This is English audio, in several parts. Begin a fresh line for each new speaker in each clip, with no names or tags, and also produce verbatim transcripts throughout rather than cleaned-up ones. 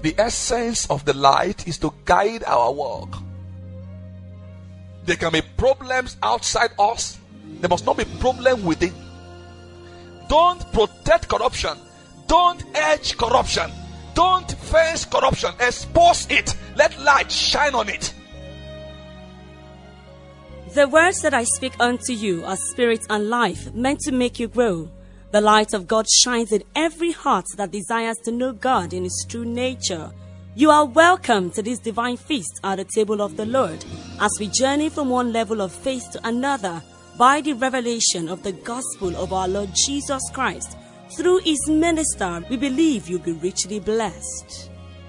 The essence of the light is to guide our walk. There can be problems outside us. There must not be problem within. Don't protect corruption. Don't edge corruption. Don't face corruption. Expose it. Let light shine on it.
The words that I speak unto you are spirit and life, meant to make you grow. The light of God shines in every heart that desires to know God in His true nature. You are welcome to this divine feast at the table of the Lord, as we journey from one level of faith to another by the revelation of the gospel of our Lord Jesus Christ. Through His minister, we believe you'll be richly blessed.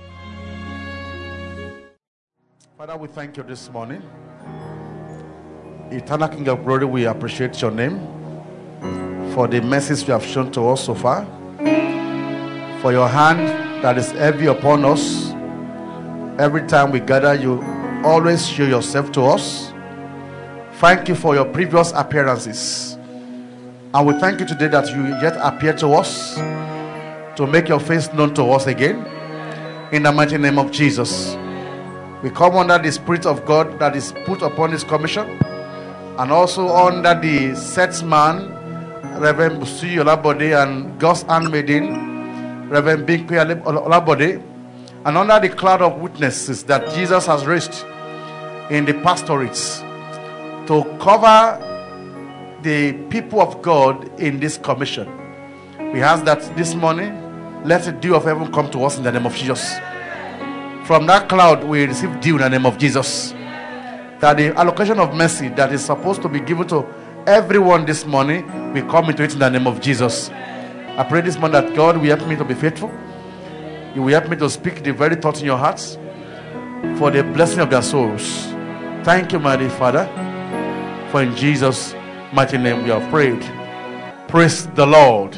Father, we thank you this morning. Eternal King of Glory, we appreciate your name for the mercies you have shown to us so far, for your hand that is heavy upon us. Every time we gather, you always show yourself to us. Thank you for your previous appearances. And we thank you today that you yet appear to us to make your face known to us again. In the mighty name of Jesus, we come under the Spirit of God that is put upon this commission, and also under the set man, Reverend Busi Olabode, and God's handmaiden, Reverend Binky Olabode, and under the cloud of witnesses that Jesus has raised in the pastorates to cover the people of God in this commission. We ask that this morning, let the dew of heaven come to us in the name of Jesus. From that cloud, we receive dew in the name of Jesus. That the allocation of mercy that is supposed to be given to everyone this morning, we come into it in the name of Jesus. I pray this morning that God will help me to be faithful. You will help me to speak the very thoughts in your hearts for the blessing of their souls. Thank you, mighty Father, for in Jesus' mighty name we have prayed. Praise the Lord.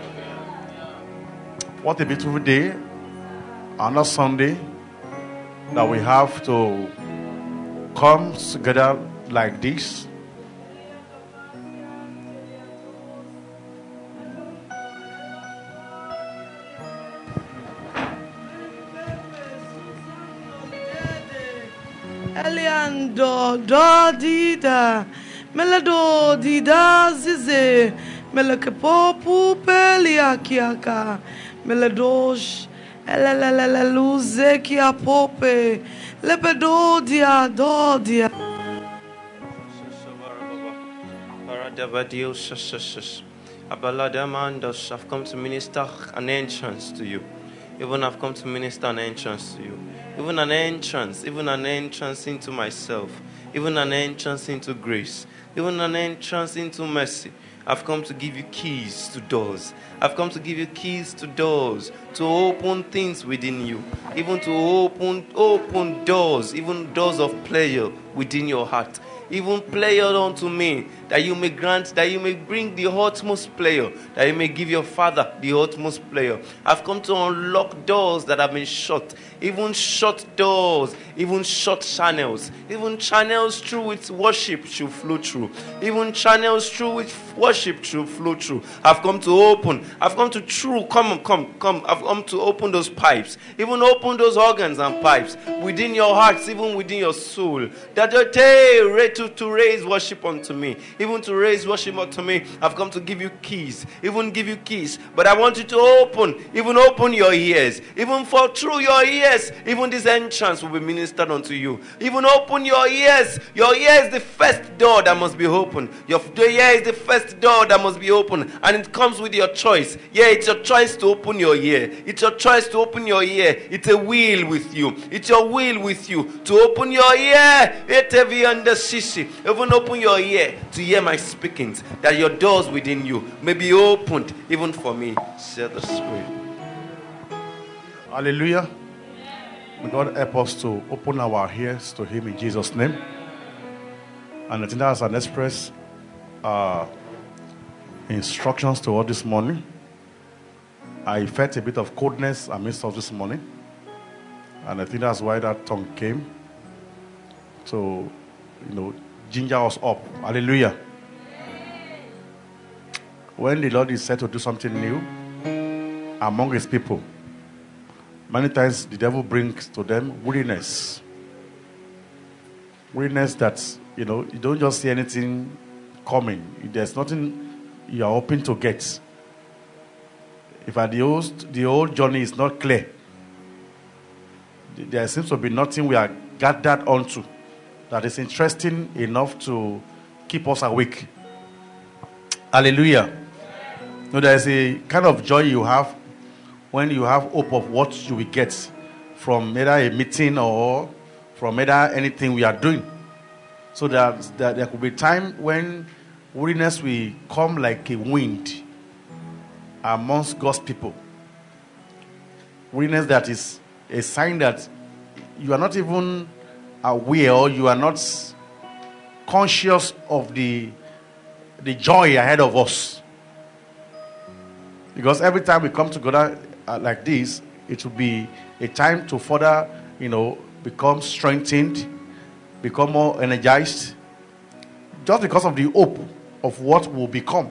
What a beautiful day. Another Sunday that we have to come together like this.
Eliando do dida melado dida zize melekepopu peliakiaka meladosh eleleleluze kia pope lebedodia dodia.
I've come to minister an entrance to you. Even I've come to minister an entrance to you. Even an entrance, even an entrance into myself. Even an entrance into grace. Even an entrance into mercy. I've come to give you keys to doors. I've come to give you keys to doors, to open things within you. Even to open, open doors, even doors of pleasure within your heart. Even pleasure unto me, that you may grant, that you may bring the utmost pleasure, that you may give your Father the utmost pleasure. I've come to unlock doors that have been shut, even shut doors, even shut channels, even channels through which worship should flow through, even channels through which worship should flow through. I've come to open, I've come to through, come, come, come, I've come to open those pipes, even open those organs and pipes within your hearts, even within your soul, that you're ready to, to raise worship unto me, even to raise worship unto me. I've come to give you keys, even give you keys, but I want you to open, even open your ears, even for through your ears, even this entrance will be ministered unto you. Even open your ears. Your ear is the first door that must be opened. Your ear is the first door that must be opened, and it comes with your choice. Yeah, it's your choice to open your ear. It's your choice to open your ear. It's a will with you. It's your will with you to open your ear. Even open your ear to hear my speakings, that your doors within you may be opened even for me, said the Spirit.
Hallelujah. May God help us to open our ears to Him in Jesus' name. And I think that's an express uh, instructions to us this morning. I felt a bit of coldness amidst us this morning, and I think that's why that tongue came. So, you know, ginger us up. Hallelujah. When the Lord is said to do something new among His people, Many times the devil brings to them weariness. Weariness that, you know, you don't just see anything coming. There's nothing you are hoping to get. If at the old, the old journey is not clear, there seems to be nothing we are gathered onto that is interesting enough to keep us awake. Hallelujah. No, there is a kind of joy you have when you have hope of what you will get from either a meeting or from either anything we are doing. So that, that there could be time when weariness will come like a wind amongst God's people. Weariness that is a sign that you are not even aware or you are not conscious of the, the joy ahead of us. Because every time we come together uh, like this, it will be a time to further, you know, become strengthened, become more energized, just because of the hope of what will become.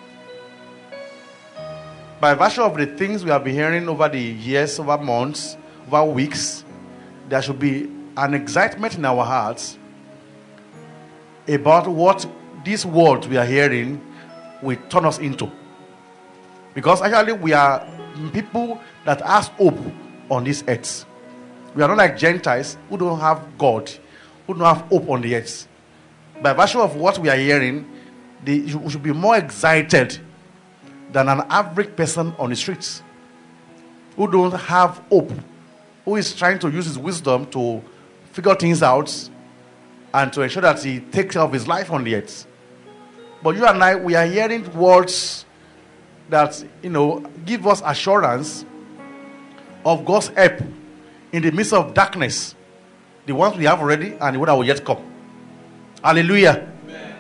By virtue of the things we have been hearing over the years, over months, over weeks, there should be an excitement in our hearts about what these words we are hearing will turn us into. Because actually we are people that has hope on this earth. We are not like Gentiles who don't have God, who don't have hope on the earth. By virtue of what we are hearing, they, we should be more excited than an average person on the streets who don't have hope, who is trying to use his wisdom to figure things out and to ensure that he takes care of his life on the earth. But you and I, we are hearing words that, you know, give us assurance of God's help in the midst of darkness, the ones we have already and the one that will yet come. Hallelujah. Amen.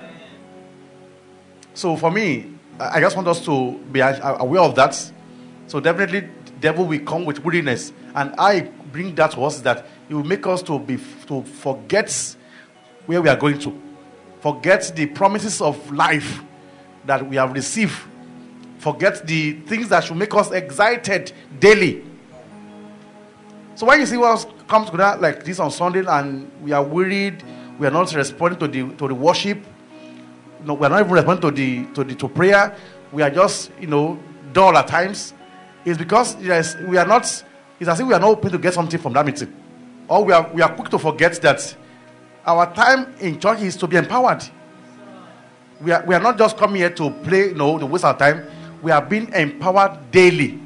So for me, I just want us to be aware of that. So definitely, the devil will come with weariness, and I bring that to us that it will make us to be to forget where we are going to, forget the promises of life that we have received, forget the things that should make us excited daily. So when you see us come together like this on Sunday and we are worried, we are not responding to the to the worship. No, we are not even responding to the to the to prayer. We are just, you know, dull at times. It's because yes, we are not. It's as if we are not open to get something from that meeting, or we are we are quick to forget that our time in church is to be empowered. We are we are not just coming here to play, you know, to waste our time. We are being empowered daily.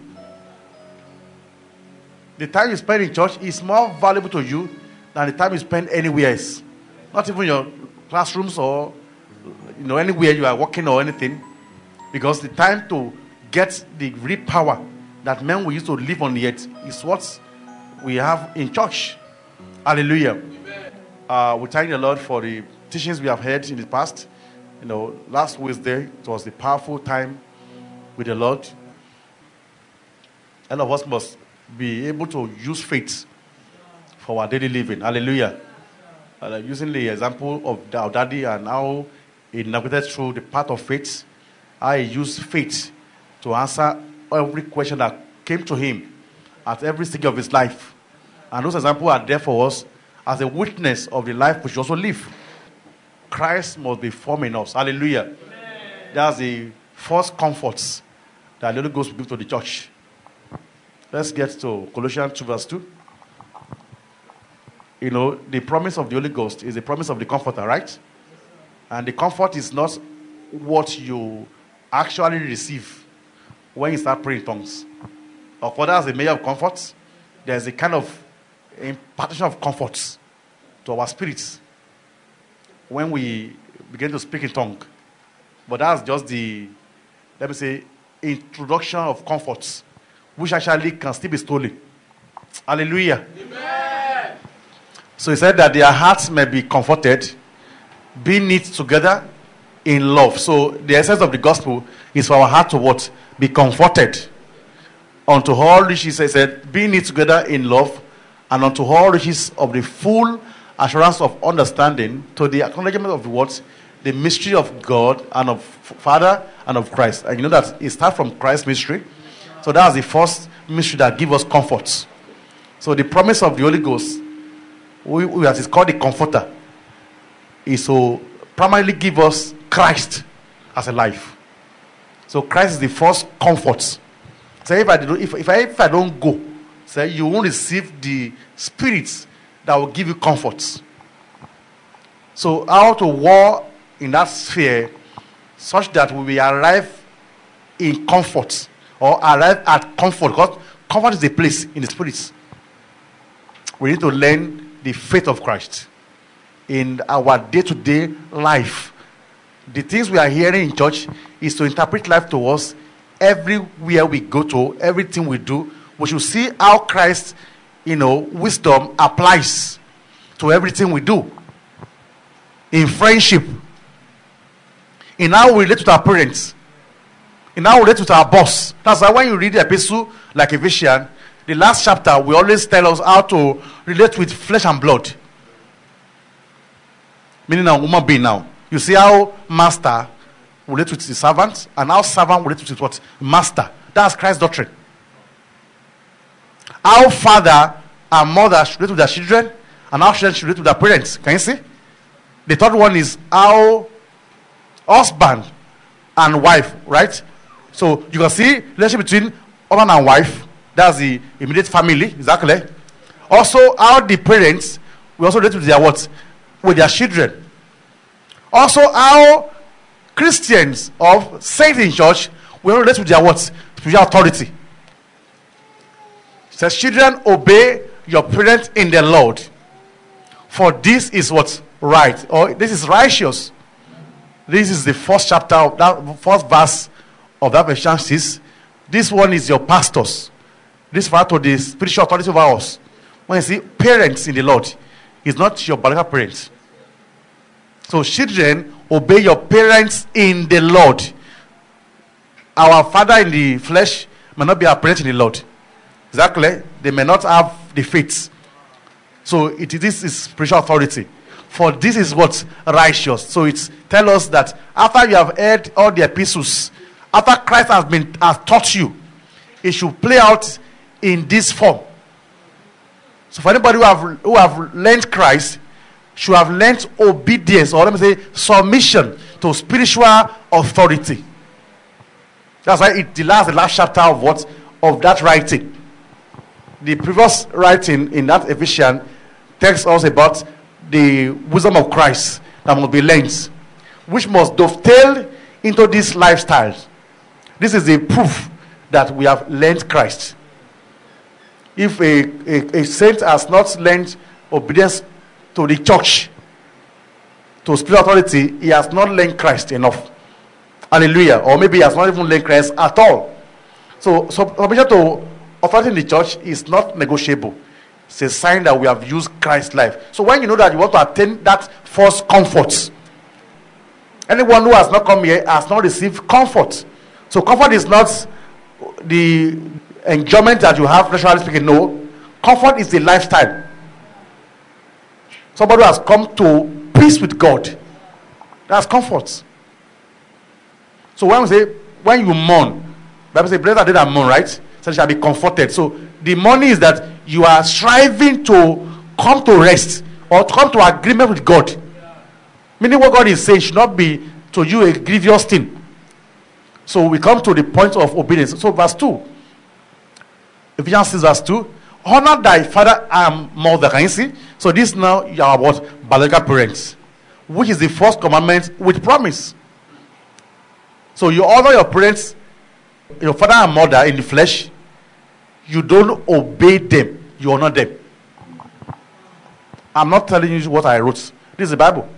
The time you spend in church is more valuable to you than the time you spend anywhere else. Not even your classrooms or, you know, anywhere you are working or anything. Because the time to get the real power that men will use to live on the earth is what we have in church. Hallelujah. Uh, we thank the Lord for the teachings we have heard in the past. You know, last Wednesday, it was a powerful time with the Lord. All of us must be able to use faith for our daily living. Hallelujah. Uh, using the example of our daddy and how he navigated through the path of faith, I used faith to answer every question that came to him at every stage of his life. And those examples are there for us as a witness of the life we should also live. Christ must be forming us. Hallelujah. Amen. That's the first comforts that the Holy Ghost will give to the church. Let's get to Colossians two verse two. You know, the promise of the Holy Ghost is the promise of the Comforter, right? And the comfort is not what you actually receive when you start praying in tongues. Of course, as a measure of comfort, there's a kind of impartation of comfort to our spirits when we begin to speak in tongue. But that's just the, let me say, introduction of comforts, which actually can still be stolen. Hallelujah. Amen. So he said that their hearts may be comforted, be knit together in love. So the essence of the gospel is for our heart to what? Be comforted. Unto all riches, he said, be knit together in love, and unto all riches of the full assurance of understanding, to the acknowledgement of what? The mystery of God and of Father and of Christ. And you know that it starts from Christ's mystery. So that's the first mystery that gives us comfort. So the promise of the Holy Ghost, we, we, as it's called the Comforter, is to primarily give us Christ as a life. So Christ is the first comfort. So if I, do, if, if, I, if I don't go, say you won't receive the Spirit that will give you comfort. So how to war in that sphere such that we will arrive in comfort or arrive at comfort, because comfort is a place in the Spirit. We need to learn the faith of Christ in our day-to-day life. The things we are hearing in church is to interpret life to us. Everywhere we go to, everything we do, we should see how Christ, you know, wisdom applies to everything we do. In friendship, in how we relate to our parents, in how we relate to our boss. That's why when you read the epistle like Ephesians, the last chapter will always tell us how to relate with flesh and blood. Meaning a human being now. You see how master relate with his servant, and how servant relate with his what? Master. That's Christ's doctrine. How father and mother should relate with their children, and how children should relate with their parents. Can you see? The third one is how husband and wife, right? So you can see relationship between husband and wife. That's the immediate family, exactly. Also, how the parents will also relate with their what? With their children. Also, how Christians of saints in church will relate with their what? Spiritual authority. It says, children, obey your parents in the Lord, for this is what? Right. Or this is righteous. This is the first chapter of that first verse of that Ephesians. This one is your pastors. This refers to the spiritual authority over us. When you see parents in the Lord, it's not your biological parents. So children, obey your parents in the Lord. Our father in the flesh may not be our parent in the Lord. Exactly. They may not have the faith. So it this is spiritual authority. For this is what's righteous. So it's tell us that after you have heard all the epistles, after Christ has been has taught you, it should play out in this form. So for anybody who have who have learned Christ, should have learned obedience, or let me say submission to spiritual authority. That's why it the last the last chapter of what of that writing. The previous writing in that Ephesians tells us about the wisdom of Christ that must be learned, which must dovetail into this lifestyle. This is a proof that we have learned Christ. If a, a, a saint has not learned obedience to the church, to spiritual authority, he has not learned Christ enough. Hallelujah. Or maybe he has not even learned Christ at all. So submission to authority in the church is not negotiable. It's a sign that we have used Christ's life. So when you know that you want to attain that first comfort, anyone who has not come here has not received comfort. So comfort is not the enjoyment that you have, naturally speaking. No. Comfort is the lifestyle. Somebody who has come to peace with God, that's comfort. So when we say, when you mourn, the Bible says, blessed are they that mourn, right? So they shall be comforted. So the mourning is that you are striving to come to rest or to come to agreement with God. Meaning what God is saying should not be to you a grievous thing. So we come to the point of obedience. So verse two. Ephesians six verse two. Honor thy father and mother. Can you see? So this now you are what? Biological parents. Which is the first commandment with promise. So you honor your parents, your father and mother in the flesh. You don't obey them. You honor them. I'm not telling you what I wrote. This is the Bible.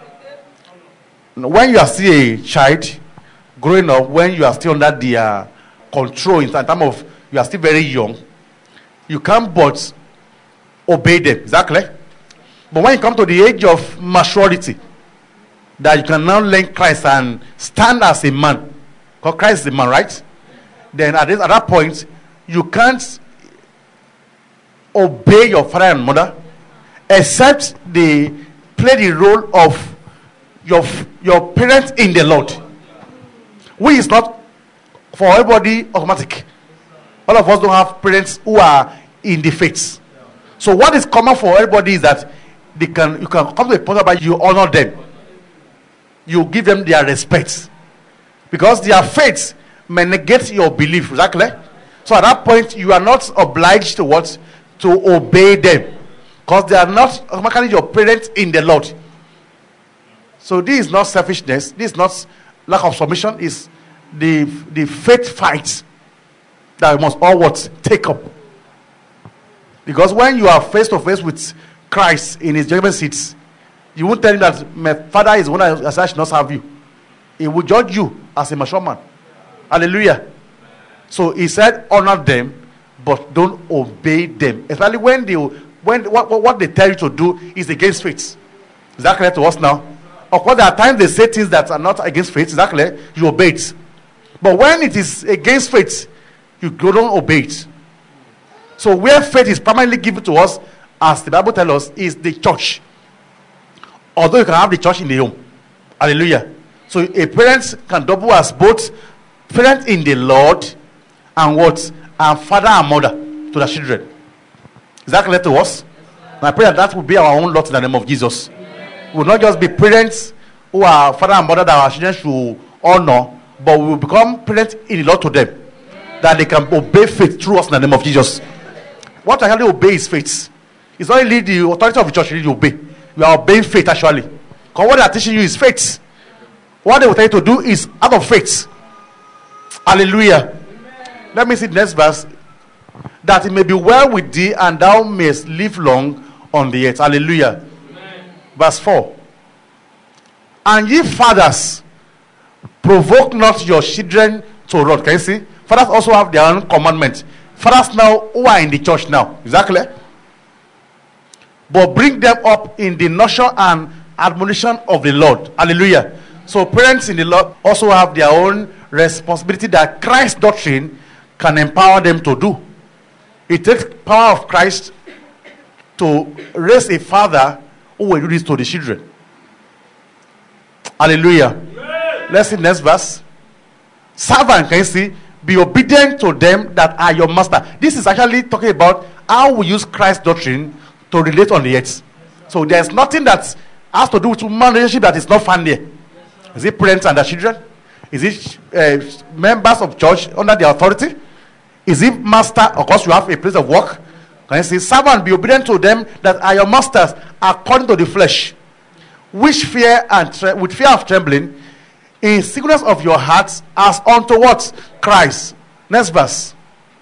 When you are still a child, growing up, when you are still under their control in terms of you are still very young, you can't but obey them. Exactly. But when you come to the age of maturity, that you can now learn Christ and stand as a man, because Christ is the man, right? Then at, this, at that point, you can't obey your father and mother except they play the role of your your parents in the Lord, which is not for everybody automatic. All of us don't have parents who are in the faith. So what is common for everybody is that they can you can come to a point where you honor them. You give them their respect. Because their faith may negate your belief. Is that clear? So at that point, you are not obliged to what? To obey them. Because they are not automatically your parents in the Lord. So this is not selfishness. This is not lack of submission. It's the, the faith fight that we must all what? Take up. Because when you are face to face with Christ in his judgment seats, you won't tell him that my father is one that I should not serve you. He will judge you as a mature man. Hallelujah. So he said, honor them, but don't obey them. Especially when they when what, what they tell you to do is against faith. Is that clear to us now? Of course, there are times they say things that are not against faith. Is that clear? You obey it. But when it is against faith, you don't obey it. So where faith is primarily given to us, as the Bible tells us, is the church. Although you can have the church in the home. Hallelujah. So a parent can double as both parent in the Lord and what? And father and mother to the children. Is that clear to us? And I pray that that will be our own lot in the name of Jesus. We will not just be parents who are father and mother that our children should honor, but we will become parents in the Lord to them. That they can obey faith through us in the name of Jesus. What I actually obey is faith. It's not only the authority of the church you obey. You are obeying faith actually. Because what they are teaching you is faith. What they will tell you to do is out of faith. Hallelujah. Amen. Let me see the next verse. That it may be well with thee and thou mayest live long on the earth. Hallelujah. Amen. Verse four. And ye fathers, provoke not your children to wrath. Can you see? Fathers also have their own commandment. Fathers now who are in the church now. Exactly. But bring them up in the nurture and admonition of the Lord. Hallelujah. So parents in the Lord also have their own responsibility that Christ's doctrine can empower them to do. It takes power of Christ to raise a father who will do this to the children. Hallelujah. Amen. Let's see next verse. Servant, can you see? Be obedient to them that are your master. This is actually talking about how we use Christ's doctrine to relate on the earth. So there's nothing that has to do with human relationship that is not found there. Is it parents and their children? Is it uh, members of church under their authority? Is it master? Of course, you have a place of work. Can you say, servant, be obedient to them that are your masters according to the flesh, which fear and tre- with fear of trembling, in singleness of your hearts, as unto what? Christ. Next verse.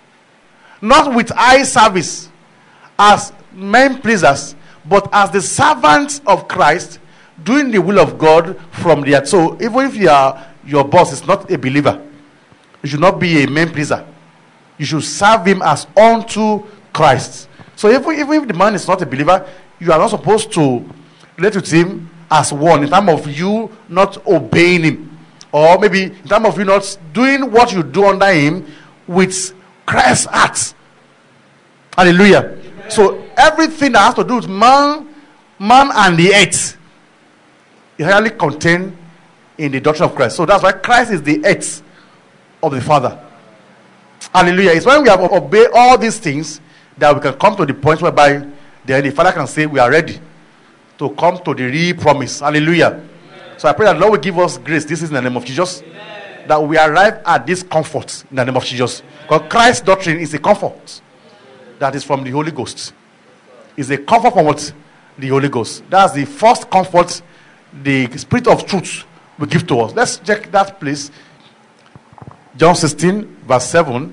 Not with eye service, as men pleasers, but as the servants of Christ, doing the will of God from the earth. So even if you are, your boss is not a believer, you should not be a man pleaser. You should serve him as unto Christ. So even, even if the man is not a believer, you are not supposed to relate with him as one in terms of you not obeying him, or maybe in terms of you not doing what you do under him with Christ's heart. Hallelujah. Amen. So everything that has to do with man, man and the earth is really contained in the doctrine of Christ. So that's why Christ is the earth of the Father. Hallelujah. It's when we have obeyed all these things that we can come to the point whereby then the Father can say we are ready to come to the real promise. Hallelujah. Amen. So I pray that Lord will give us grace. This is in the name of Jesus. Amen. That we arrive at this comfort in the name of Jesus. Because Christ's doctrine is a comfort that is from the Holy Ghost. It's a comfort from what? The Holy Ghost. That's the first comfort the Spirit of truth will give to us. Let's check that place. John sixteen, verse seven.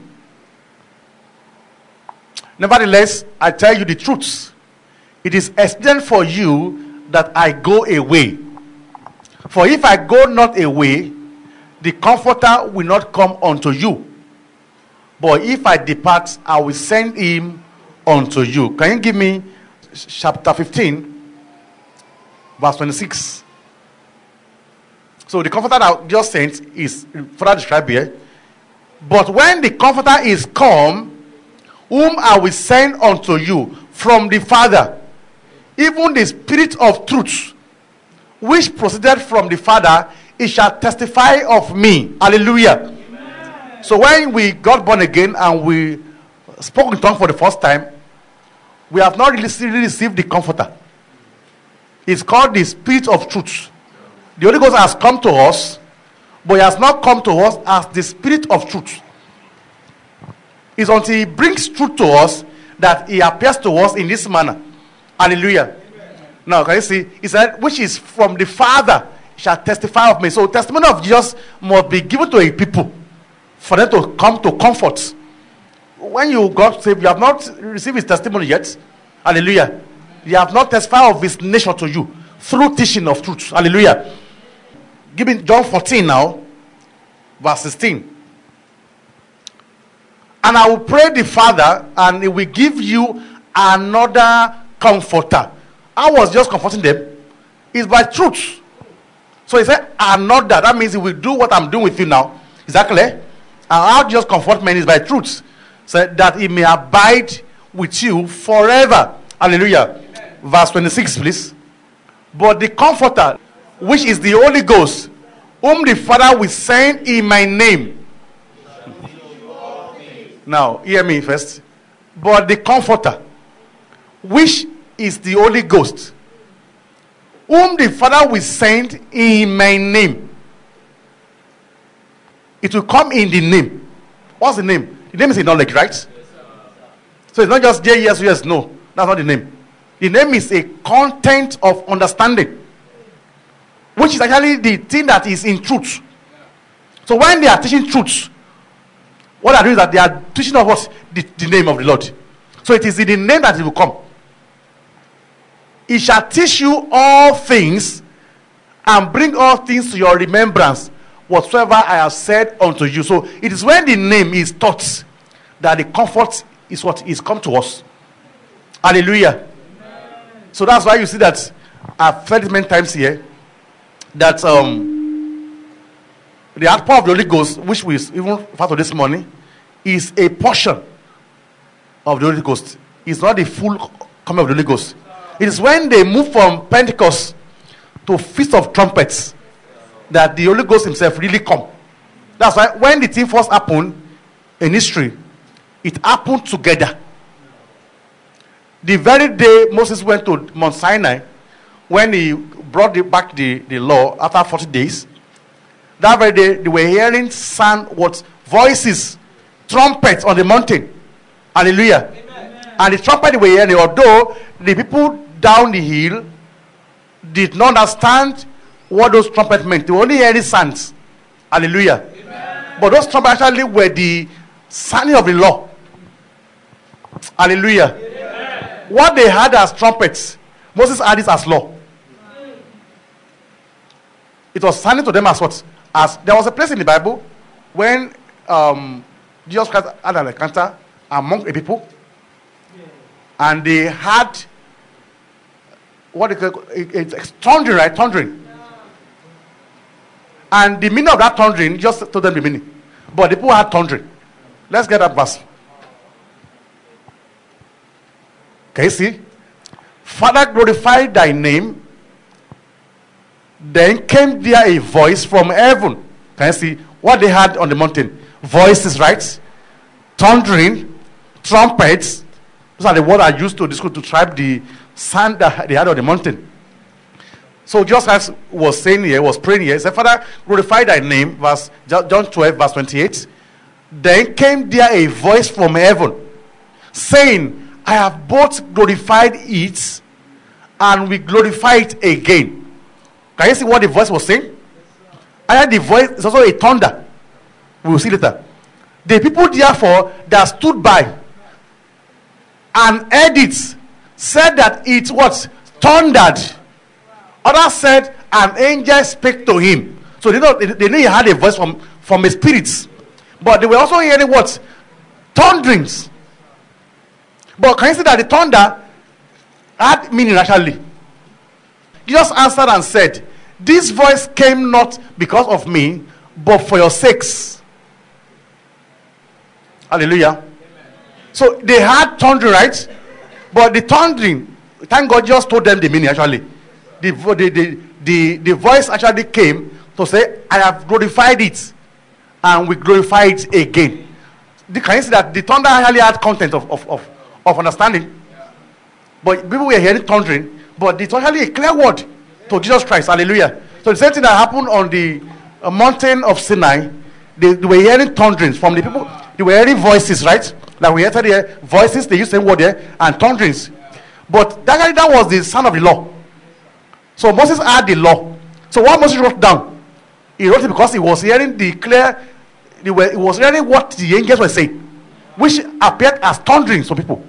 Nevertheless, I tell you the truth. It is expedient for you that I go away. For if I go not away, the Comforter will not come unto you. But if I depart, I will send him unto you. Can you give me chapter fifteen, verse twenty-six? So the Comforter that I just sent is further described here. But when the Comforter is come, whom I will send unto you from the Father, even the Spirit of truth, which proceeded from the Father, it shall testify of me. Hallelujah. Amen. So when we got born again and we spoke in tongues for the first time, we have not really received the Comforter. It's called the Spirit of Truth. The Holy Ghost has come to us, but he has not come to us as the Spirit of Truth. It's until he brings truth to us that he appears to us in this manner. Hallelujah. Amen. Now, can you see? He said, which is from the Father shall testify of me. So, testimony of Jesus must be given to a people for them to come to comfort. When you got saved, you have not received his testimony yet. Hallelujah. You have not testified of his nature to you through teaching of truth. Hallelujah. Give me John fourteen now, verse sixteen. And I will pray the Father, and he will give you another comforter. I was just comforting them. It's by truth. So he said, another. That means he will do what I'm doing with you now. Is that clear? And I'll just comfort men is by truth. So that he may abide with you forever. Hallelujah. Amen. Verse twenty-six, please. But the Comforter, which is the Holy Ghost, whom the Father will send in my name. Now, hear me first. But the Comforter, which is the Holy Ghost, whom the Father will send in my name. It will come in the name. What's the name? The name is in knowledge, right? Yes, so it's not just yeah, yes, yes, no. That's not the name. The name is a content of understanding, which is actually the thing that is in truth. So when they are teaching truth, what they are doing is that they are teaching of us the, the name of the Lord. So it is in the name that it will come. He shall teach you all things and bring all things to your remembrance, whatsoever I have said unto you. So it is when the name is taught that the comfort is what is come to us. Hallelujah. Amen. So that's why you see that I've said it many times here that um the outpour of the Holy Ghost, which we even part of this morning, is a portion of the Holy Ghost. It's not the full coming of the Holy Ghost. It is when they move from Pentecost to Feast of Trumpets that the Holy Ghost himself really come. That's why when the thing first happened in history, it happened together. The very day Moses went to Mount Sinai, when he brought the, back the, the law after forty days, that very day they were hearing sound, what voices, trumpets on the mountain. Hallelujah. Amen. And the trumpet they were hearing, although the people down the hill did not understand what those trumpets meant. They were only hearing sounds. Hallelujah. Amen. But those trumpets actually were the sounding of the law. Hallelujah. Amen. What they had as trumpets, Moses had it as law. It was sounding to them as what? As there was a place in the Bible when um, Jesus Christ had an encounter among a people, and they had what they call it's thundering, right? Thundering. And the meaning of that thundering, just told them the meaning. But the people had thundering. Let's get that verse. Can you see? Father, glorify thy name. Then came there a voice from heaven. Can you see what they had on the mountain? Voices, right? Thundering, trumpets. Those are the words I used to describe to describe the sound that they had on the mountain. So just as was saying here, was praying here, he said, Father, glorify thy name, verse John twelve, verse twenty-eight. Then came there a voice from heaven, saying, I have both glorified it, and we glorify it again. Can you see what the voice was saying? I heard the voice is also a thunder. We will see later. The people therefore that stood by and heard it said that it was thundered. Others said an angel spake to him. So they know they, they knew he had a voice from, from a spirit. But they were also hearing what? Thunderings. But can you see that the thunder had meaning actually? Jesus answered and said, this voice came not because of me, but for your sakes. Hallelujah. Amen. So they had thundering, right? But the thundering, thank God, just told them the meaning actually. The, the, the, the, the voice actually came to say, I have glorified it, and we glorify it again. The, can you see that the thunder actually had content of, of, of, of understanding? But people were hearing thundering, but it's actually a clear word to Jesus Christ. Hallelujah. So the same thing that happened on the uh, mountain of Sinai, they, they were hearing thunderings from the people. They were hearing voices, right? Like we heard here, voices, they used the same word there, and thunderings. But that, that was the sound of the law. So Moses had the law. So what Moses wrote down, he wrote it because he was hearing the clear, he was hearing what the angels were saying, which appeared as thunderings to people.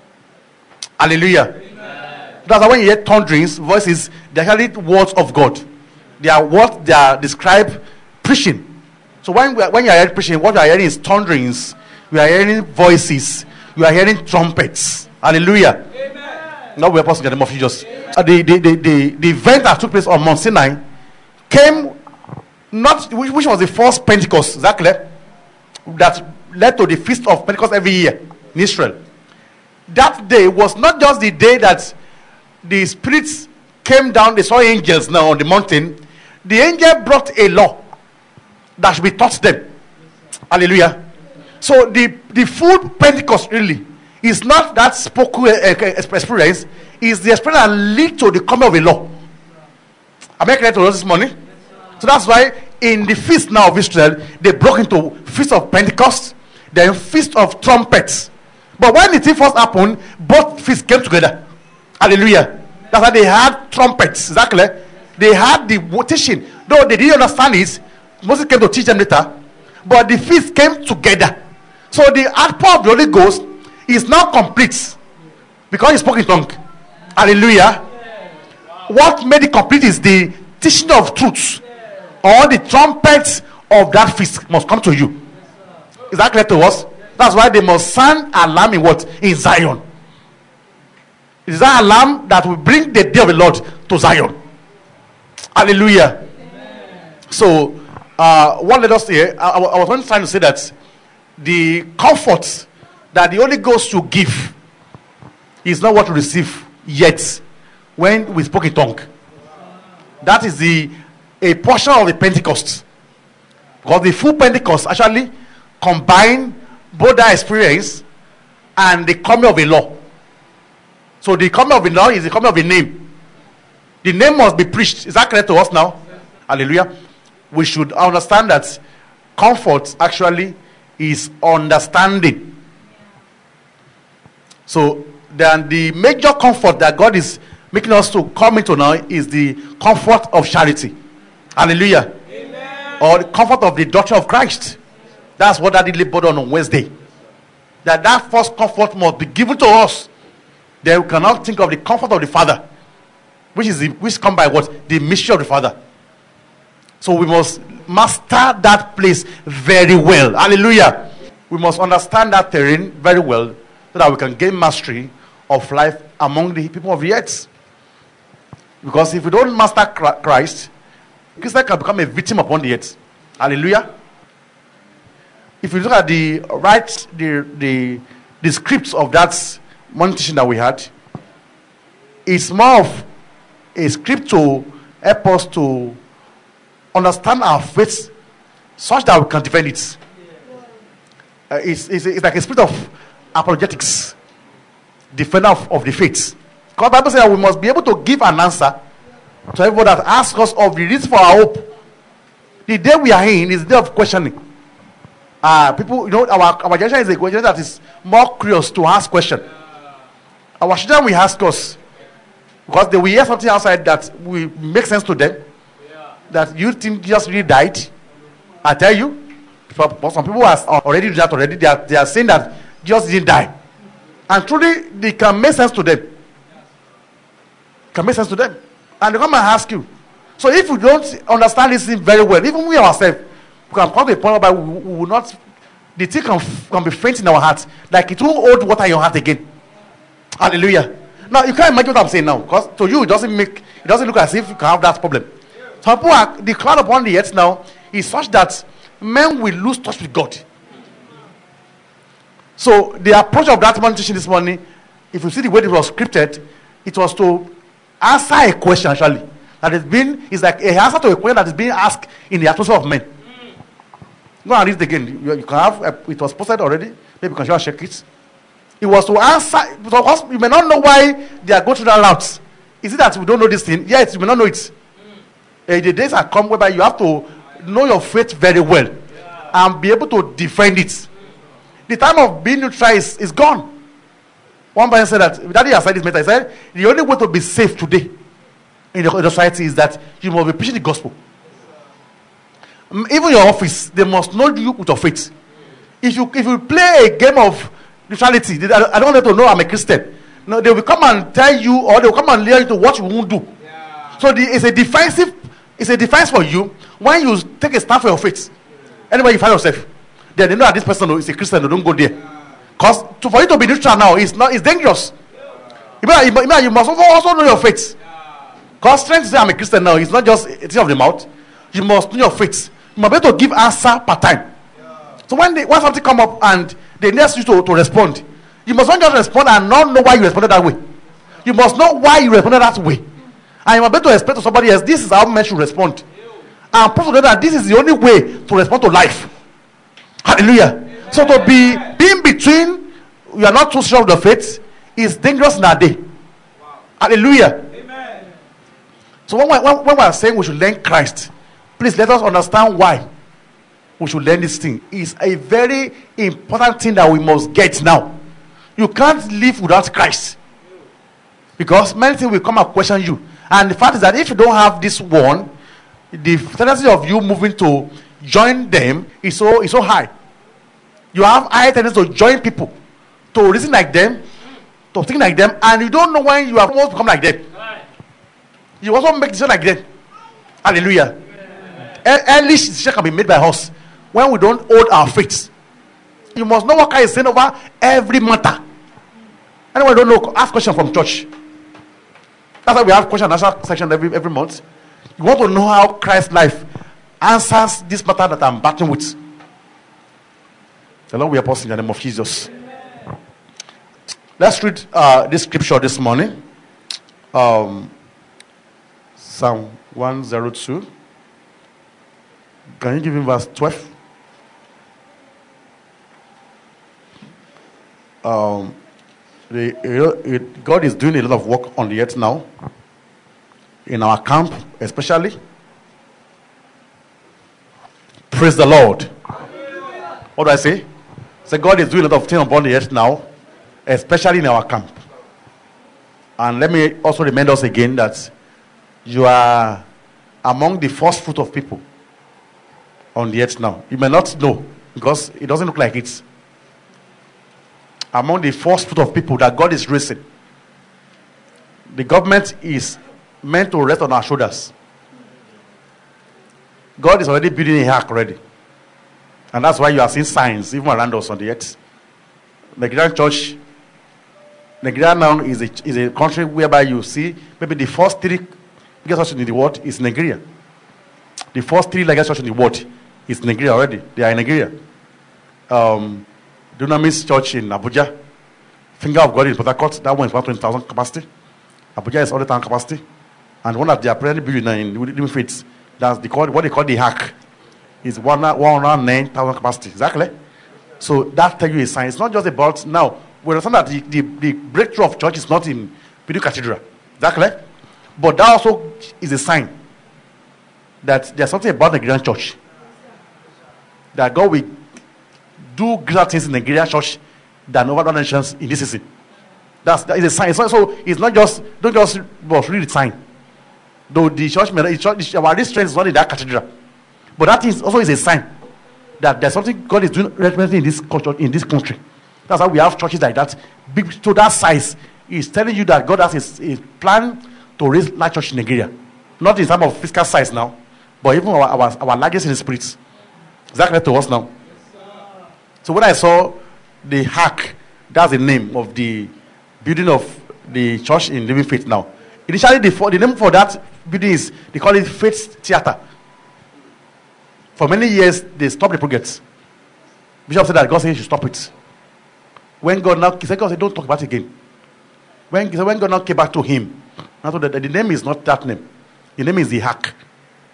Hallelujah. Amen. That's why when you hear thunderings, voices, they're actually words of God. They are what they are described preaching. So when, when you are hearing preaching, what you are hearing is thunderings, you are hearing voices, you are hearing trumpets. Hallelujah. Amen. Now we are passing the name of Jesus. Uh, the, the, the, the, the event that took place on Mount Sinai came not, which, which was the first Pentecost, exactly, that led to the feast of Pentecost every year in Israel. That day was not just the day that the spirits came down, they saw angels now on the mountain. The angel brought a law that should be taught them. Hallelujah. So the, the full Pentecost really is not that spoken uh, experience, is the experience that leads to the coming of a law. Am I correct to us this morning? So that's why in the feast now of Israel, they broke into feast of Pentecost, then feast of trumpets. But when it first happened, both feasts came together. Hallelujah. That's why they had trumpets. Exactly. They had the teaching. Though they didn't understand it, Moses came to teach them later. But the feast came together. So the outpour of the Holy Ghost is now complete because he spoke in tongue. Hallelujah. What made it complete is the teaching of truth, or the trumpets of that feast must come to you. Is that clear to us? That's why they must sound alarm in what? In Zion. It is that alarm that will bring the day of the Lord to Zion. Hallelujah. Amen. So, uh, what let us say, I, I was trying to say that the comfort that the Holy Ghost should give is not what to receive yet when we spoke in tongue. That is the a portion of the Pentecost. Because the full Pentecost actually combine both that experience and the coming of a law. So the coming of a law is the coming of a name. The name must be preached. Is that clear to us now? Yes. Hallelujah. We should understand that comfort actually is understanding. So then the major comfort that God is making us to come into now is the comfort of charity. Hallelujah. Amen. Or the comfort of the doctrine of Christ. That's what I did labored on on Wednesday. That that first comfort must be given to us. Then we cannot think of the comfort of the Father, which is the, which come by what? The mystery of the Father. So we must master that place very well. Hallelujah. We must understand that terrain very well so that we can gain mastery of life among the people of the earth. Because if we don't master Christ, Christ can become a victim upon the earth. Hallelujah. If you look at the right, the the the scripts of that morning teaching that we had, it's more of a script to help us to understand our faith such that we can defend it. Uh, it's, it's, it's like a spirit of apologetics, defender of, of the faith. Because the Bible says that we must be able to give an answer to everyone that asks us of the reason for our hope. The day we are in is the day of questioning. Uh, people, you know, our, our generation is a generation that is more curious to ask questions. Our children will ask us because they will hear something outside that will make sense to them. Yeah. That you think Jesus really died. I tell you, for some people are already doing that already. They are, they are saying that Jesus didn't die, and truly, they can make sense to them. Can make sense to them, and they come and ask you. So if you don't understand this thing very well, even we ourselves, we can come to a point where we, we will not. The thing can, can be faint in our hearts, like it will hold water in your heart again. Hallelujah. Now you can't imagine what I'm saying now, because to you it doesn't make it doesn't look as if you can have that problem. Some people are, the cloud upon the earth now is such that men will lose touch with God. So the approach of that morning teaching this morning, if you see the way it was scripted, it was to answer a question actually that has been is like a answer to a question that is being asked in the atmosphere of men. Go and read it again. You, you can have uh, it was posted already. Maybe you can share check it. It was to answer, because you may not know why they are going through that route. Is it that we don't know this thing? Yes, you may not know it. Uh, the days are come whereby you have to know your faith very well and be able to defend it. The time of being neutral is, is gone. One person said that, Daddy has said this matter, he said, the only way to be safe today in the, in the society is that you must be preaching the gospel. Even your office, they must know you with your faith. If you if you play a game of neutrality, they, I don't want them to know I'm a Christian. No, they will come and tell you, or they will come and lure you to what you won't do. Yeah. So the, it's a defensive, it's a defense for you when you take a stand for your faith. Anywhere you find yourself, then they know that this person is a Christian. They don't go there, because to, for you to be neutral now is not, it's dangerous. You, mean, you, mean, you must also know your faith. Because trying to say I'm a Christian now is not just a thing of the mouth. You must know your faith. You must be able to give answer per time. So when they, when something come up and they need you to, to respond, you must not just respond and not know why you responded that way. You must know why you responded that way. And you must be able to explain to somebody else, this is how men should respond. And prove to them that this is the only way to respond to life. Hallelujah. Amen. So to be being between, you are not too sure of the faith, is dangerous in our day. Wow. Hallelujah. Amen. So when, when, when we are saying we should learn Christ, please let us understand why we should learn this thing. It's a very important thing that we must get now. You can't live without Christ, because many things will come and question you. And the fact is that if you don't have this one, the tendency of you moving to join them is so is so high. You have high tendency to join people, to reason like them, to think like them, and you don't know when you have almost become like them. You also make decisions like them. Hallelujah. Early decision can be made by us when we don't hold our faith. You must know what kind is saying over every matter. Anyone don't know, ask question from church. That's why we have question and answer section every every month. You want to know how Christ's life answers this matter that I'm battling with. The Lord will help us in the name of Jesus. Amen. Let's read uh, this scripture this morning. Um, Psalm one oh two. Can you give him verse twelve? Um, the, it, God is doing a lot of work on the earth now. In our camp, especially. Praise the Lord. What do I say? So God is doing a lot of things upon the earth now, especially in our camp. And let me also remind us again that you are among the first fruit of people on the earth now. You may not know, because it doesn't look like it. Among the first fruit of people that God is raising. The government is meant to rest on our shoulders. God is already building a ark already. And that's why you are seeing signs even around us on the earth. Nigerian church, Nigeria now is a, is a country whereby you see maybe the first three biggest churches in the world is Nigeria. The first three largest churches in the world is Nigeria already. They are in Nigeria. Um, Dunamis Church in Abuja. Finger of God in Port Harcourt. That one is about twenty thousand capacity. Abuja is one hundred thousand capacity. And one that they are presently building in Living Faith, that's the call, what they call the hack, is one hundred nine thousand capacity. Exactly. So that tells you a sign. It's not just about now. We understand that the, the, the breakthrough of church is not in Pidu Cathedral. Exactly. But that also is a sign that there's something about the Nigerian church. That God will do greater things in the Nigerian church than over other nations in this season. That's that is a sign. It's not, so it's not just don't just but read the sign. Though the church, the church, our this strength is not in that cathedral, but that is also is a sign that there's something God is doing representing in this culture, in this country. That's why we have churches like that, big to that size. Is telling you that God has a, a plan to raise large church in Nigeria, not in terms of physical size now, but even our our, our largest in the spirit. Exactly to us now. So when I saw the hack, that's the name of the building of the church in Living Faith now. Initially, the, the name for that building is, they call it Faith Theater. For many years, they stopped the project. Bishop said that God said he should stop it. When God now, he said, God said, don't talk about it again. When, he said, when God now came back to him, now the, the name is not that name. The name is the hack.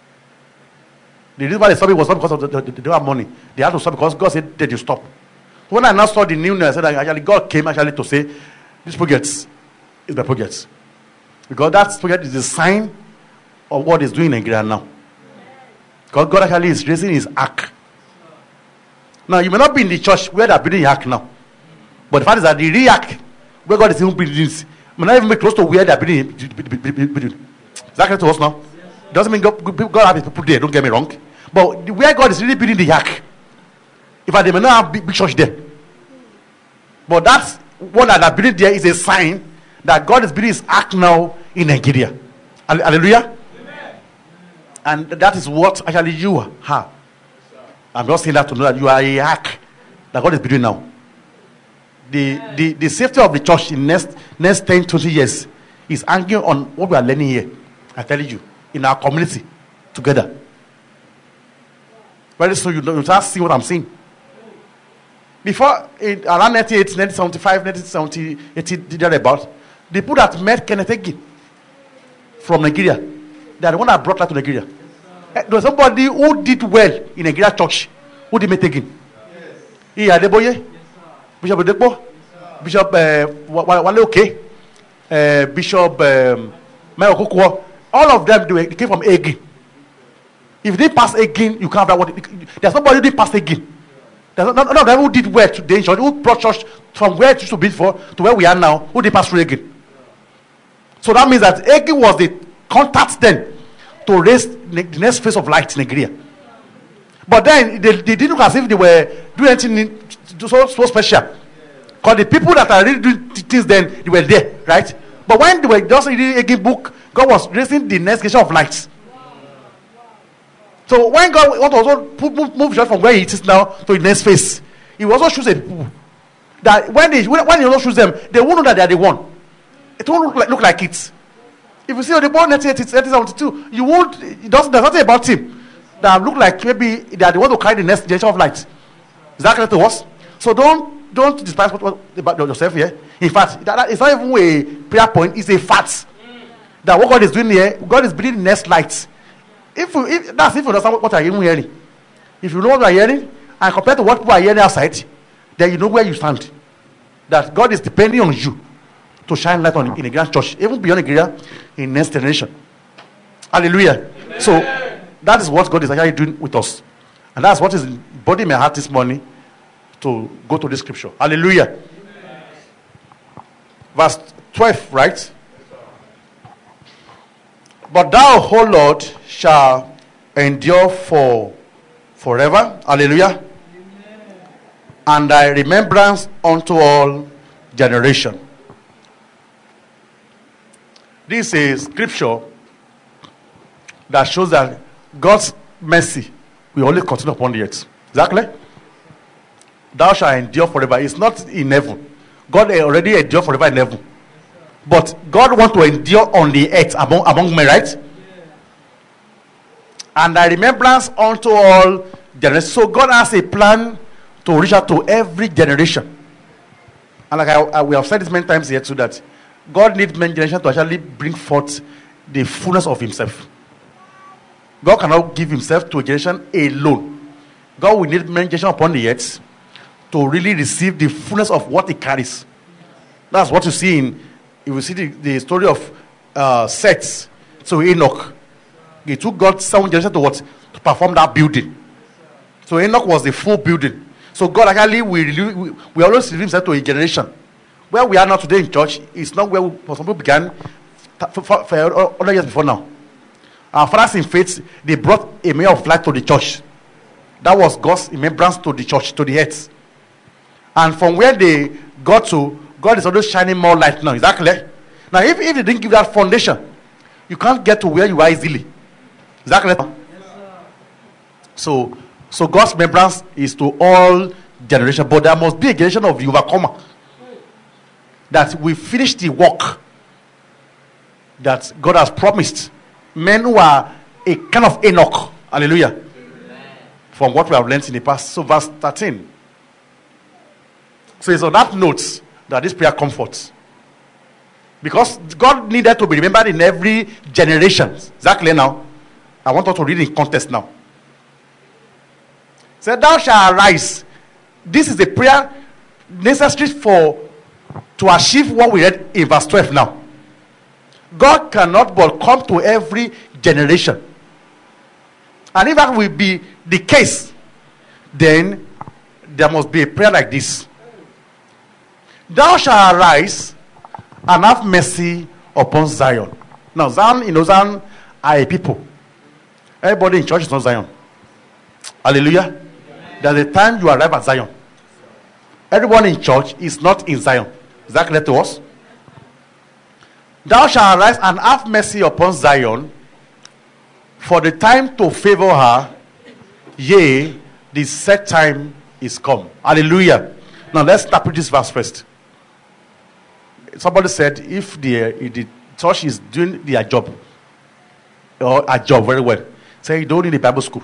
The reason why they stopped it was not because of the, the, the, they don't have money. They had to stop because God said that you stop. When I now saw the new news, I said that actually God came actually to say, this project is my project. Because that project is a sign of what he's doing in Nigeria now. Because God actually is raising his ark. Now, you may not be in the church where they're building the ark now. But the fact is that the real ark, where God is even building this, may not even be close to where they're building. Is that clear to us now? Doesn't mean God, God has people there, don't get me wrong. But where God is really building the ark, in fact, they may not have big, big church there. But that's one that they're building there is a sign that God is building his ark now in Nigeria. Hallelujah. Amen. And that is what actually you have. I'm just saying that to know that you are a ark that God is building now. The, the, the safety of the church in next next ten, twenty years is hanging on what we are learning here. I tell you, in our community, together. Very soon you you start seeing what I'm saying. Before, in, around nineteen eighty, nineteen seventy-five, nineteen seventy, eighty, thereabout, the people that met Kenneth Hagin from Nigeria, they are the one that brought life to Nigeria. There was somebody who did well in Nigeria church who did meet Hagin. He had Adeboye, Bishop Odepo, Bishop uh, Wale Oke, uh, Bishop um, Mayo Kokwo. All of them they, were, they came from Hagin. If they pass Hagin, you can't have that. What, there's nobody who did pass Hagin. There's none of them who did well today in church, who brought church from where it used to be for to where we are now, who did pass through Hagin. So that means that Hagin was the contact then to raise the next phase of light in Nigeria. But then they, they didn't look as if they were doing anything so, so special. Because the people that are really doing things then, they were there, right? But when they were just reading a book, God was raising the next generation of lights. So when God want to also move, move church from where it is now to the next phase, he will also choose a people that when they when he also choose them, they won't know that they are the one. It won't look like, look like it. If you see the born nineteen seventy-two, you won't. It doesn't. There's nothing about him that look like maybe they are the one to carry the next generation of light. Is that clear to us? So don't don't despise what, what about yourself here. In fact, that, that, it's not even a prayer point. It's a fact that what God is doing here, God is bringing the next light. If, you, if that's if you understand what, what are you hearing, if you know what you are hearing, and compared to what people are hearing outside, then you know where you stand. That God is depending on you to shine light on in the grand church, even beyond Nigeria, in next generation. Hallelujah. Amen. So that is what God is actually doing with us, and that's what is bothering my heart this morning to go to this scripture. Hallelujah. Amen. Verse twelve, right? But thou, O Lord, shall endure for forever. Hallelujah. Amen. And thy remembrance unto all generation. This is scripture that shows that God's mercy will only continue upon the earth. Exactly. Thou shalt endure forever. It's not in heaven. God already endured forever in heaven. But God wants to endure on the earth among, among men, right? Yeah. And thy remembrance unto all generations. So God has a plan to reach out to every generation. And like I, I, we have said this many times here too, that God needs many generations to actually bring forth the fullness of himself. God cannot give himself to a generation alone. God will need many generations upon the earth to really receive the fullness of what he carries. That's what you see in, if you see the, the story of uh, Seth, so Enoch. He took God seven generations to what? To perform that building. So Enoch was the full building. So God actually, we, we, we always reveal himself to a generation. Where we are now today in church is not where we, for some people began for, for, for other years before now. Our fathers in faith, they brought a measure of light to the church. That was God's remembrance to the church, to the earth. And from where they got to, God is always shining more light now. Is that clear? Now, if, if they didn't give that foundation, you can't get to where you are easily. Is that clear? Yes, sir. So, so God's remembrance is to all generations. But there must be a generation of the overcomer. That we finish the work that God has promised. Men who are a kind of Enoch. Hallelujah. Amen. From what we have learned in the past. So verse thirteen. So it's on that note that this prayer comforts. Because God needed to be remembered in every generation. Exactly now. I want us to read in context now. Say, thou shalt arise. This is a prayer necessary for to achieve what we read in verse twelve now. God cannot but come to every generation. And if that will be the case, then there must be a prayer like this. Thou shalt arise and have mercy upon Zion. Now, Zion, you know, Zion are a people. Everybody in church is not Zion. Hallelujah. Amen. There's a time you arrive at Zion. Everyone in church is not in Zion. Is that clear to us? Thou shalt arise and have mercy upon Zion, for the time to favor her, yea, the set time is come. Hallelujah. Now let's interpret this verse first. Somebody said if the, if the church is doing their job, or a job very well, say you don't need a Bible school.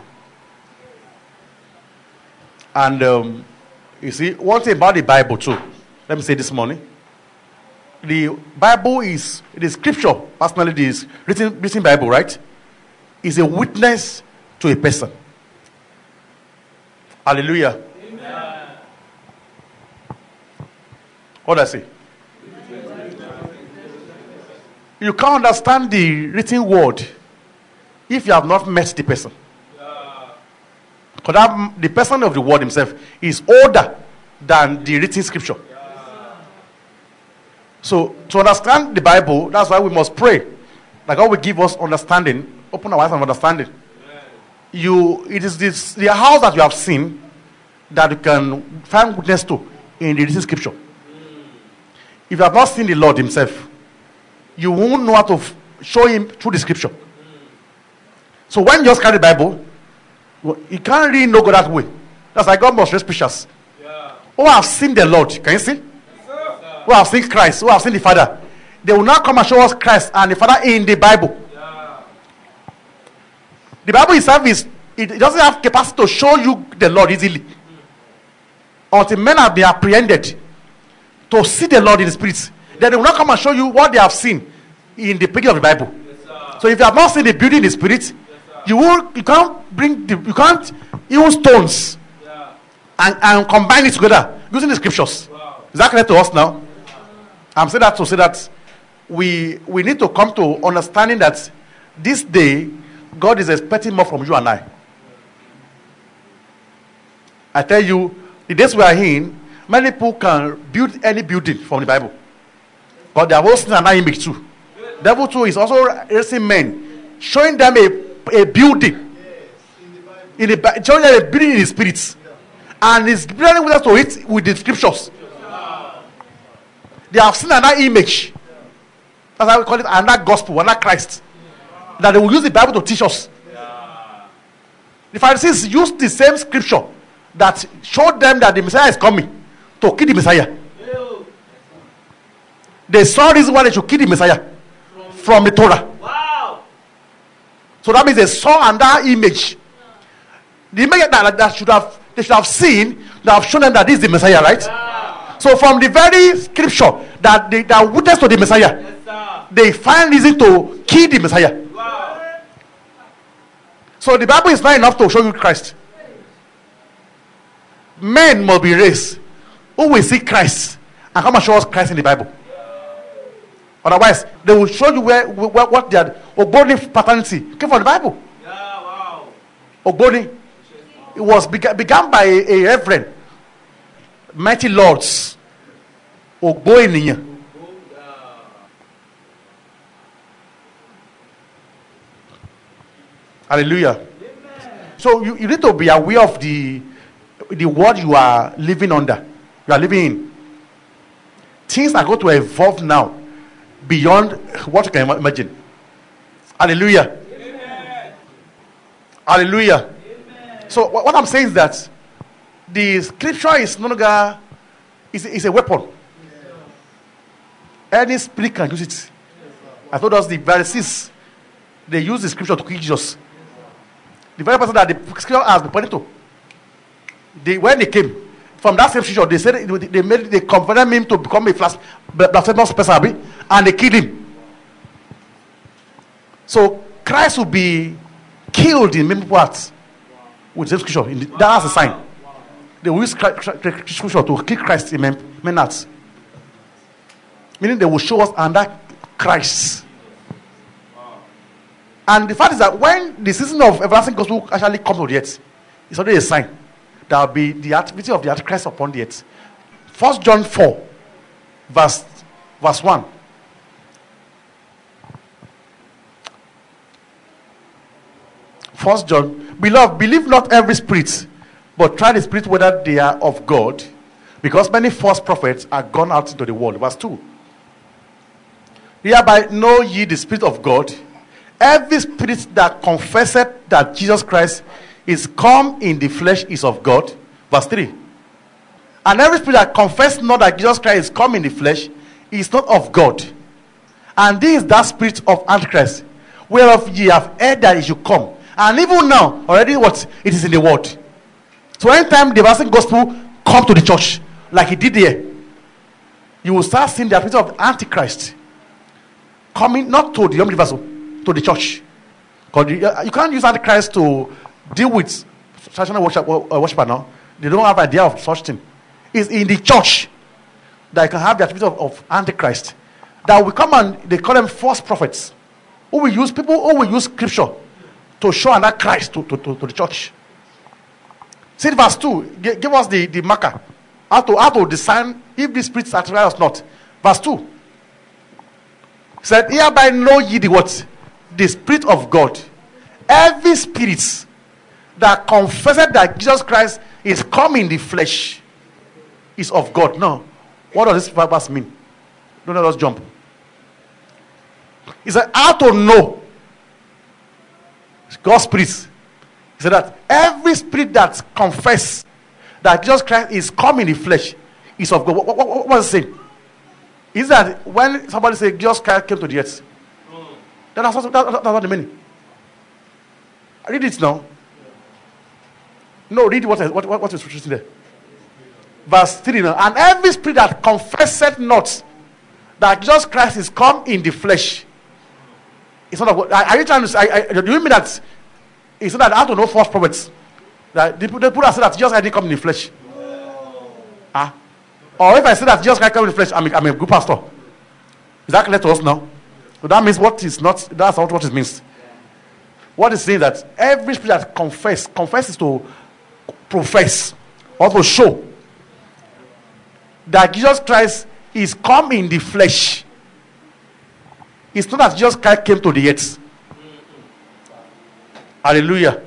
And um, you see, one thing about the Bible too, let me say this morning, the Bible is, the scripture, personally, this written, written Bible, right, is a witness to a person. Hallelujah. Amen. What do I say? You can't understand the written word if you have not met the person. Because yeah. the person of the word himself is older than the written scripture. Yeah. So to understand the Bible, that's why we must pray that God will give us understanding, open our eyes and understanding. Yeah. You, it is this the house that you have seen that you can find witness to in the written scripture. Mm. If you have not seen the Lord himself, you won't know how to f- show him through the scripture. Mm. So when you just carry the Bible, well, you can't really know God that way. That's why God must raise preachers. Yeah. Who have seen the Lord, can you see? Yes, sir. Who have seen Christ, who have seen the Father. They will not come and show us Christ and the Father in the Bible. Yeah. The Bible itself is, it doesn't have capacity to show you the Lord easily. Mm. Until men have been apprehended to see the Lord in the spirit. Then they will not come and show you what they have seen in the picture of the Bible. Yes, so if you have not seen the beauty in the spirit, yes, you will you can't bring the, you can't use stones yeah. and, and combine it together using the scriptures. Wow. Is that clear to us now? Yeah. I'm saying that to say that we we need to come to understanding that this day God is expecting more from you and I. I tell you, the days we are in, many people can build any building from the Bible. But they are also an image too. The devil too is also raising men, showing them a, a building. Yes, in the Bible. In the, showing them a building in the spirits. Yeah. And he's bringing with us to it with the scriptures. Yeah. They have seen another image. That's how we call it, another gospel, another Christ. Yeah. That they will use the Bible to teach us. Yeah. The Pharisees used the same scripture that showed them that the Messiah is coming to kill the Messiah. They saw reason why they should kill the Messiah from, from the Torah. Wow. So that means they saw another image. The image that, that should have they should have seen that have shown them that this is the Messiah, right? Yeah. So from the very scripture that they that witness to the Messiah, yes, they find reason to kill the Messiah. Wow. So the Bible is not enough to show you Christ. Men must be raised who will see Christ and come and show us Christ in the Bible. Otherwise, they will show you where, where what they are. Ogboni paternity came from the Bible. Yeah, wow. Ogboni, it was began, began by a, a reverend, mighty lords. Ogboni. Hallelujah. Amen. So you, you need to be aware of the the world you are living under. You are living in. Things are going to evolve now beyond what you can imagine. Hallelujah. Amen. Hallelujah. Amen. So what I'm saying is that the scripture is no longer is, is a weapon. Yeah. Any spirit can use it. I told us the Pharisees, they use the scripture to kill Jesus. The very person that the scripture has been pointing to, they, when they came from that same scripture, they said they made they converted him to become a blasphemous person, and they killed him. So Christ will be killed in many parts with the scripture. That's a sign. they will use scripture to kill Christ in men, men hearts. Meaning they will show us under Christ. And the fact is that when the season of everlasting gospel actually comes to the earth, it's already a sign. There will be the activity of the Antichrist upon the earth. First John four, verse, verse one. First John, beloved, believe not every spirit, but try the spirit whether they are of God, because many false prophets are gone out into the world. Verse two. Hereby know ye the Spirit of God. Every spirit that confesseth that Jesus Christ is come in the flesh is of God. Verse three. And every spirit that confesseth not that Jesus Christ is come in the flesh is not of God. And this is that spirit of Antichrist, whereof ye have heard that it should come. And even now, already what? It is in the world. So anytime the everlasting gospel come to the church, like he did here, you will start seeing the activity of the Antichrist coming not to the unbelievers, to the church. Because you can't use Antichrist to deal with traditional worship, uh, worshiper now. They don't have idea of such thing. It's in the church that you can have the activity of, of Antichrist. That will come and they call them false prophets. Who will use people who will use scripture to show another Christ to, to, to, to the church. See verse two. Give, give us the, the marker. How to, how to discern if the spirit satisfies or not. Verse two. Said, hereby know ye the what? The Spirit of God. Every spirit that confesses that Jesus Christ is come in the flesh is of God. Now, what does this verse mean? Don't let us jump. He said, how to know God's spirit. He said that every spirit that confesses that Jesus Christ is come in the flesh is of God. What, what, what, what was it saying? Is that when somebody says Jesus Christ came to the earth, mm. then that's not, that, that's not the meaning. Read it now. No, read what what what, what is written there. Verse three now. And every spirit that confesseth not that Jesus Christ is come in the flesh, it's not of God. Are you trying to say? I, I, do you mean that it's not that I have to know false prophets? That the people that say that Jesus Christ didn't come in the flesh. Ah. Or if I say that Jesus Christ came in the flesh, I'm a, I'm a good pastor. Is that clear to us now? So that means what is not, that's not what it means. What is saying that every spirit that confess, confess is to profess, or to show that Jesus Christ is come in the flesh. It's not that Jesus Christ came to the earth. Hallelujah.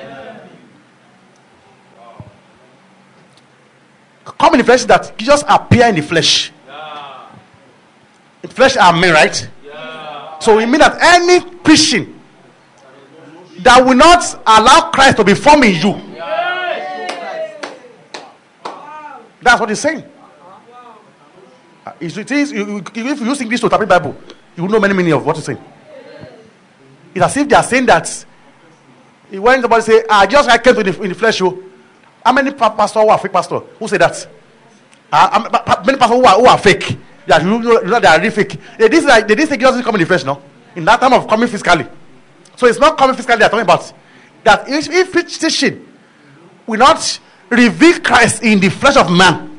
Come in the flesh that Jesus appear in the flesh. Yeah. In flesh are men, right? Yeah. So it means that any Christian that will not allow Christ to be formed in you. Yeah. That's what he's saying. Uh, it is, you, if you use English to interpret the Bible, you will know many meaning of what he's saying. It's as if they are saying that when somebody say, ah, Jesus Christ came to the, in the flesh, you. How many pastors who are fake pastors? Who say that? Uh, many pastors who are, who are fake. That you know, you know they are really fake. They didn't say, they didn't say Jesus is coming in the flesh, no? In that time of coming physically. So it's not coming physically they're talking about. That if, if teaching will not reveal Christ in the flesh of man,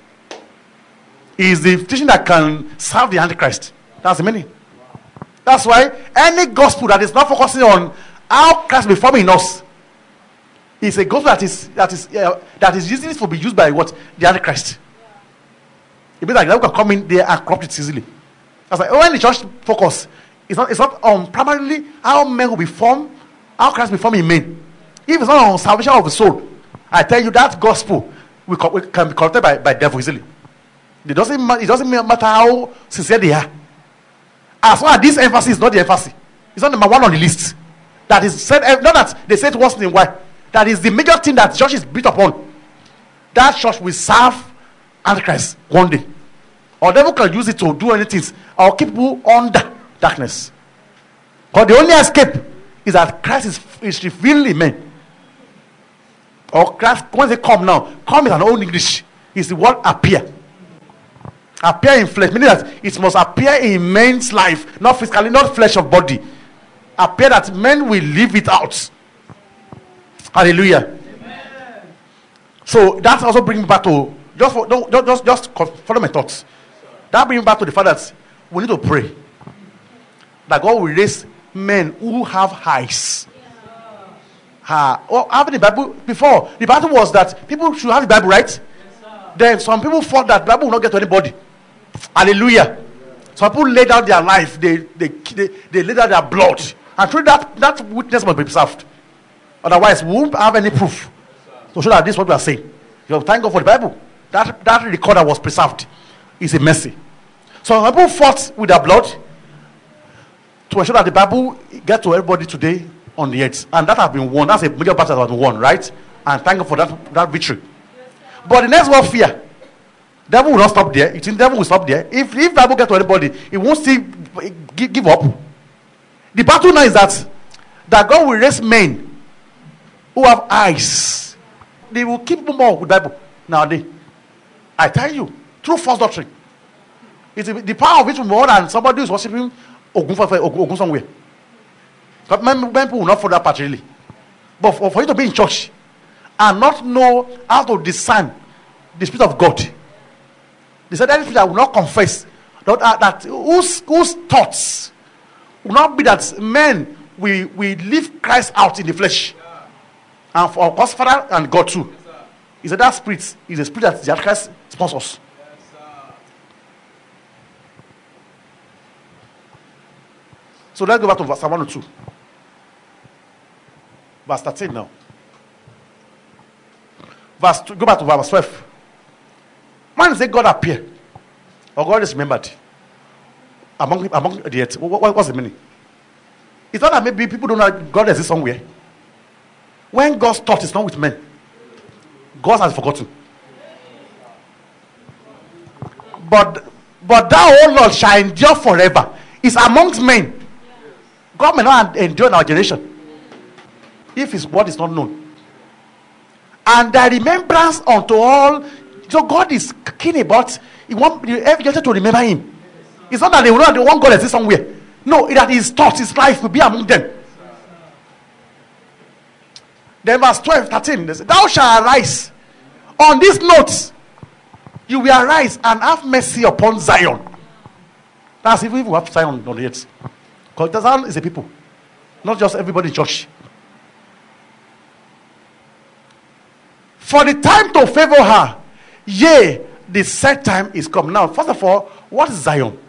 is the teaching that can serve the Antichrist. That's the meaning. That's why any gospel that is not focusing on how Christ will be forming in us, it's a gospel that is that is uh, that is easily to be used by what? The Antichrist. Yeah. It means like that we can come in there and corrupt it easily. That's like when the church focus, it's not it's not on primarily how men will be formed, how Christ will be formed in men. If it's not on salvation of the soul, I tell you that gospel we can, we can be corrupted by, by devil easily. It doesn't it doesn't matter how sincere they are. As long as this emphasis is not the emphasis, it's not number one on the list. That is said, not that they said once in a while. That is the major thing that church is built upon. That church will serve Antichrist one day. Or devil can use it to do anything or keep people under darkness. Because the only escape is that Christ is, is revealed in men. Or Christ, when they come now, come in an old English, is the word appear. Appear in flesh, meaning that it must appear in men's life, not physically, not flesh of body. Appear that men will live it out. Hallelujah. Amen. So that also brings me back to just for, don't, just just follow my thoughts. That brings me back to the fact that we need to pray that God will raise men who have eyes. Uh, well, having the Bible before, the Bible was that people should have the Bible, right? Yes, then some people thought that the Bible will not get to anybody. Hallelujah. Some people laid out their life, they they they, they laid out their blood, and through that that witness must be preserved. Otherwise, we won't have any proof to show that this is what we are saying. You know, thank God for the Bible. That that recorder was preserved. It's a mercy. So some people fought with their blood to ensure that the Bible get to everybody today on the earth, and that has been won. That's a major battle that has been won, right? And thank God for that that victory. But the next warfare, devil will not stop there. You think devil will stop there? If if Bible get to anybody, it won't still give, give up. The battle now is that that God will raise men who have eyes. They will keep more with Bible nowadays. I tell you, through false doctrine. It's the power of it more than somebody who is worshiping Ogun, Ogun somewhere. Because many people will not follow that part really. But for, for you to be in church and not know how to discern the Spirit of God, they said anything that will not confess that, uh, that whose, whose thoughts will not be that men we we leave Christ out in the flesh. And for God's Father and God too. He said that spirit is a spirit that the Christ sponsors. So let's go back to verse one and two. Verse thirteen now. Verse two, go back to verse twelve. Man say God appear, or God is remembered among among the earth. What, what, what's the meaning? It's not that maybe people don't know God exists somewhere. When God's thought is not with men, God has forgotten. But but thou, O Lord, shall endure forever. It's amongst men. God may not endure in our generation if his word is not known. And the remembrance unto all. So God is keen about he want every generation to remember him. It's not that they will not they want God to exist somewhere. No, that his thoughts, his life will be among them. Then verse twelve, thirteen, they say, thou shalt arise. On this note, you will arise and have mercy upon Zion. That's even if we have Zion on the earth. Because Zion is a people, not just everybody in church. For the time to favor her, yea, the set time is come. Now, first of all, what is Zion?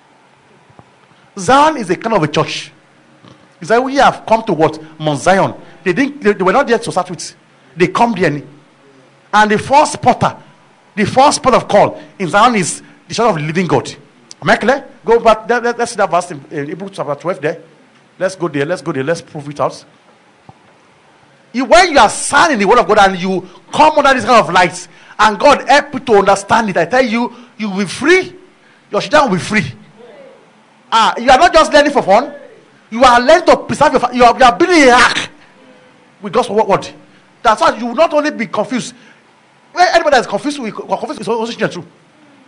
Zion is a kind of a church. It's like we have come to what? Mount Zion. They didn't. They, they were not there to start with. They come there, and the first potter, the first port of call in Zion is the church of the living God. Am I clear? Go back. Let, let, let's see that verse in, in Hebrews chapter twelve. There. Let's go there. Let's go there. Let's prove it out. You, when you are sound in the word of God and you come under this kind of light, and God help you to understand it, I tell you, you will be free. Your children will be free. Ah, you are not just learning for fun. You are learning to preserve your. You are, you are building a ark with God's word. That's why you will not only be confused. When anybody that is confused, we confused is also children too.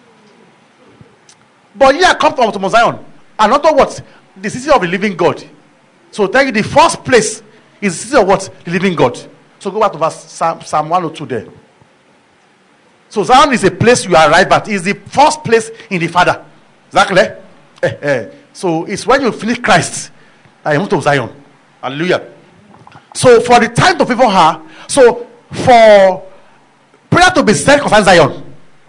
But here come from to Mount Zion, and not what the city of the living God. So tell you the first place is the city of what? The living God. So go back to verse Psalm, Psalm one oh two there. So Zion is a place you arrive at. It's the first place in the Father. Exactly. Eh, eh. So it's when you finish Christ that you move to Zion. Hallelujah. So for the time to favor her, so for prayer to be said concerning Zion,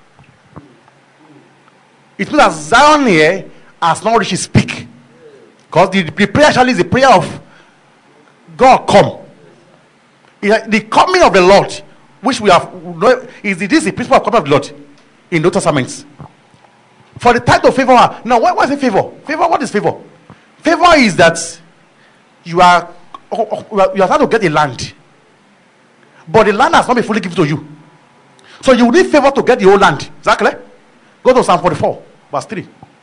it means that Zion here has not reached his peak. Because the, the prayer actually is the prayer of God come. The coming of the Lord, which we have, is this is the principle of coming of the Lord in the Old Testament. For the time to favor her. Now, what, what is favor? Favor, what is favor? Favor is that you are you are trying to get a land, but the land has not been fully given to you. So you need favor to get the whole land. Exactly. Go to Psalm forty-four, verse three.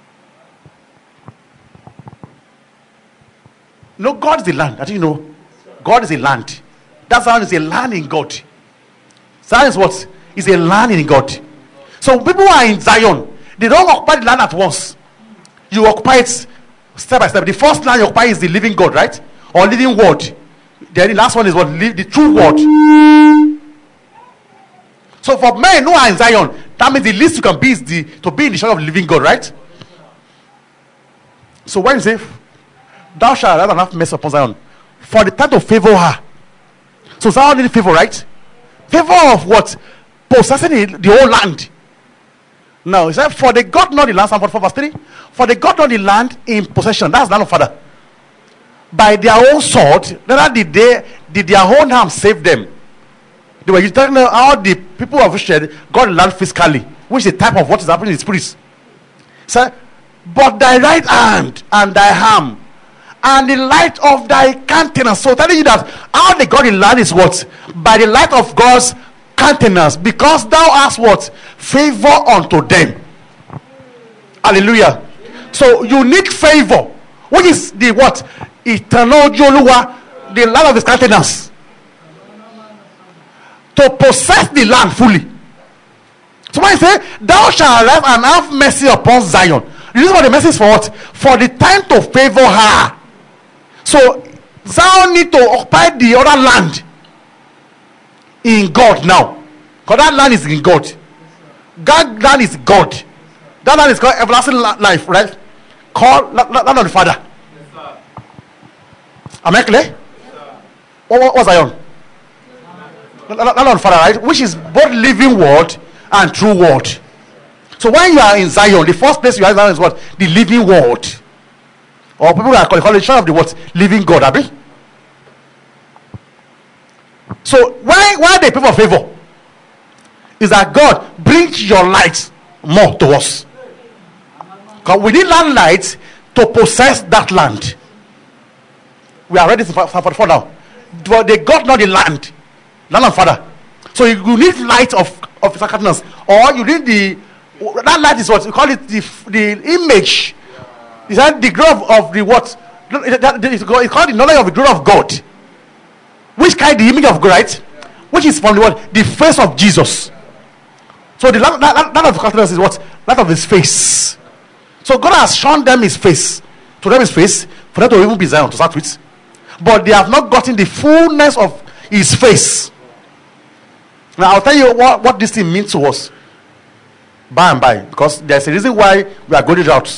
No, God is the land. I think you know. God is a land. That Zion is a land in God. Zion is what? Is a land in God. So people who are in Zion, they don't occupy the land at once. You occupy it step by step. The first land you occupy is the living God, right? Or living word. Then the last one is what? The true word. So for men who are in Zion, that means the least you can be is the, to be in the shadow of the living God, right? So when you say, thou shalt arise and have mercy upon Zion, for the time to favor her. So Zion needs favor, right? Favor of what? Possessing the, the whole land. Now, he said, for they got not the land, Psalm forty-four verse three. For they got not the land in possession. That's the land of Father. By their own sword, neither did they, did their own arm save them. They were telling them how the people of Israel got the land physically, which is the type of what is happening in the spirits. So, but thy right hand and thy arm and the light of thy countenance. So telling you that how they got the land is what? By the light of God's countenance, because thou hast what? Favor unto them. Hallelujah. So you need favor, which is the what? Eternal Joluwa, the light of his countenance, to possess the land fully. So when I say, thou shalt arise and have mercy upon Zion, the reason for the mercy is for what? For the time to favor her. So Zion need to occupy the other land in God now, because that land is in God. That land is God. That land is called everlasting life, right? Called land of the Father. Yes, am I clear? Yes, what, what, what's Zion? Land of the Father, right? Which is both living word and true word. So when you are in Zion, the first place you are in Zion is what? The living word. Or people are calling it of the what? Living God, Abi. So why why they pay for favor? Is that God brings your light more to us. Because we need land light to possess that land. We are ready for forty-four now. But they got not the land, land of Father. So you, you need light of of his countenance, or you need the that light is what we call it the the image. Is that the glory of, of the what? It's called the knowledge of the glory of God, which carry the image of God, right? Which is from the what? The face of Jesus. So the light, light, light of the countenance is what? Light of his face. So God has shown them his face, to them his face, for them to even be Zion to start with. But they have not gotten the fullness of his face. Now I'll tell you what, what this thing means to us by and by, because there's a reason why we are going out.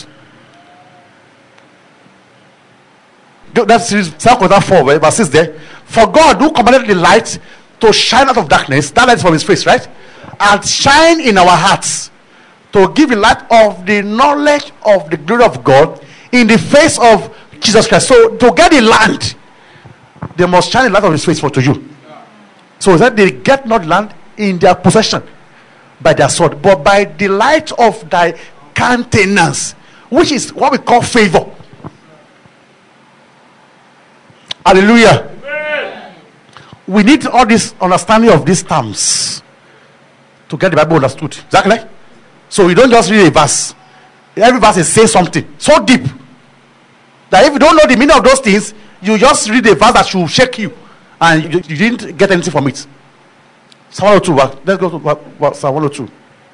That's Second Corinthians four, verse six there. For God who commanded the light to shine out of darkness, that light is from his face, right? And shine in our hearts to give the light of the knowledge of the glory of God in the face of Jesus Christ. So to get the land, they must shine the light of his face for to you. So that they get not land in their possession by their sword, but by the light of thy countenance, which is what we call favor. Hallelujah. Amen. We need all this understanding of these terms to get the Bible understood. Exactly. So you don't just read a verse. Every verse is say something so deep that if you don't know the meaning of those things, you just read a verse that should shake you, and you, you didn't get anything from it. Psalm one oh two. Let's go to Psalm one oh two.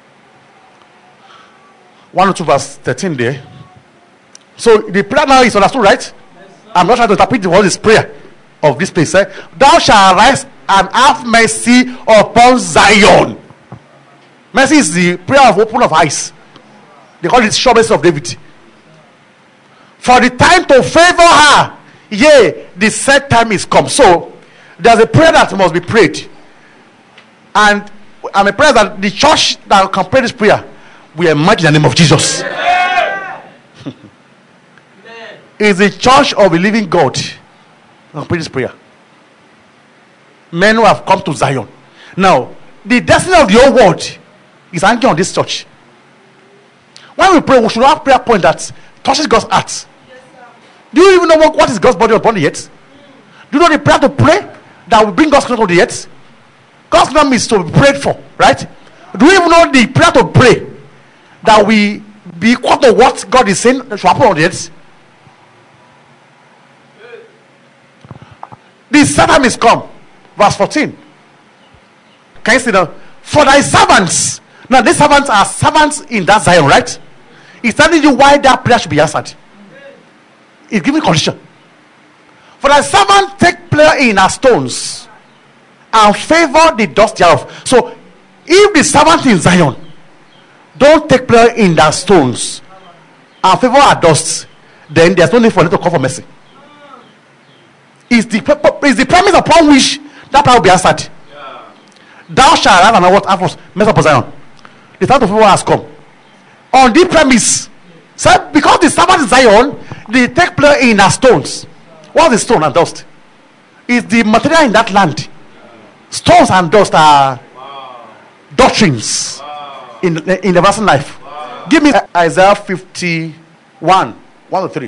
one oh two verse thirteen there. So the prayer now is understood, right? I'm not trying to interpret what is prayer of this place. Eh? Thou shalt arise and have mercy upon Zion. Mercy is the prayer of open of eyes. They call it sure mercy of David. For the time to favor her, yea, the set time is come. So there's a prayer that must be prayed, and I'm a prayer that the church that can pray this prayer will emerge in the name of Jesus. Is the church of the living God and pray this prayer. Men who have come to Zion. Now, the destiny of the whole world is hanging on this church. When we pray, we should have prayer point that touches God's heart. Yes, do you even know what, what is God's body upon the earth? Do you know the prayer to pray that will bring God's kingdom to the earth? God's kingdom is to be prayed for, right? Do you even know the prayer to pray that we be equal to what God is saying should happen on the earth? The set time is come. Verse fourteen. Can you see now? For thy servants. Now these servants are servants in that Zion, right? It's telling you why that prayer should be answered. It's giving condition. For thy servant take pleasure in her stones and favor the dust thereof. So If the servant in Zion don't take pleasure in their stones and favor our dust, then there's no need for them to call for mercy. Is the is the promise upon which that prayer will be answered. Yeah. Thou shalt have an what happens? Mercy upon Zion. The time of favor has come. On the premise, so because the servant in Zion, they take pleasure in our stones. What is stone and dust? Is the material in that land. Stones and dust are wow. doctrines wow. in in the person life. Wow. Give me Isaiah fifty-one, one to three.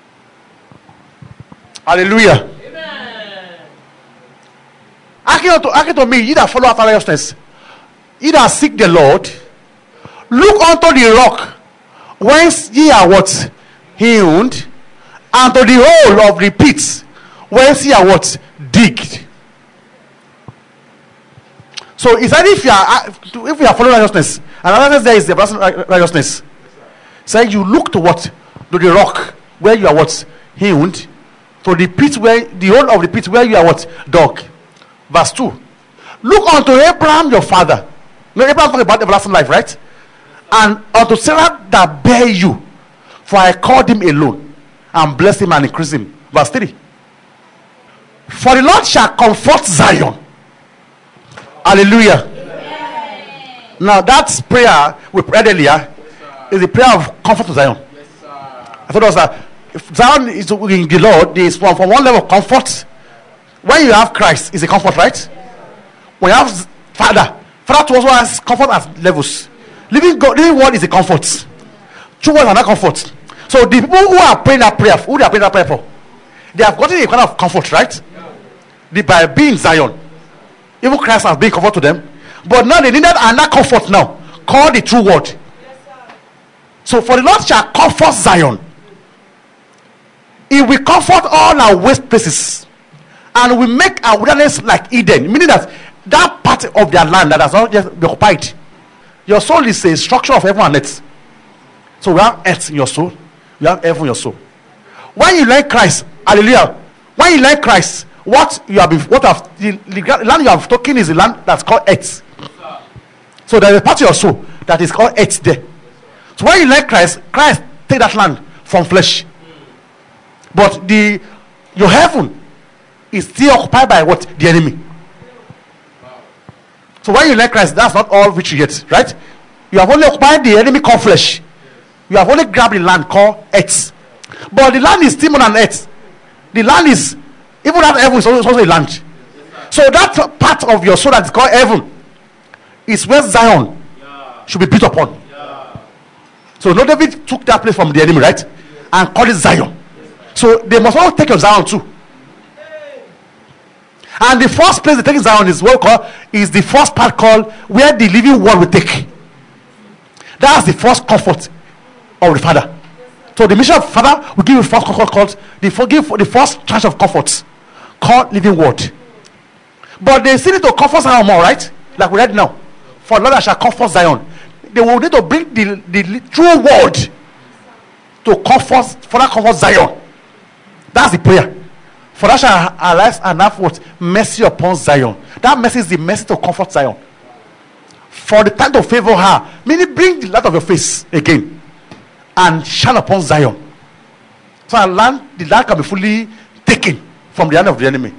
Hallelujah. Hearken unto, hearken to me, ye that follow after righteousness, ye that seek the Lord, look unto the rock whence ye are what? Hewn, and to the hole of the pit whence ye are what? Digged. So it's that if you are if you are following righteousness, and righteousness there is the person righteousness. Say so you look to what? To the rock where you are what? Hewn, to the pit where the hole of the pit where you are what? Dug. Verse two. Look unto Abraham your father. No, Abraham talking about everlasting life, right? And unto Sarah that bare you, for I called him alone and blessed him and increased him. Verse three. For the Lord shall comfort Zion. Hallelujah. Amen. Now that prayer we prayed earlier yes, is the prayer of comfort to Zion. Yes, I thought it was that if Zion is in the Lord, there is from, from one level of comfort. When you have Christ, is a comfort, right? When you have Father, Father also has comfort at levels. Living God, living word is a comfort. True words are not comfort. So the people who are praying that prayer, who they are praying that prayer for, they have gotten a kind of comfort, right? The, by being Zion, even Christ has been comfort to them. But now they needed another comfort now, called the true word. So for the Lord shall comfort Zion. He will comfort all our waste places. And we make our wilderness like Eden, meaning that that part of their land that has not yet been occupied. Your soul is a structure of heaven and earth. So we have earth in your soul, you have heaven in your soul. When you like Christ, hallelujah. When you like Christ, what you have been, what have the, the land you have taken is the land that's called earth. So there is a part of your soul that is called earth there. So when you like Christ, Christ take that land from flesh. But the your heaven is still occupied by what? The enemy. Wow. So when you like Christ, that's not all which you get, right? You have only occupied the enemy called flesh. You have only grabbed the land called earth. But the land is still more than earth. The land is, even that heaven is also a land. So that part of your soul that is called heaven is where Zion yeah. should be built upon. Yeah. So no, David took that place from the enemy, right? And called it Zion. So they must all take your Zion too. And the first place they take Zion is what called is the first part called where the living word will take. That's the first comfort of the Father. So the mission of the Father will give you the first comfort called the forgive the first tranche of comforts called living word. But they still need to comfort Zion more, right? Like we read now. For the Lord that shall comfort Zion. They will need to bring the, the true word to comfort for that comfort Zion. That's the prayer. For that shall arise and have what? Mercy upon Zion. That mercy is the mercy to comfort Zion. For the time to favor her, meaning bring the light of your face again and shine upon Zion. So our land, the land can be fully taken from the hand of the enemy.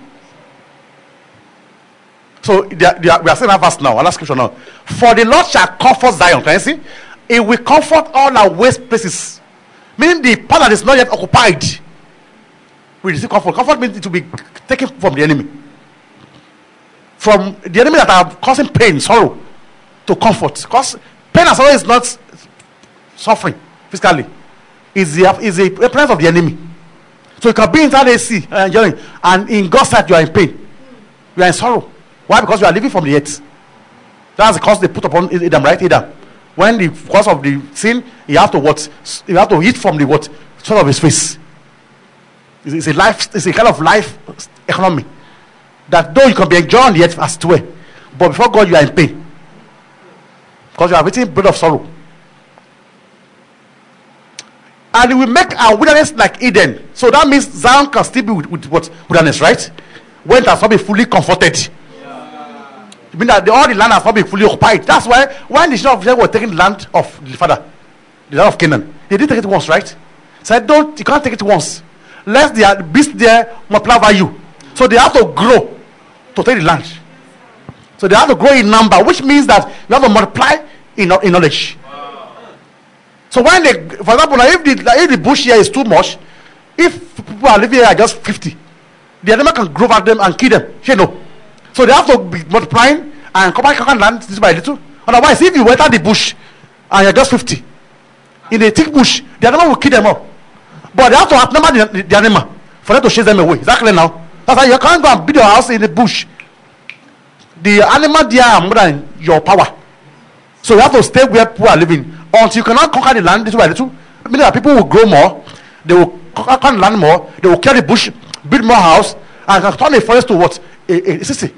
So they are, they are, we are saying that verse now, another scripture now. For the Lord shall comfort Zion. Can you see? It will comfort all our waste places. Meaning the part that is not yet occupied. We receive comfort. Comfort means it will be taken from the enemy. From the enemy that are causing pain, sorrow, to comfort. Because pain and sorrow is not suffering physically. It's the, it's the presence of the enemy. So you can be inside A C and enjoying, and in God's sight you are in pain. You are in sorrow. Why? Because you are living from the earth. That's the cause they put upon Adam, right? Adam. When the cause of the sin, you have to what? You have to eat from the what? Sort of his face. It's a life, it's a kind of life economy. That though you can be enjoying the earth as it were, but before God you are in pain. Because you are eating bread of sorrow. And it will make our wilderness like Eden. So that means Zion can still be with, with what? Wilderness, right? When it has not been fully comforted. Yeah. mean that the, all the land has not been fully occupied. That's why when the children of Israel were taking the land of the father, the land of Canaan, they didn't take it once, right? Said, don't, you can't take it once. Let the beast there multiply value. So they have to grow to take the land. So they have to grow in number, which means that you have to multiply in, in knowledge. So when they, for example, now if the if the bush here is too much, if people are living here at just fifty, the animal can grow over them and kill them. You know. So they have to be multiplying and come back and land little by little. Otherwise, if you enter the bush and you're just fifty, in a thick bush, the animal will kill them all. But they have to outnumber the, the animal for them to chase them away. Is that clear now? That's why you can't go and build your house in the bush. The animal there are more than your power. So you have to stay where people are living until you cannot conquer the land little by little. Meaning that people will grow more, they will conquer the land more, they will clear the bush, build more house, and can turn the forest to what? A, a city.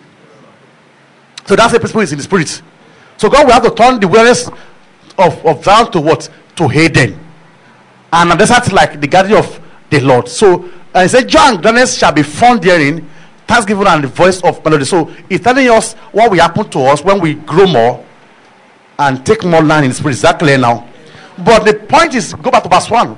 So that's the principle is in the spirit. So God will have to turn the wilderness of, of Zion to what? To Hayden. And that's desert like the garden of the Lord. So uh, he said, Joy and gladness shall be found therein, thanksgiving and the voice of melody. So he's telling us what will happen to us when we grow more and take more land in the spirit. Is that clear now? But the point is, go back to verse one.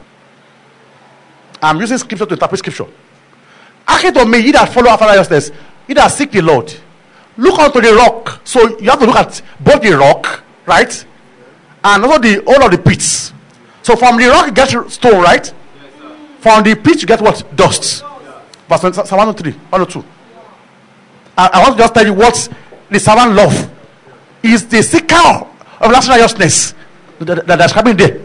I'm using scripture to interpret scripture. Hearken to me, ye that follow after righteousness, ye that seek the Lord. Look unto the rock. So you have to look at both the rock, right? And also the all of the pits. So from the rock you get stone, right? Yes, from the pit you get what? Dust. Yeah. Verse Psalm one oh three, one oh two. I, I want to just tell you what the servant love is the seeker of lasting righteousness that, that that's coming there.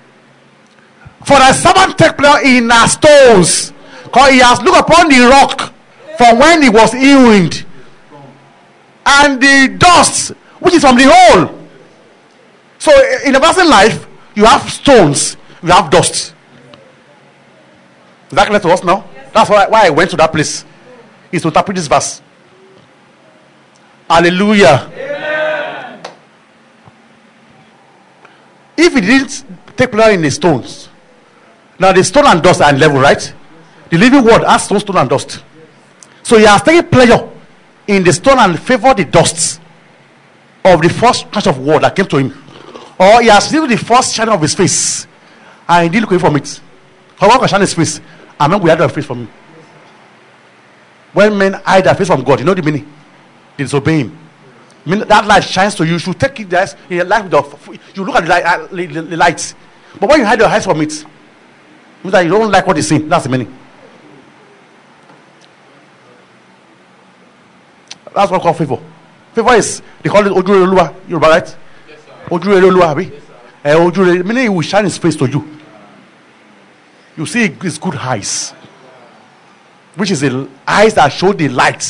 For the servant take pleasure in our stones, because he has looked upon the rock from when he was healed, and the dust which is from the hole. So in a person's life, you have stones, you have dust. Is that clear to us now? Yes. That's why, why I went to that place, is to interpret this verse. Hallelujah. Amen. If he didn't take pleasure in the stones, now the stone and dust are level, right? The living word has stone, stone and dust. So he has taken pleasure in the stone and favor the dust of the first catch of word that came to him. Or he has seen the first shining of his face and he didn't look away from it. How can shine his face? And men will hide their face from him. When men hide their face from God, you know the meaning? They disobey him. I mean, that light shines to you. You should take it there. You look at the light, uh, the, the, the light. But when you hide your eyes from it, it means that you don't like what you see. That's the meaning. That's what we call favor. Favor is, they call it Ojure Olua. You're right? Ojure Olua, Ojure, meaning he will shine his face to you. You see his good eyes, which is the eyes that show the light.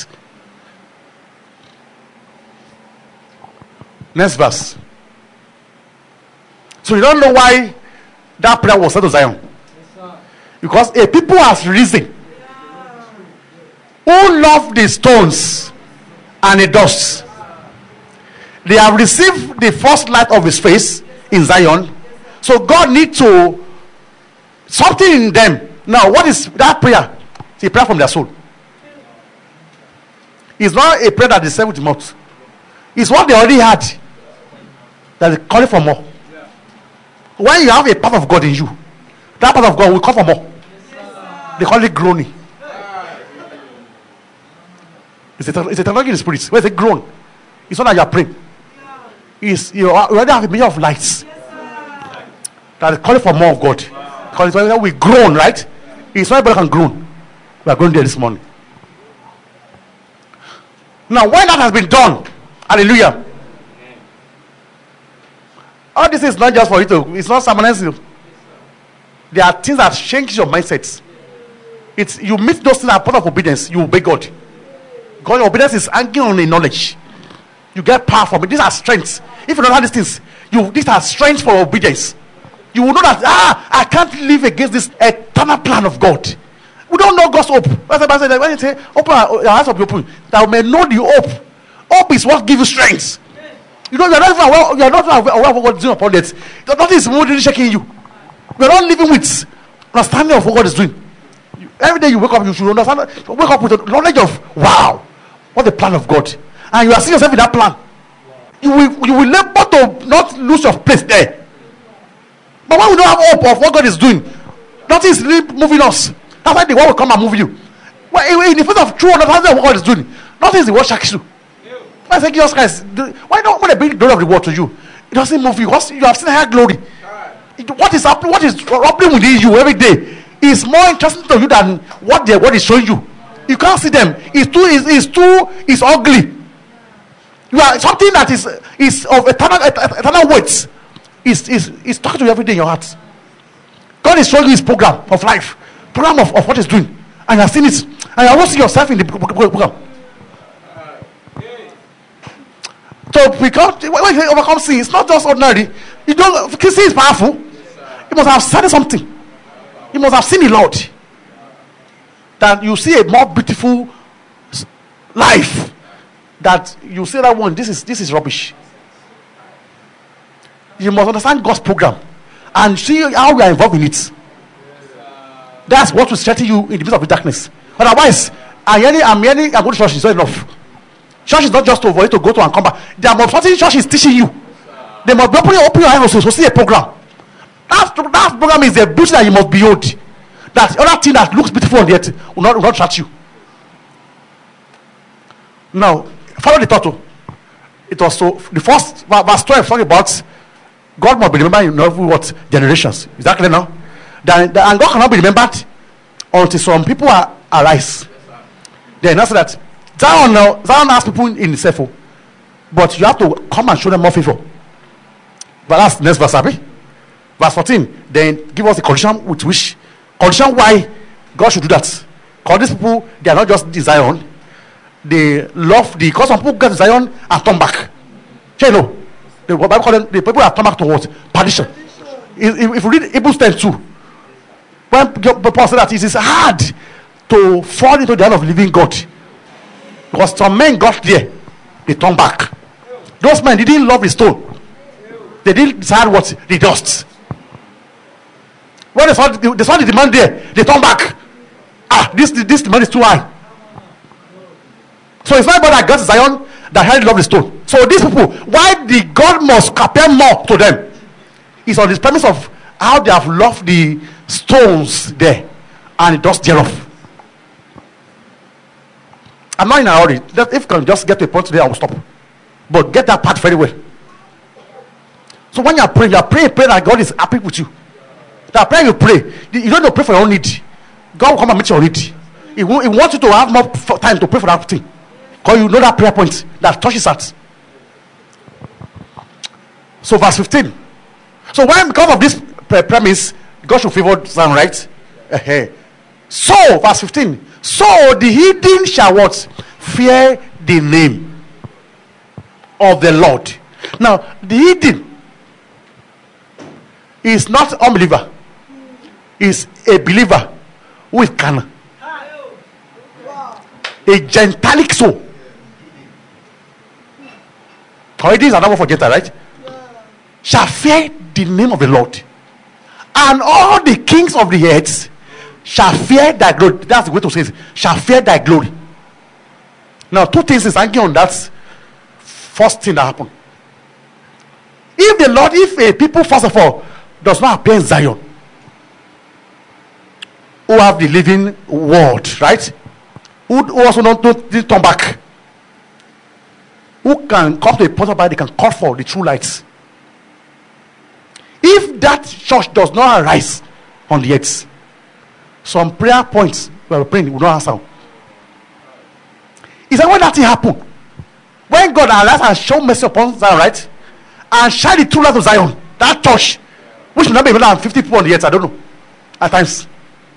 Next verse. So you don't know why that prayer was said to Zion. Because a people has risen who love the stones and the dust. They have received the first light of his face in Zion. So God needs to something in them. Now, what is that prayer? It's a prayer from their soul. It's not a prayer that they say with the mouth. It's what they already had that they call it for more. When you have a part of God in you, that part of God will call for more. They call it groaning. It's a, it's a technology in the spirit. Where's it groan? It's not that you are praying. It's, you already have a measure of lights that is calling for more of God. Because when we groan, right? It's not everybody can groan. We are going there this morning. Now, when that has been done, hallelujah. All this is not just for you to, it's not permanent. There are things that change your mindset. It's you meet those things as part of obedience, you obey God. God, your obedience is hanging on the knowledge. You get power from it. These are strengths. If you don't have these things, you these are strengths for obedience. You will know that ah, I can't live against this eternal plan of God. We don't know God's hope. When you say, open your eyes up, open, that we may know the hope. Hope is what gives you strength. You know, you are not even aware, you are not aware of what is doing upon it. Nothing is more shaking you. We are not living with understanding of what God is doing. Every day you wake up, you should understand. Wake up with the knowledge of wow, what the plan of God. and you are seeing yourself in that plan, you will you will labor to not lose your place there. But when we don't have hope of what God is doing, nothing is really moving us. That's why the world will come and move you. Well, in the face of true understanding of what God is doing, nothing is the world shakes you. I think Jesus Christ, why not when they bring the glory of the world to you? It doesn't move you because you have seen higher glory. What is happening, what is happening within you every day is more interesting to you than what the world is showing you. You can't see them. It's too, it's, it's too, it's ugly. You are something that is is of eternal eternal weight. Is is is talking to you every day in your heart. God is showing you his program of life, program of, of what he's doing, and you have seen it, and you also see yourself in the program. So because when you overcome sin, it's not just ordinary. You don't. Sin is powerful. You must have said something. You must have seen the Lord. That you see a more beautiful life. That you say that one. This is this is rubbish. You must understand God's program and see how we are involved in it. That's what will strengthen you in the midst of the darkness. Otherwise, I'm hearing, I'm hearing, I'm going to church is not enough. Church is not just for you to go to and come back. There must something church is teaching you. They must be opening open your eyes to see a program. That, that program is a beauty that you must behold. That other thing that looks beautiful on the earth will not, will not attract you. Now, follow the thought. It was so the first verse twelve talking about God must be remembered in every what generations. Is that clear now? Then, and God cannot be remembered until some people are arise. Then after that, Zion now Zion has people in itself, but you have to come and show them more favor. But that's next verse, Abby. Verse fourteen. Then give us the condition with which condition why God should do that. Because these people, they are not just in Zion. They love the because some people get to Zion and come back. You know, the Bible call them the people that come back to what? Perdition. If, if you read Hebrews ten two, when Paul said that it is hard to fall into the hand of the living God. Because some men got there, they turned back. Those men, they didn't love the stone. They didn't decide what? The dust. When they saw, they saw the demand there, they turned back. Ah, this, this demand is too high. So it's not about that God Zion that had love the stone. So these people, why the God must compare more to them? It's on this premise of how they have loved the stones there and the dust thereof. I'm not in a hurry. If you can just get to a point today, I will stop. But get that part very well. So when you are praying, you are praying, pray that God is happy with you. That prayer you pray, you don't need to pray for your own need. God will come and meet your need. He, will, he wants you to have more time to pray for that thing. Because you know that prayer point that touches heart. So verse fifteen. So when because of this premise, God should favor Zion, right? Uh-huh. So verse fifteen. So the hidden shall what? Fear the name of the Lord. Now the hidden is not unbeliever, is a believer who is carnal, a gentilic soul. Already is another word for gentle, right? Shall fear the name of the Lord, and all the kings of the earth shall fear thy glory. That's the way to say it. Shall fear thy glory. Now, two things is hanging on that first thing that happened. If the Lord, if a people first of all does not appear in Zion, who have the living word, right? Who, who also don't, don't, don't turn back, who can come to a point where they can call for the true lights. If that church does not arise on the earth, some prayer points we are praying will not answer. Is that when that thing happened? When God arise and show mercy upon Zion, right? And shine the true light of Zion, that church, which will not be more than fifty people on the earth, I don't know, at times.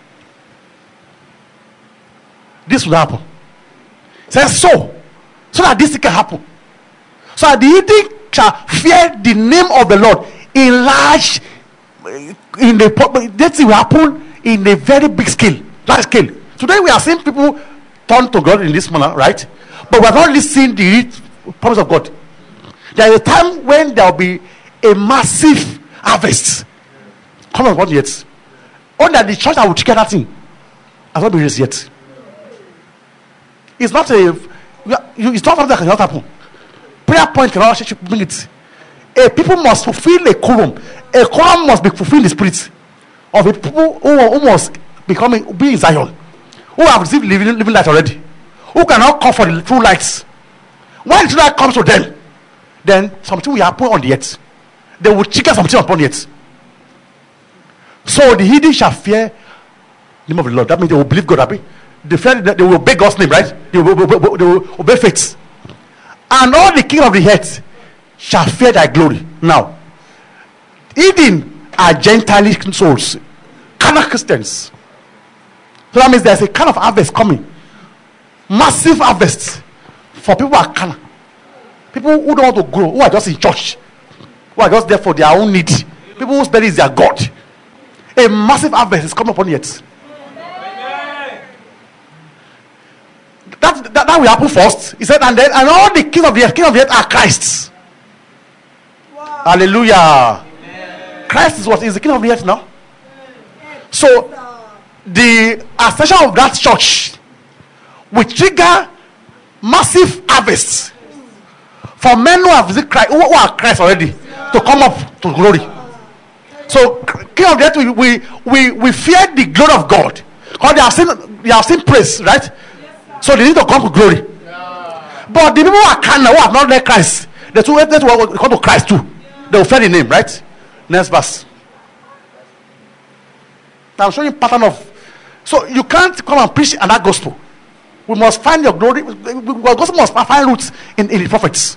This will happen. It says so, so that this thing can happen. So that the hidden shall fear the name of the Lord in large, in the this will happen in a very big scale, large scale. Today we are seeing people turn to God in this manner, right? But we are not listening to the promise of God. There is a time when there will be a massive harvest. Come on, God, yet. Only the church that will trigger that thing has not been raised yet. It's not a You, are- you, it's not something that cannot happen. Prayer point cannot actually bring it. A people must fulfill a quorum. A quorum must be fulfilled in the spirit of a people who, who must becoming be in Zion, who have received living, living light already, who cannot come for the true lights. When the true light comes to them, then something will happen on the earth. They will trigger something upon the earth. So the hidden shall fear the name of the Lord. That means they will believe God. Abi? They fear that they will obey God's name, right? They will, they will, they will obey faith. And all the king of the earth shall fear thy glory. Now, hidden are Gentile souls, carnal Christians. So that means there's a kind of harvest coming, massive harvest for people who are carnal, people who don't want to grow, who are just in church, who are just there for their own need, people whose belly is their God. A massive harvest is coming upon the earth. That, that, that will happen first. He said, and then and all the kings of the earth, king of the earth are Christ. Wow. Hallelujah. Amen. Christ is what is the king of the earth now. So the ascension of that church will trigger massive harvests for men who have visited Christ, who are Christ already, to come up to glory. So king of the earth, we we we, we fear the glory of God because they have seen they have seen praise, right? So they need to come to glory. Yeah. But the people who are carnal, who have not let Christ, they too they will come to Christ too. They will fear the name, right? Next verse. Now I'm showing you pattern of. So you can't come and preach another gospel. We must find your glory. The gospel must find roots in, in the prophets.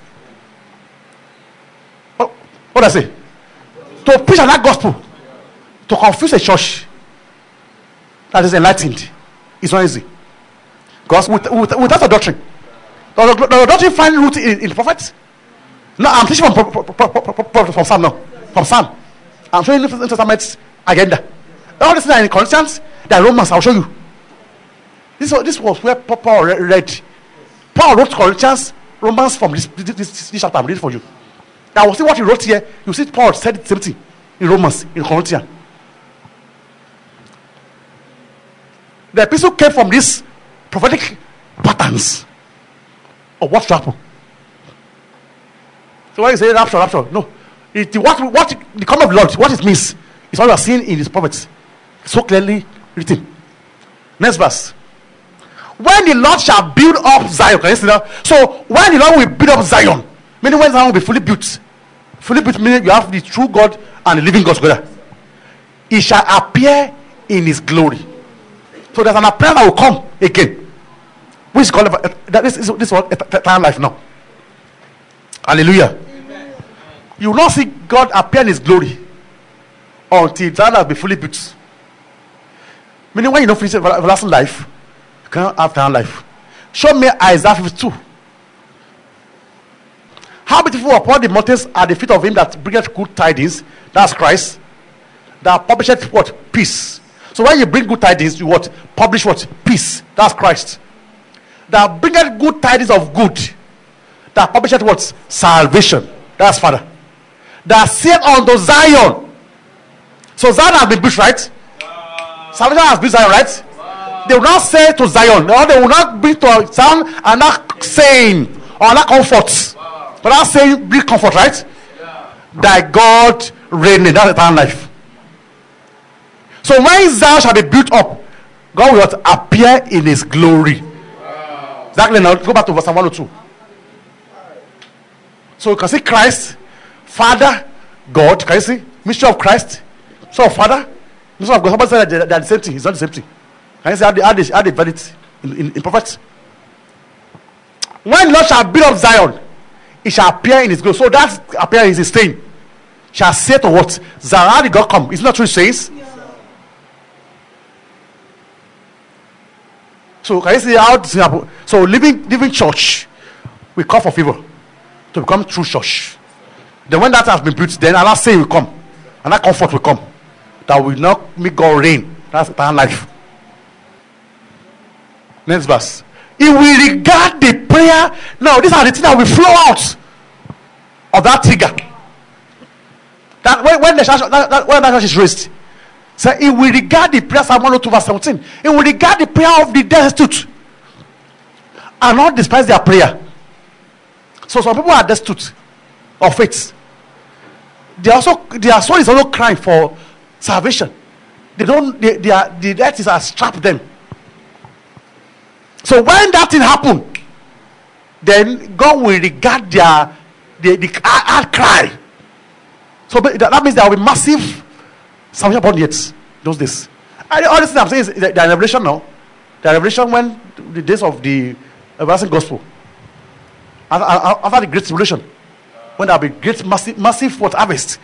What, what do I say? To preach another gospel, to confuse a church that is enlightened, is not easy. Because with, with, without a doctrine, does the, the doctrine find root in, in the prophets? No, I'm teaching from, from, from, from Psalm now. From Psalm. I'm showing you the New Testament's agenda. All these things are in Corinthians, they are Romans. I'll show you. This was, this was where Paul read. Paul wrote Corinthians, Romans from this, this, this, this chapter. I'm reading for you. Now, see what he wrote here. You see, Paul said the same thing in Romans, in Corinthians. The epistle came from these prophetic patterns of what to happen. So when you say rapture, rapture, no. It, what, what the coming of the Lord, what it means, is what we are seeing in his prophets. So clearly written. Next verse. When the Lord shall build up Zion, can you see that? So when the Lord will build up Zion, meaning when Zion will be fully built, fully built meaning you have the true God and the living God together, he shall appear in his glory. So there's an appearance that will come again. Which is called that this is this is eternal life now. Hallelujah. Amen. You will not see God appear in his glory until Zion has been fully built. Meaning when you don't finish everlasting life, you cannot have eternal life. Show me Isaiah fifty-two. How beautiful upon the mountains are the feet of him that bringeth good tidings. That's Christ. That publisheth what? Peace. So when you bring good tidings, you what? Publish what? Peace. That's Christ. That bringeth good tidings of good. That publisheth what? Salvation. That's Father. That saith unto Zion. So Zion has been built, right? Wow. Salvation has been Zion, right? Wow. They will not say to Zion, or they will not bring to Zion and not saying or not comfort. Wow. But not saying bring comfort, right? Yeah. Thy God reigning. That's eternal life. So when Zion shall be built up, God will appear in his glory. Wow. Exactly. Now go back to verse one oh two. So you can see Christ, Father, God. Can you see? Mystery of Christ, Son of Father, Son of God. Somebody said that they are the same thing. It's not the same thing. Can you see how they how they, how they valid in, in, in prophets? When the Lord shall build up Zion, it shall appear in his glory. So that appear is his thing. Shall say to what? Zion, how did God come? It's not true, it says. Yeah. So can you see how this happen? So living living church, we call for favor to become true church. Then when that has been built, then Allah say will come, and that comfort will come. That will not make God reign. That's eternal life. Next verse. He will regard the prayer. Now these are the things that will flow out of that trigger. That when, when the church, that, that, when that church is raised, so he will regard the prayer, Psalm one oh two verse seventeen. He will regard the prayer of the destitute and not despise their prayer. So some people are destitute of faith. They also, their soul is also crying for salvation. They don't. They, they are, the death is has trapped them. So when that thing happen, then God will regard their the, the hard cry. So that, that means there will be massive salvation upon the earth those days. And all this thing I'm saying is the, the revelation now. The revelation when the days of the everlasting gospel. After, after the great tribulation, when there will be great massive massive what harvest.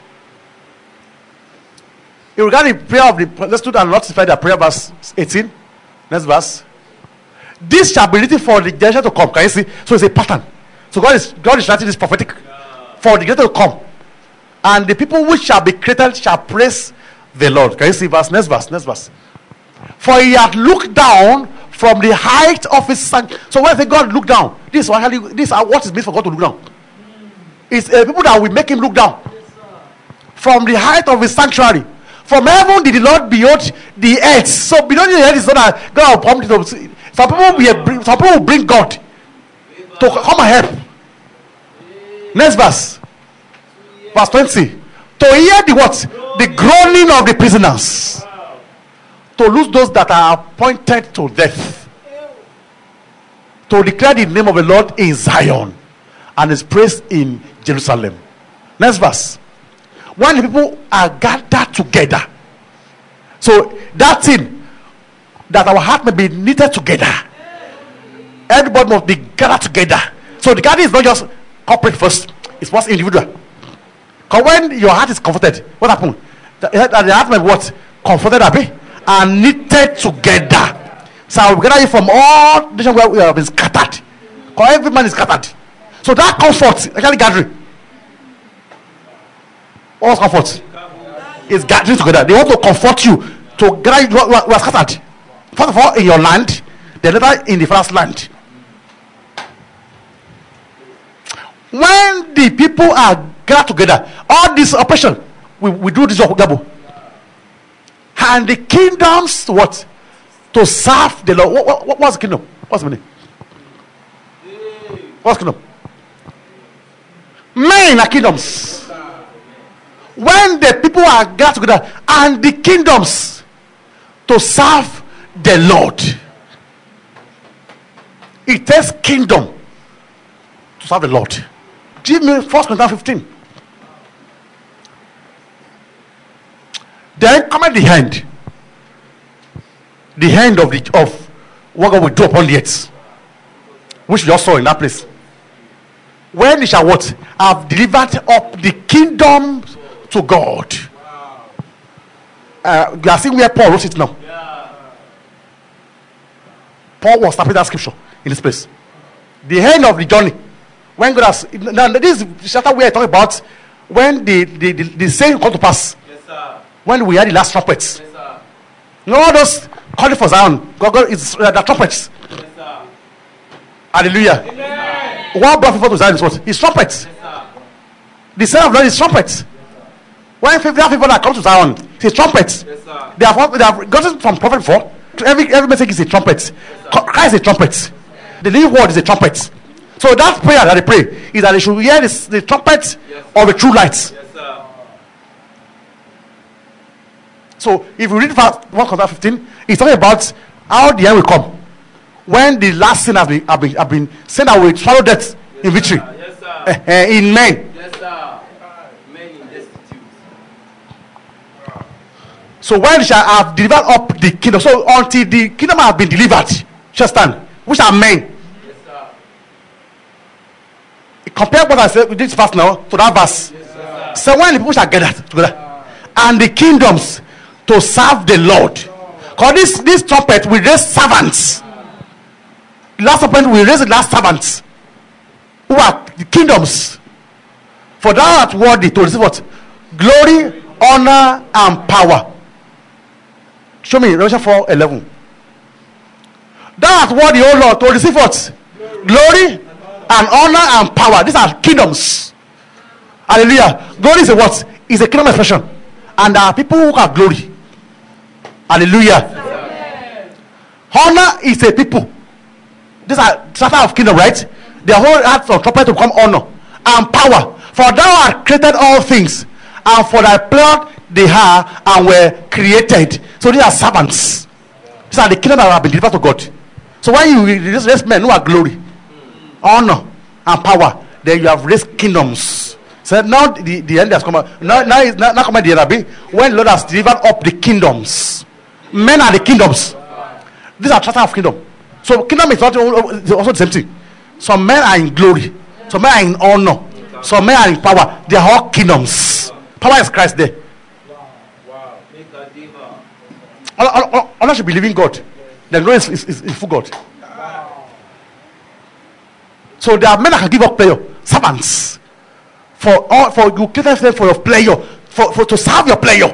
In regard to the prayer of the let's do that and not specify the prayer, verse eighteen. Next verse. This shall be written for the generation to come. Can you see? So it's a pattern. So God is God is writing this prophetic for the generation to come. And the people which shall be created shall praise the Lord. Can you see verse? Next verse. Next verse. For he had looked down from the height of his sanctuary. So when I say God look down, this is what this is what is meant for God to look down. It's uh, people that will make him look down from the height of his sanctuary. From heaven did the Lord behold the earth. So beyond the earth is not that God will prompt it to. Some people will bring, some people will bring God to come and help. Next verse. Verse twenty. To hear the what? The groaning of the prisoners. To lose those that are appointed to death. To declare the name of the Lord in Zion and his praise in Jerusalem. Next verse. When the people are gathered together. So that thing that our heart may be knitted together. Everybody must be gathered together. So the gathering is not just corporate first, it's first individual. Because when your heart is comforted, what happens? The, the heart may be what? Comforted happy and knitted together. So I will gather you from all nations where we have been scattered. Because every man is scattered. So that comfort, actually gathering. All comfort is gathering together. They want to comfort you to gather you who are scattered. First of all, in your land, then later in the first land. When the people are gathered together, all this operation, we, we do this double. And the kingdoms, what? To serve the Lord. What, what, what's the kingdom? What's the meaning? What's the kingdom? Men are kingdoms. When the people are gathered together, and the kingdoms to serve the Lord. It takes kingdom to serve the Lord. Give me First Corinthians fifteen. Then come at the hand. The hand of the of what God will do upon the earth. Which we just saw in that place. When he shall what? Have delivered up the kingdom to God. Uh, you are seeing where Paul wrote it now. Paul was tapping that scripture in this place. The end of the journey. When God has now this is chapter we are talking about when the the, the, the saying come to pass.
Yes, sir.
When we had the last trumpets.
Yes, sir.
You know all those calling for Zion. God, God is uh, the trumpets.
Yes, sir.
Hallelujah.
Amen.
What brought people to Zion is what? His trumpets.
Yes, sir.
The son of God is trumpets. When people, people that come to Zion, it's trumpets.
Yes, sir.
They have they have gotten from prophet before. Every every message is a trumpet. Christ is a trumpet. The living word is a trumpet. So that prayer that they pray is that they should hear this, the trumpet
Yes,
of the true light.
Yes, sir.
So if you read First Corinthians fifteen, it's talking about how the end will come. When the last sin has been have been, have been sent that will swallow death
Yes,
in victory.
Sir. Yes, sir.
Uh, uh, in men.
Yes, sir. Men in destitute.
So when they shall have delivered up the kingdom, so until the kingdom has been delivered, just stand, which are men.
Yes, sir.
Compare what I said with this verse now to that verse.
Yes, sir.
So when the people shall gather together, and the kingdoms to serve the Lord, because this this trumpet will raise servants. The last trumpet will raise the last servants, who are the kingdoms. For thou art worthy to receive what? Glory, honor, and power. Show me Revelation four eleven. Thou art worthy, O Lord, to receive what? Glory and honor and power. These are kingdoms. Hallelujah. Glory is a what? Is a kingdom expression. And there are people who have glory. Hallelujah. Honor is a people. These are strata of kingdom, right? The whole acts of trumpet to become honor and power. For thou art created all things, and for thy plot they are and were created. So these are servants. These are the kingdom that have been delivered to God. So when you raise, raise men who are glory, honor, and power, then you have raised kingdoms. So now the, the end has come. Now, now is now, now come at the end. When the Lord has delivered up the kingdoms, men are the kingdoms. These are strata of kingdom. So kingdom is not also the same thing. Some men are in glory, some men are in honor, some men are in power. They are all kingdoms. Power is Christ there. Unless you believe in God, then glory is, is, is, is full God. So there are men that can give up pleasure, servants, for all, for you cater them for your pleasure, for, for to serve your pleasure.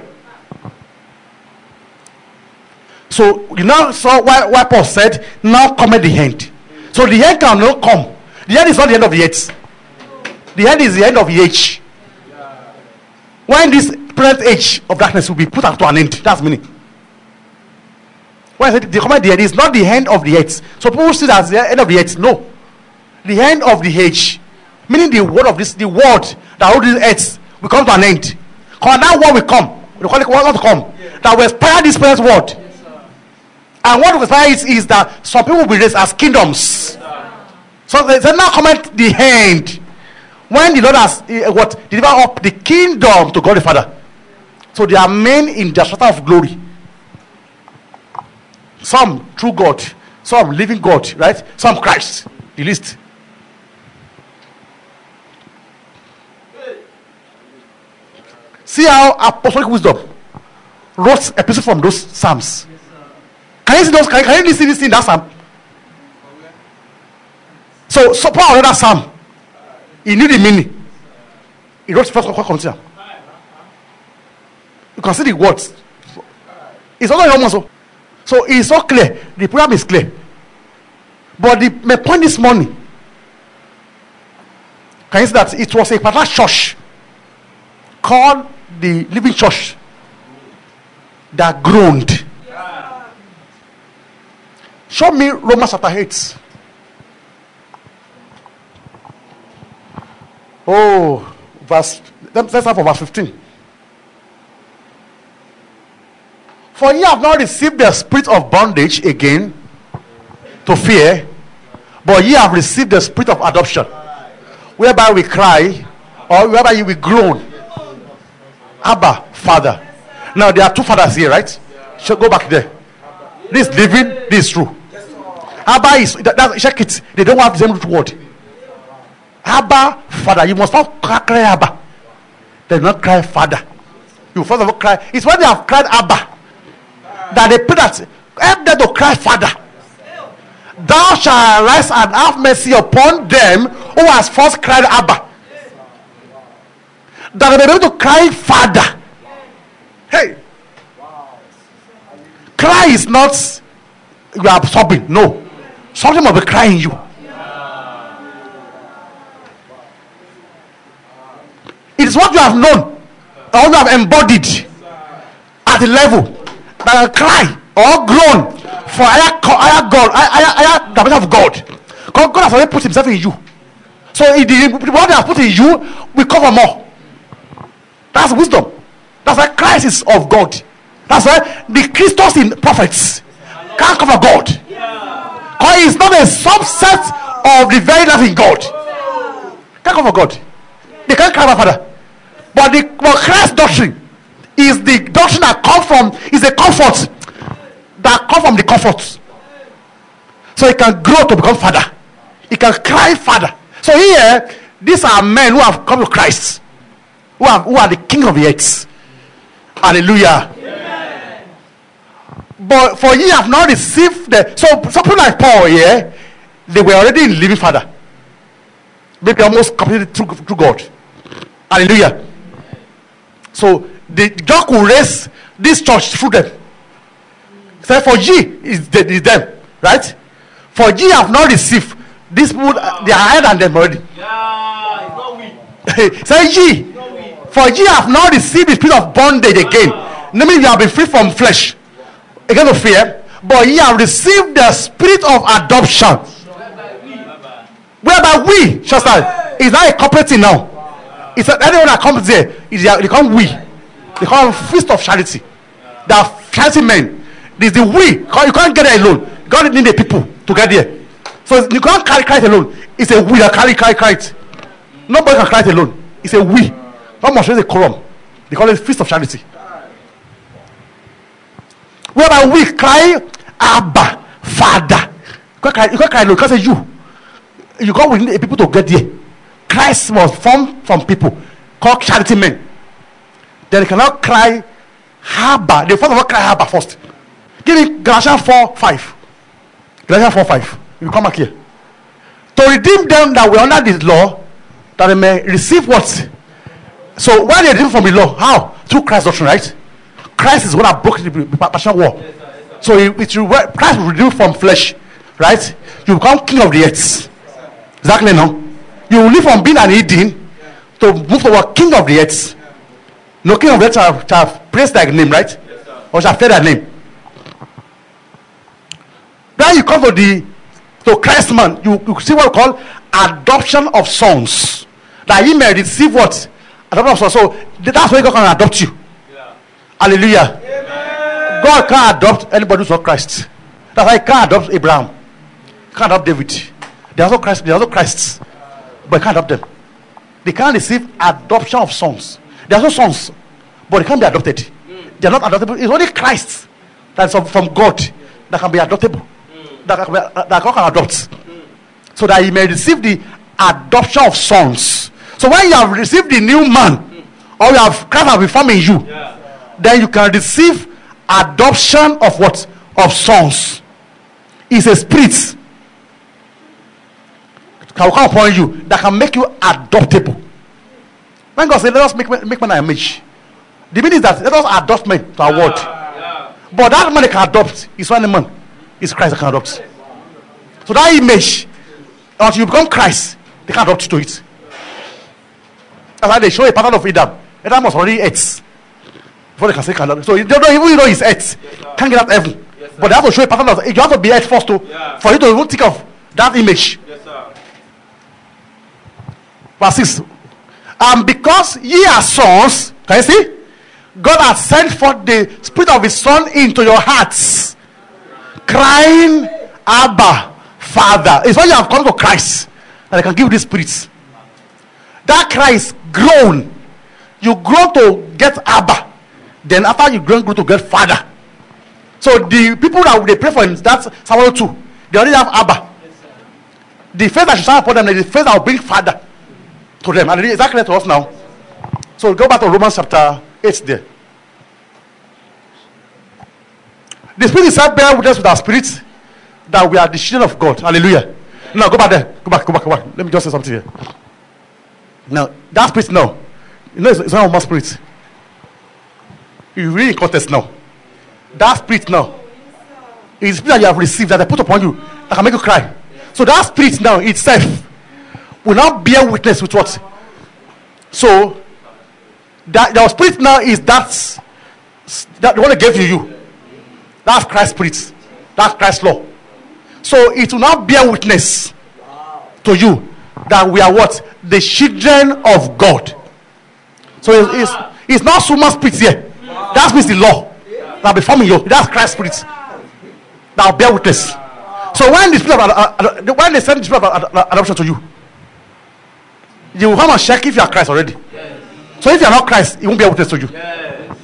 So you now saw why, why Paul said, now come at the end. So the end cannot come. The end is not the end of the age. The end is the end of the age. When this present age of darkness will be put to an end. That's meaning. When I said the come at the end, is not the end of the age. So people see that as the end of the age. No. The end of the age. Meaning the word of this, the word that holds this earth will come to an end. Because that word will come. We call it word to come. That will inspire this present word. And what will inspire is, is that some people will be raised as kingdoms. So they say now comment the end. When the Lord has uh, what deliver up the kingdom to God the Father. So they are men in the strata of glory. Some true God, some living God, right? Some Christ, the least. See how apostolic wisdom wrote epistle from those psalms. Can you see those? Can, can you see this in that psalm? So, so Paul another psalm. He knew the meaning. He wrote first Corinthians. You can see the words. It's also Romans. So, so it's so clear. The program is clear. But the my point this morning, can you see that it was a particular church called the Living Church that groaned. Show me Romans chapter eight. Oh, verse, let's start from verse fifteen. For ye have not received the spirit of bondage again to fear, but ye have received the spirit of adoption, whereby we cry, or whereby you will groan, Abba, Father. Now there are two fathers here, right? So go back there. This is living, this is true. Abba is that, that, check it. They don't have the same root word. Abba, Father. You must not cry Abba. They do not cry Father. You first of all cry. It's when they have cried Abba that they put that help them to cry Father. Thou shalt arise and have mercy upon them who has first cried Abba. That they be able to cry Father. Hey, cry is not you are sobbing. No, something must be crying you. It is what you have known or you have embodied at the level that can cry or groan for higher, higher God, higher, higher dimension of God. God. God has already put himself in you. So it, the, what they have put in you will cover more. That's wisdom. That's why Christ is of God. That's why the Christos in prophets can't cover God. Because he is not a subset of the very life in God. Can't cover God. They can't cover Father. But the but Christ's doctrine is the doctrine that comes from, is a comfort that comes from the comfort. So he can grow to become Father. He can cry Father. So here, these are men who have come to Christ, who are, who are the king of the earth. Hallelujah. Amen. But for ye have not received the, so something like Paul here, they were already in living Father. Maybe almost completely through, through God. Hallelujah. So the God will raise this church through them. Say, for ye is, the, is them, right? For ye have not received. These people, they are higher than them already.
Yeah, it's not we.
Say ye. For ye have not received the spirit of bondage again. Namely, you have been free from flesh, again of fear. But ye have received the spirit of adoption. Whereby we, just like, it's not a corporate thing now. It's a, anyone that comes there, it's, they come we. They call them feast of charity. They are charity men. This is the we. You can't get there alone. God need the people to get there. So you can't carry Christ alone. It's a we that carry, carry Christ. Nobody can cry it alone. It's a we. Not much is a quorum. They call it feast of charity. Whereby we cry, Abba, Father. You can't cry, you can't cry alone. You can't say you. You got we need people to get there. Christ was formed from people called charity men. Then they cannot cry Abba. They first of all cry Abba first. Give me Galatians four five. Galatians four five. You come back here. To redeem them that were under this law, that they may receive what? So why they redeem from the law? How? Through Christ's doctrine, right? Christ is the one that broke the partition war. So it, it, Christ will redeem from flesh, right? You become king of the earth. Exactly now. You will live from being an Eden to move toward king of the earth. No king of the earth shall, shall praise thy name, right? Yes, or shall fear thy name. Then you come to the to Christ man. You, you see what we call adoption of sons. That he may receive what? Adoption of sons. So that's why God can adopt you. Yeah. Hallelujah. Amen. God can't adopt anybody who's not Christ. That's why he can't adopt Abraham. He can't adopt David. They are also Christ. They are also Christs. But he can't adopt them. They can't receive adoption of sons. They are also sons, but they can't be adopted. Mm. They are not adoptable. It's only Christ that's from God that can be adoptable. Mm. That, can be, that God can adopt. Mm. So that he may receive the adoption of sons. So when you have received the new man, mm. or you have Christ have been formed in you, yeah. then you can receive adoption of what? Of sons. It's a spirit can come upon you that can make you adoptable. When God says, let us make, make man an image, the meaning is that let us adopt men to our word. Yeah. But that man that can adopt is one man. It's Christ that can adopt. So that image, until you become Christ, they can adopt you to it. That's why they show a pattern of Adam. Adam was already eight before they can say can adopt. So you don't even you know he's eight, yes, can't get out of heaven. Yes, but they have to show a pattern of. You have to be eight first to, yeah. for you to even think of that image. Yes, sir. Verse six. And because ye are sons, can you see? God has sent forth the spirit of his son into your hearts, crying, Abba, Father. It's when you have come to Christ that I can give this spirit. That cry is grown. You grow to get Abba. Then after you grow, grow to get Father. So the people that they pray for in that Psalm two, they already have Abba. The faith that should stand upon them is the faith that will bring Father to them. And is that clear to us now? So go back to Romans chapter eight there. The spirit is bear with us with our spirit that we are the children of God. Hallelujah. Now go back there. Go back, go back, go back. Let me just say something here. Now, that spirit now, you know, it's, it's not a spirit. You really in context now. That spirit now is the spirit that you have received that I put upon you that can make you cry. So that spirit now itself will now bear witness with what? So that your spirit now is that, that the one that gave you you. That's Christ's spirit. That's Christ's law. So it will now bear witness to you that we are what? The children of God. So it's, it's, it's not so much spirit here. That means the law that will be forming you. That's Christ's spirit that will bear witness. So when the spirit of, uh, uh, when they send the spirit of uh, adoption to you, you will come and check if you are Christ already. Yes. So if you are not Christ, it won't bear witness to you. Yes.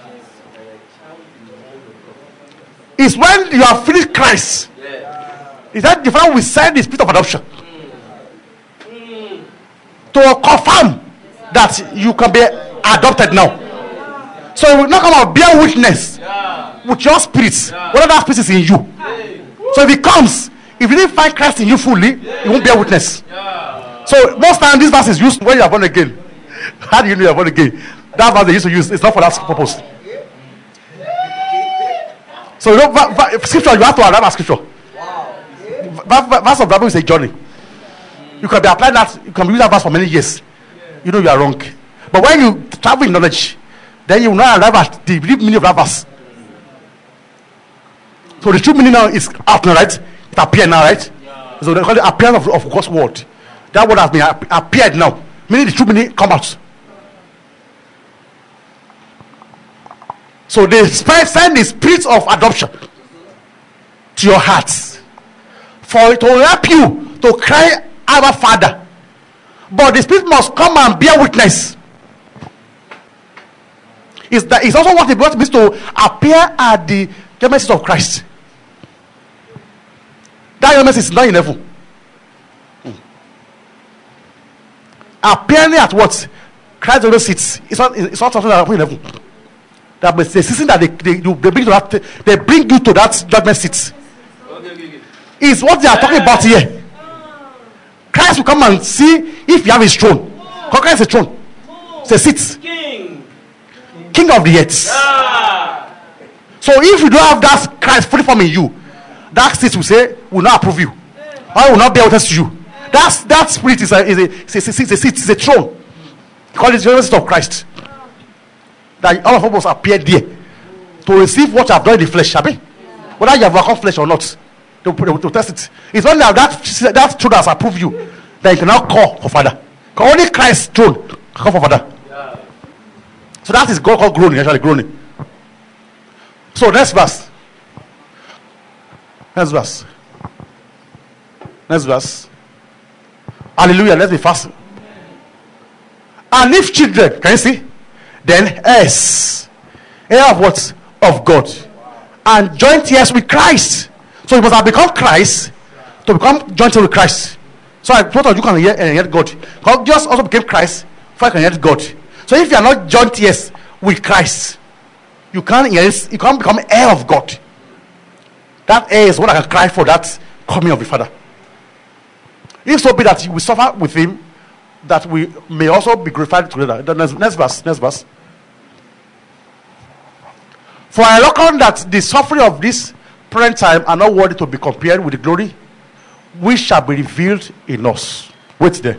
It's when you have finished Christ. Yes. Is that the fact we send the spirit of adoption mm. to confirm that you can be adopted now. So it will not come and bear witness yeah. with your spirit, yeah. whether that spirit is in you. Hey. So if it comes, if you didn't find Christ in you fully, yeah. it won't bear witness. Yeah. So most times this verse is used when you are born again. How do you know you are born again? That verse they used to use, it's not for that purpose. So you know, scripture, you have to arrive at scripture. Wow. Verse of Bible is a journey. You can be applying that, you can use that verse for many years. You know you are wrong. But when you travel in knowledge, then you will not arrive at the deep meaning of that verse. So the true meaning now is out now, right? It appears now, right? Yeah. So they call it appearance of, of God's word. That word has been appeared now. Meaning the true meaning come out. So they send the spirit of adoption to your hearts for it to help you to cry, Our Father. But the spirit must come and bear witness. It's, that, it's also what it means to appear at the judgment seat of Christ. That judgment is not in heaven. Hmm. Appearing at what? Christ judgment seat. It's not, it's not something that happens in heaven. That the season that they, they, they, bring to that, they bring you to that judgment seat. Okay, okay, okay. Is what they are talking about here. Christ will come and see if you have his throne. Christ is a throne. It's a seat. King. King of the earth. Yeah. So if you don't have that Christ fully formed in you, that seat will say, will not approve you. Or will not bear witness to you. That's, that spirit is a, is a, is a, is a, is a seat, is a throne. Call it the judgment seat of Christ. That all of us appear there to receive what you have done in the flesh, Abi? Whether you have overcome flesh or not, to, to, to test it. It's only that that throne has approved you that you can now call for Father. Because only Christ's throne can call for Father. Yeah. So that is God called groaning, actually groaning. So next verse. Next verse. Next verse. Hallelujah. Let's be fast. And if children, can you see? Then heirs, heir of what? Of God, and joint heirs with Christ. So you must have become Christ to become joint heir with Christ. So I thought you can hear and hear God. God just also became Christ, for I can hear God. So if you are not joint heirs with Christ, you can't you can't become heir of God. That heir is what I can cry for. That coming of the Father. If so be that you will suffer with Him, that we may also be glorified together. The next, next verse, next verse. For I reckon that the suffering of this present time are not worthy to be compared with the glory which shall be revealed in us. Wait there.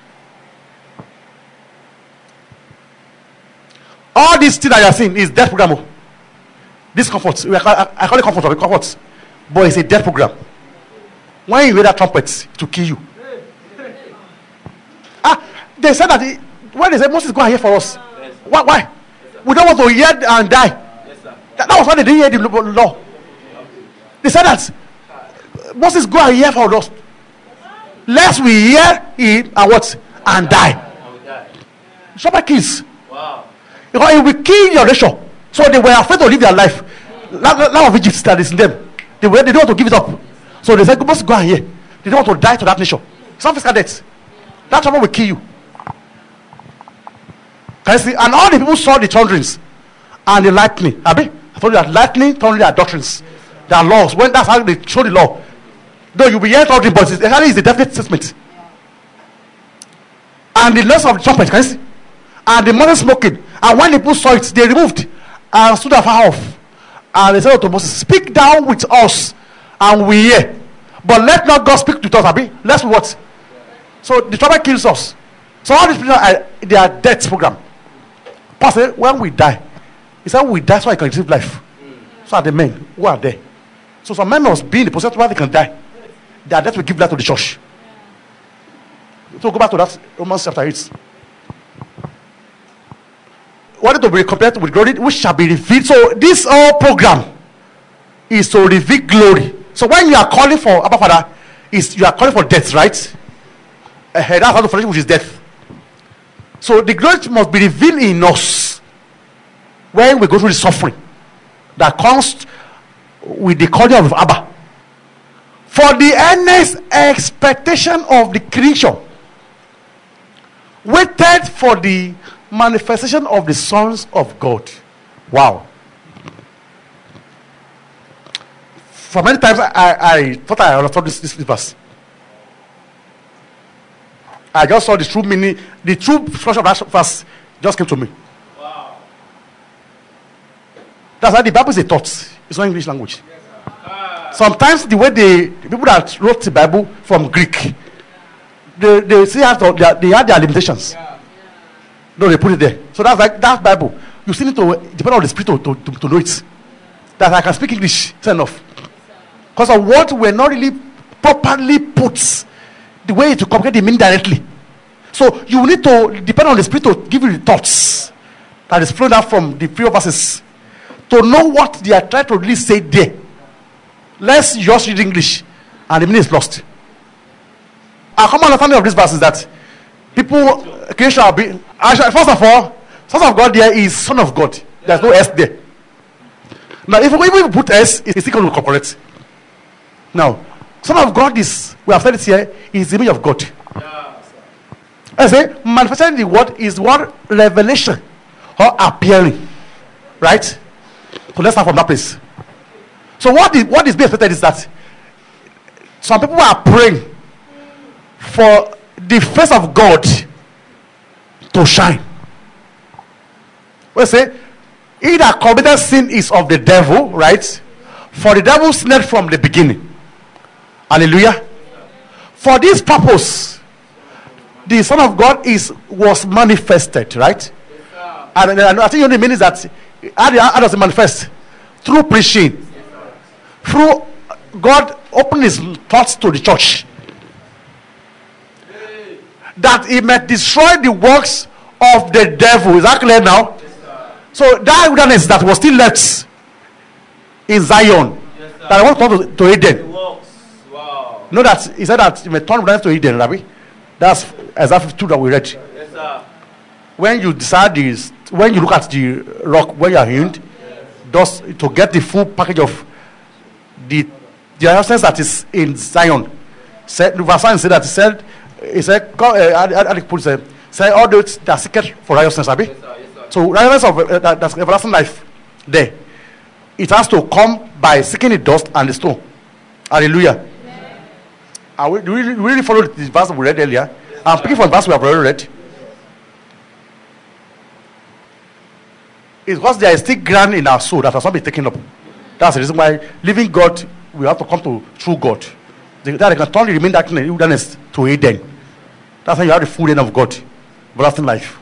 All these things that you are seeing is death program. This comfort, I, I call it comfort, comfort, but it's a death program. When you hear that trumpet, to kill you. Ah, they said that it, when they said Moses go and hear for us. Yes. Why? Why? Yes, we don't want to hear and die. Yes, that, that was why they didn't hear the law. They said that Moses go and hear for us. Lest we hear him and what? And die. Somebody kills. Wow. Because it will kill your nation. So they were afraid to live their life. Land of Egypt that is in them. They were they don't want to give it up. So they said, Moses go and hear. They don't want to die to that nation. Some physical death. That trouble will kill you. Can you see? And all the people saw the thunderings and the lightning. Abi, I told you that lightning, thundering are doctrines. They are laws. When that's how they show the law. Though you'll be hearing thundering, but it actually is the definite statement. And the noise of the trumpet, can you see? And the mountain smoking. And when the people saw it, they removed and stood afar off. And they said to Moses, speak down with us, and we hear. But let not God speak to us, Abi. Let's what? So the trumpet kills us. So all these people are they are death program. Pastor, when we die, he said we die so I can receive life. Mm. So are the men who are there. So some men must be in the position where they can die. They are death will give life to the church. So go back to that Romans chapter eight. What to be compared with glory, which shall be revealed. So this whole program is to reveal glory. So when you are calling for Abba Father, is you are calling for death, right? Uh, that's how the flesh, which is death. So the glory must be revealed in us when we go through the suffering that comes with the calling of Abba. For the earnest expectation of the creation waited for the manifestation of the sons of God. Wow. For many times I, I thought I understood this, this verse. I just saw the true meaning, the true structure of that verse just came to me. Wow. That's why the Bible is a thought. It's not English language. Yes, uh, Sometimes the way they, the people that wrote the Bible from Greek, they they see have to, they, they have their limitations. Yeah. No, they put it there. So that's like that Bible. You still need to depend on the Spirit to, to, to, to know it. That I can speak English, it's enough. Because of what were not really properly put. the way to communicate the meaning directly. So you need to depend on the Spirit to give you the thoughts that is flowing out from the three verses to know what they are trying to really say there. Let's just read English and the meaning is lost. Our common understanding of this verse is that people, creation will be, first of all, Son of God there is Son of God. There's no S there. Now, if we even put S, it's still going to correct. Now, Son of God is, we have said it here, is the image of God. I say, manifesting the word is what revelation or appearing. Right? So let's start from that place. So what is, what is being expected is that some people are praying for the face of God to shine. We say, he that committed sin is of the devil, right? For the devil sinned from the beginning. Hallelujah. For this purpose, the Son of God is was manifested, right? And, and I think the only meaning is that how, how does it manifest? Through preaching. Through God opening his thoughts to the church. That he might destroy the works of the devil. Is that clear now? So that wilderness that was still left in Zion, yes, that I want to turn to, to Eden. Wow. You know that he said that you may turn wilderness to Eden, Rabbi. That's exactly true that we read. Yes, sir. When you decide this, when you look at the rock where you are healed, yes, thus to get the full package of the the righteousness that is in Zion. Said verse nine said that he said he said God, uh, said, said all those that seek for righteousness, Rabbi. Yes, so righteousness of uh, that, that's everlasting life there. It has to come by seeking the dust and the stone. Hallelujah. Are we, do we really follow the verse we read earlier? Yes, I'm picking from the verse we have already read. It's because there is still ground in our soul that has not been taken up. That's the reason why living God, we have to come to true God. That they can turn the remaining darkness, wilderness to Eden. That's how you have the full end of God, everlasting life.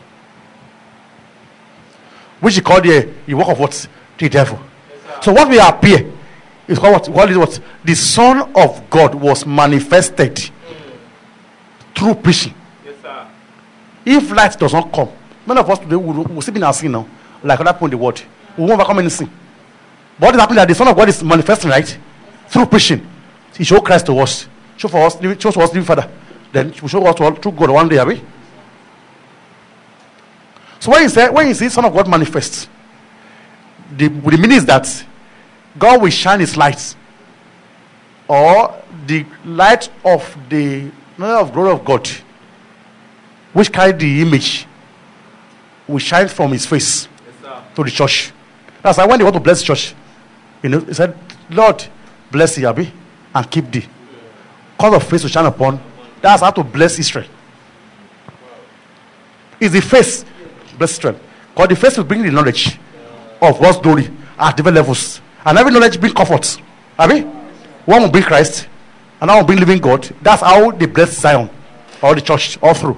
Which he called the, the work of what? The devil. Yes, so what we appear is called what? What is what? The Son of God was manifested mm. through preaching. Yes, sir. If light does not come, many of us today will, will still be in our sin now, like other people in the world. We won't overcome any sin. But what is happening that the Son of God is manifesting, right? Through preaching. He showed Christ to us. Show for us, show to us, living Father. Then he will show us to all, through God one day, are we? So when you say when you see Son of God manifest, the, the meaning is that God will shine his light, or the light of the of glory of God, which carry the image, will shine from his face, yes, to the church. That's why when they want to bless the church, you know, he said, Lord, bless thee, Abby, and keep thee. Cause of face to shine upon. That's how to bless Israel. It's the face. Bless Israel. Because the face will bring the knowledge of God's glory at different levels. And every knowledge brings comfort. Abi? One will bring Christ, and one will bring living God. That's how they bless Zion, or the church, all through.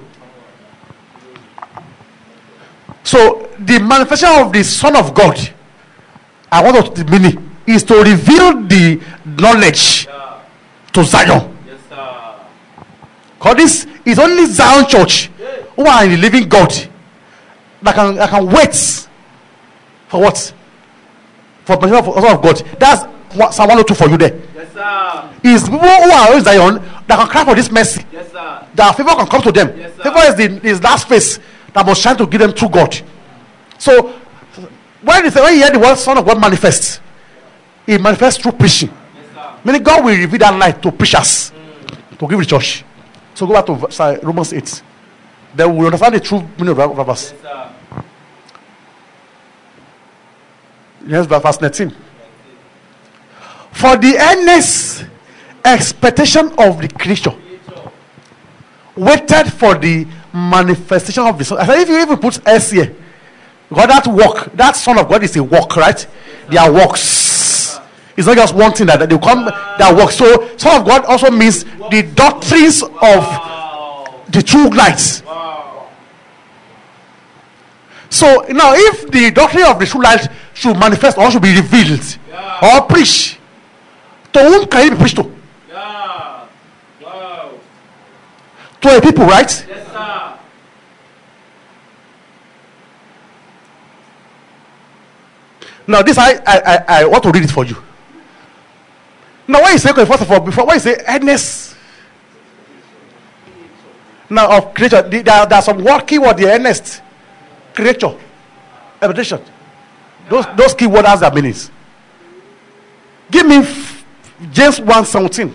So the manifestation of the Son of God, I want to mean, is to reveal the knowledge yeah. to Zion. Yes, sir. Because this is only Zion church yeah. who are in the living God. I can, I can wait for what? For the Son of God. That's what Psalm one oh two for you there. Yes, sir. Is people who are in Zion that can cry for this mercy. Yes, sir. That favor can come to them. Yes, favor is the is last face that must shine to give them true God. So when you, when you hear the word Son of God manifest, it manifests through preaching. Yes, meaning God will reveal that light to preachers, mm. to give the church. So go back to sorry, Romans eight. Then we understand the true meaning of the verse. Yes, verse nineteen. For the earnest expectation of the creature waited for the manifestation of the Son. I said, if you even put S here, because that work, that Son of God is a work, right? They are works. It's not just one thing that they come, that work. So Son of God also means the doctrines of the true light. So now, if the doctrine of the true light should manifest or should be revealed, yeah. or preached, to whom can it be preached to? Yeah. Wow. to a people, right?
Yes, sir.
Now, this I, I I I want to read it for you. Now, when you say, okay, first of all, before when you say earnest, now of creature, there, there are some word keyword the earnest, creature, habitation. Those those keywords has their meanings. Give me f- James one seventeen.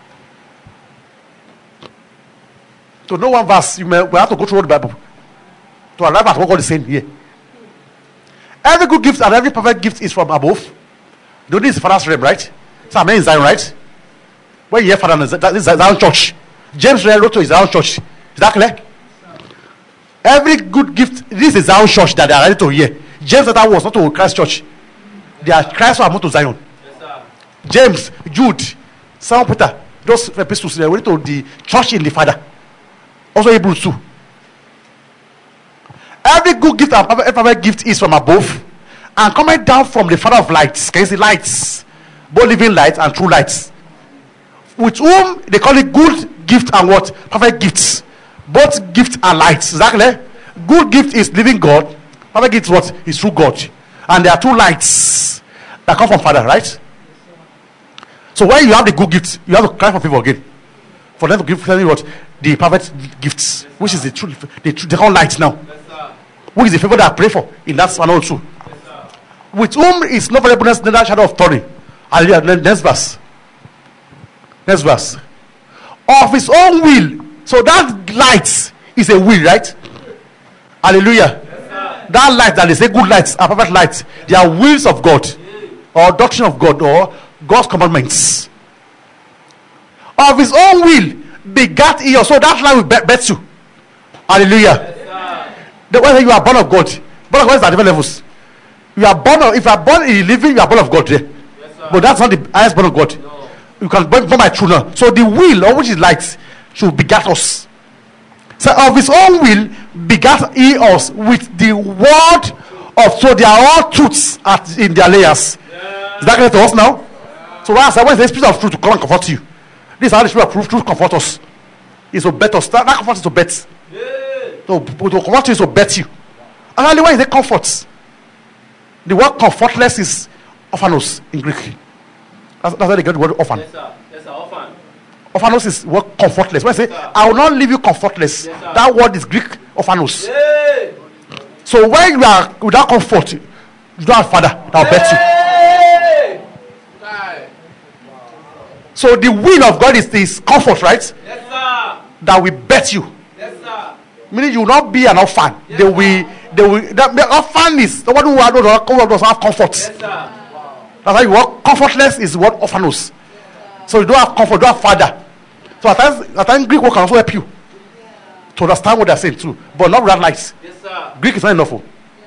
To know one verse, you may we have to go through the Bible to arrive at what God is saying here. Every good gift and every perfect gift is from above. Do this is Father's realm, right? So I'm in Zion, right? When you hear Father, that is Zion Church. James wrote to his Zion Church. Is that clear? Every good gift, this is Zion Church that they are ready to hear. James that was not to Christ Church. They are Christ who are moved to Zion. Yes, James, Jude, Simon Peter, those epistles they are ready to the church in the Father. Also Hebrews two. Every good gift and perfect, perfect gift is from above and coming down from the Father of lights. Can you see lights? Both living lights and true lights. With whom they call it good gift and what? Perfect gifts. Both gift and lights. Exactly. Good gift is living God. Perfect gift is what? Is true God. And there are two lights that come from Father, right? So when you have the good gift, you have to cry for people again. For them to give tell you what? The perfect gifts. Which is the true the true the whole light now. Which is the favor that I pray for in that span also. Yes, with whom is no variableness, neither shadow of turning. Hallelujah. Next verse. Next verse. Of his own will. So that light is a will, right? Hallelujah. Yes, that light that is a good light, a perfect light. They are wills of God, or doctrine of God, or God's commandments. Of his own will begat he. So that light will bet, bet you. Hallelujah. The way you are born of God, born of God is at different levels. You are born of, if you are born in living, you are born of God. Yeah? Yes, but that's not the highest born of God. No. You can born by children. So the will, or which is light, should begat us. So of his own will begat he us with the word of. So they are all truths at, in their layers. Yeah. Is that clear to us now? Yeah. So when I say, when the spirit of truth to come and comfort you, this is how the spirit of truth, truth comfort us. It's to bet us. That, that comfort is to bet. Yeah. To, to comfort you is to bet you. And only why is it comfort? The word comfortless is orphanos in Greek. That's, that's why they get the word orphan.
Yes, sir. Yes, sir. Orphan.
Orphanos is word comfortless. When I say, yes, I will not leave you comfortless, yes, that word is Greek orphanos. Yay. So when you are without comfort, you don't have father that will bet you. Yay. So the will of God is this comfort, right?
Yes, sir.
That will bet you.
Yes, sir.
Meaning you will not be an orphan. Yes, they will, they will. That, the orphan is the one who doesn't have comfort. Yes, sir. Wow. That's why you work. Comfortless is what orphanos. So you don't have comfort, you don't have father. So at times, at times Greek word can also help you to understand what they are saying too, but not without light.
Yes, sir.
Greek is not enough.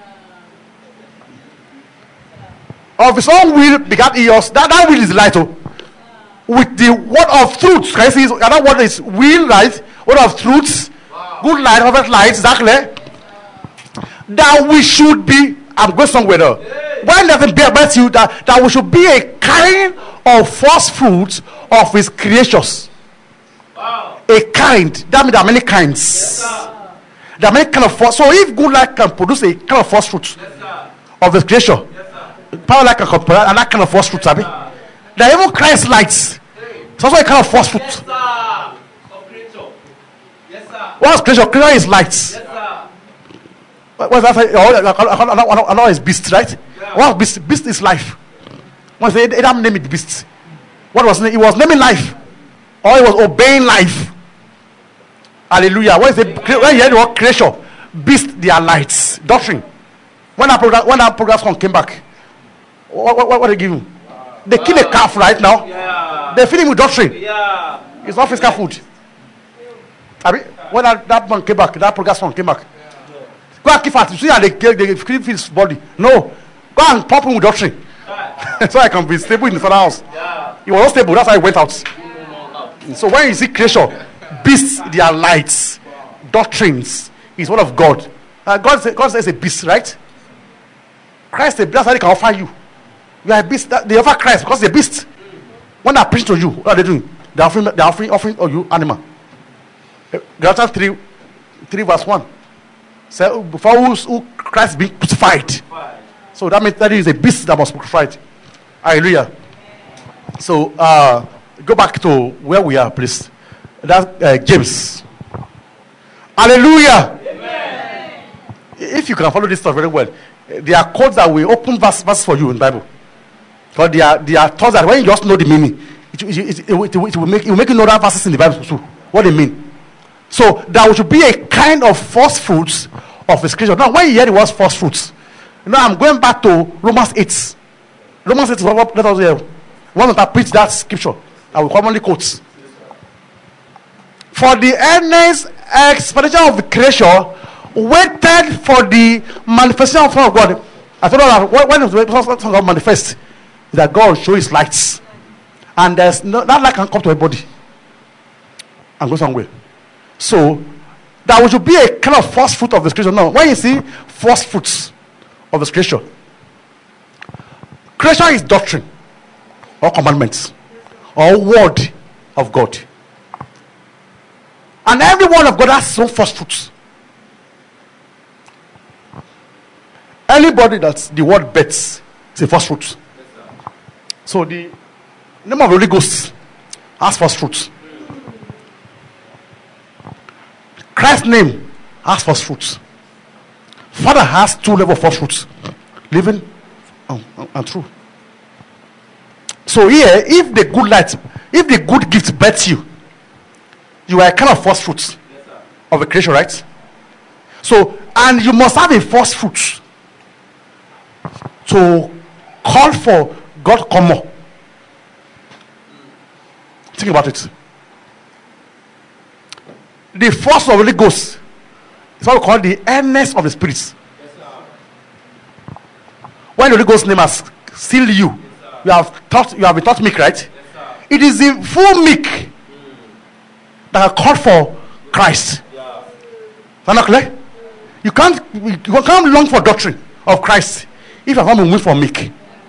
Of his own will begat he us. That, that will is light. Oh. With the word of truth. Can you see? That word is will, right? Word of truth. Good light, perfect light, exactly. That we should be. I'm going somewhere though. When does it bear about you that, that we should be a kind of first fruits of his creations? Wow. A kind. That means there are many kinds. Yes, there are many kind of first. So if good light can produce a kind of first fruit, yes, of his creation, yes, power light can compare and that kind of first fruit, yes, there are even Christ lights. It's also a kind of first fruit. Yes, sir. What's creation? Creation is light. Yes, sir. What's that? I know it's beast, right? Yeah. What's beast? Beast is life. When they Adam named it beast, what was it? It was naming life, or it was obeying life. Hallelujah. When they when you hear the word creation, beast, they are lights. Doctrine. When that program, when that program came back, what what what, what they give him? They kill a calf right now. Yeah. They feed him with doctrine. Yeah. It's not physical food. I mean, when that, that man came back, that progress one came back. Yeah. Go and keep fat. You see how they they feed his body. No, go and pump him with doctrine. Right. So I can be stable in the father house. Yeah. He was not stable. That's why he went out. So when you see creation, beasts, they are lights, doctrines. Is one of God. Uh, God, say, God says a beast, right? Christ, that's how they can offer you. You are a beast. They offer Christ because they're a beast. When they preach to you, what are they doing? They are offering, they are offering, offering oh, you animal. Galatians three, three verse one. So before who, who Christ being crucified. So that means that is a beast that was crucified. Hallelujah. So uh, go back to where we are, please. That's uh, James. Hallelujah. Amen. If you can follow this stuff very well, there are codes that will open verse, verse for you in the Bible. Because there are, there are thoughts that when you just know the meaning, it, it, it, it, it, it, will make, it will make you know that verses in the Bible too, what they mean. So there should be a kind of first fruits of his creation. Now, when you hear the word first fruits, now I'm going back to Romans eight. Romans eight is what let us hear. One that preach that scripture I will commonly quote. For the earnest expectation of the creation waited for the manifestation of God. I thought that when the Son of God manifests, that God will show his lights, and there's no that light can come to everybody and go somewhere. So that should be a kind of first fruit of the creation. Now, when you see first fruits of the creation, creation is doctrine or commandments or word of God. And every one of God has some first fruits. Anybody that's the word bets is a first fruit. So the name of the Holy Ghost has first fruits. Christ's name has first fruits. Father has two levels of first fruits, living and, and true. So here, if the good light, if the good gift bets you, you are a kind of first fruits yes, of a creation, right? So, and you must have a first fruit to call for God to come more. Think about it. The first of the Holy Ghost is what we call the earnest of the spirits. Yes, when the Holy Ghost's name has sealed you, yes, you have taught, you have been taught milk, right? Yes, it is the full milk mm. that are called for Christ. Yeah. Is that not clear? You can't, you can't long for doctrine of Christ if you have not been weaned for milk.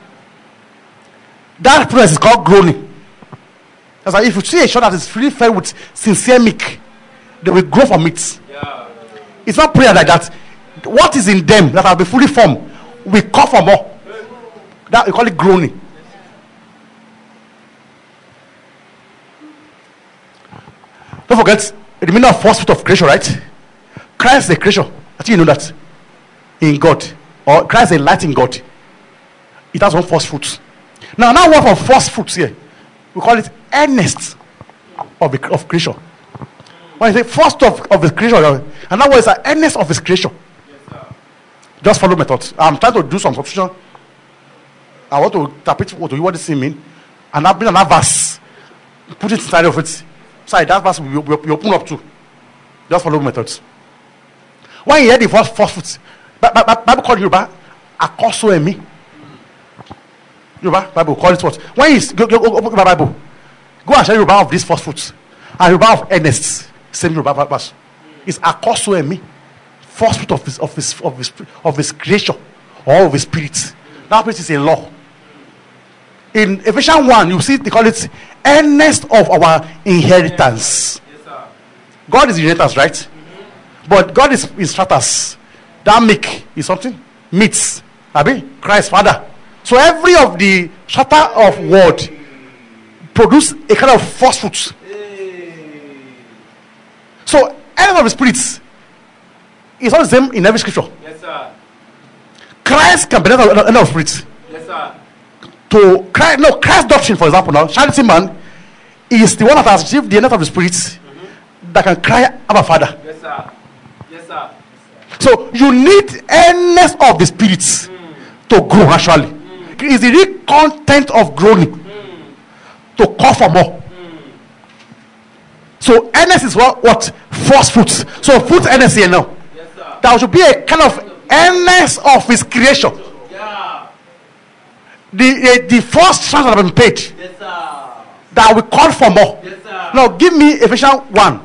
That process is called groaning. That's like if you see a child that is really fed with sincere milk, they will grow from it. Yeah. It's not prayer like that. What is in them that have been fully formed, we call for more. That we call it groaning. Don't forget the meaning of first fruit of creation, right? Christ is a creation. I think you know that. In God. Or Christ is a light in God. It has one first fruit. Now, now one for first fruits here. We call it earnest of, the, of creation. When you say first of, of his creation, and that was an earnest of his creation. Yes, just follow my thoughts. I'm trying to do some substitution. I want to interpret what what this mean, and I've been another verse, put it inside of it. Sorry, that verse we, we, we open up to. Just follow my thoughts. When you hear the first first fruits, Bible called Yoruba akoso emi. Yoruba Bible call it what? When you go, go, go open the Bible, go and share Yoruba of these first fruits, and Yoruba of earnest. Same Yoruba verse. It's akoso emi, first fruit of his of his of his of his creation or of his spirit. That place is a law. In Ephesians one, you see they call it earnest of our inheritance. Yes, sir. God is inheritance, right? Mm-hmm. But God is in stratas. That make is something meets. Abi Christ Father. So every of the strata of word produce a kind of first fruits. So earnest of the spirits is not the same in every scripture. Yes, sir. Christ can be earnest of spirits. Yes, sir. To Christ, no Christ doctrine, for example, now charity man is the one that has received the earnest of the spirits mm-hmm. that can cry Abba Father. Yes, sir. Yes, sir. So you need earnest of the spirits mm. to grow actually. Mm. It's the real content of growing mm. to call for more. Mm. So earnest is what what first fruits. So fruit earnest here now. Yes, sir. There should be a kind of earnest of his creation. Yeah. The, the the first chance that have been paid. Yes, sir. That we call for more. Yes, sir. Now give me Ephesians one.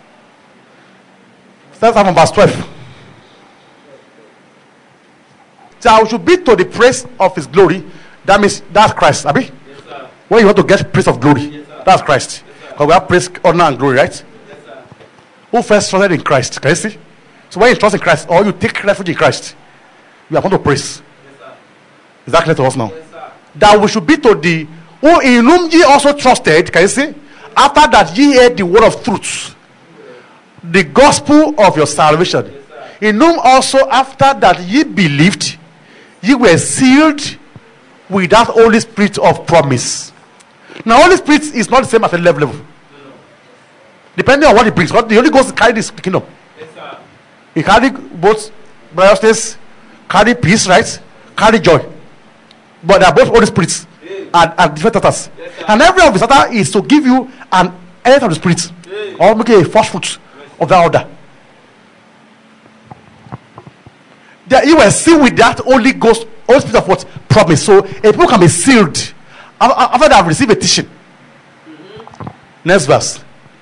Start from verse twelve. That should be to the praise of his glory. That means that's Christ. Abi? Yes, sir. When you want to get praise of glory, yes, that's Christ. Because yes, we have praise, honor, and glory, right? Yes, sir. Who first trusted in Christ? Can you see? So when you trust in Christ, or you take refuge in Christ, you are going to praise. Yes, is that clear to us now? Yes, that we should be to the who in whom ye also trusted. Can you see? After that ye heard the word of truth, the gospel of your salvation, yes, in whom also after that ye believed, ye were sealed with that Holy Spirit of promise. Now, Holy Spirit is not the same at a level. level. Depending on what it brings. The Holy Ghost carry this kingdom. Yes, sir. He carry both righteousness, carry peace, right? Carry joy. But they are both Holy Spirits at, at different status. Yes, and every of the status is to give you an element of the Spirit. Yes. Or make a first fruit yes. of that order. That you were sealed with that Holy Ghost, Holy Spirit of what? Promise. So a people can be sealed after they have received a teaching. Mm-hmm. Next verse.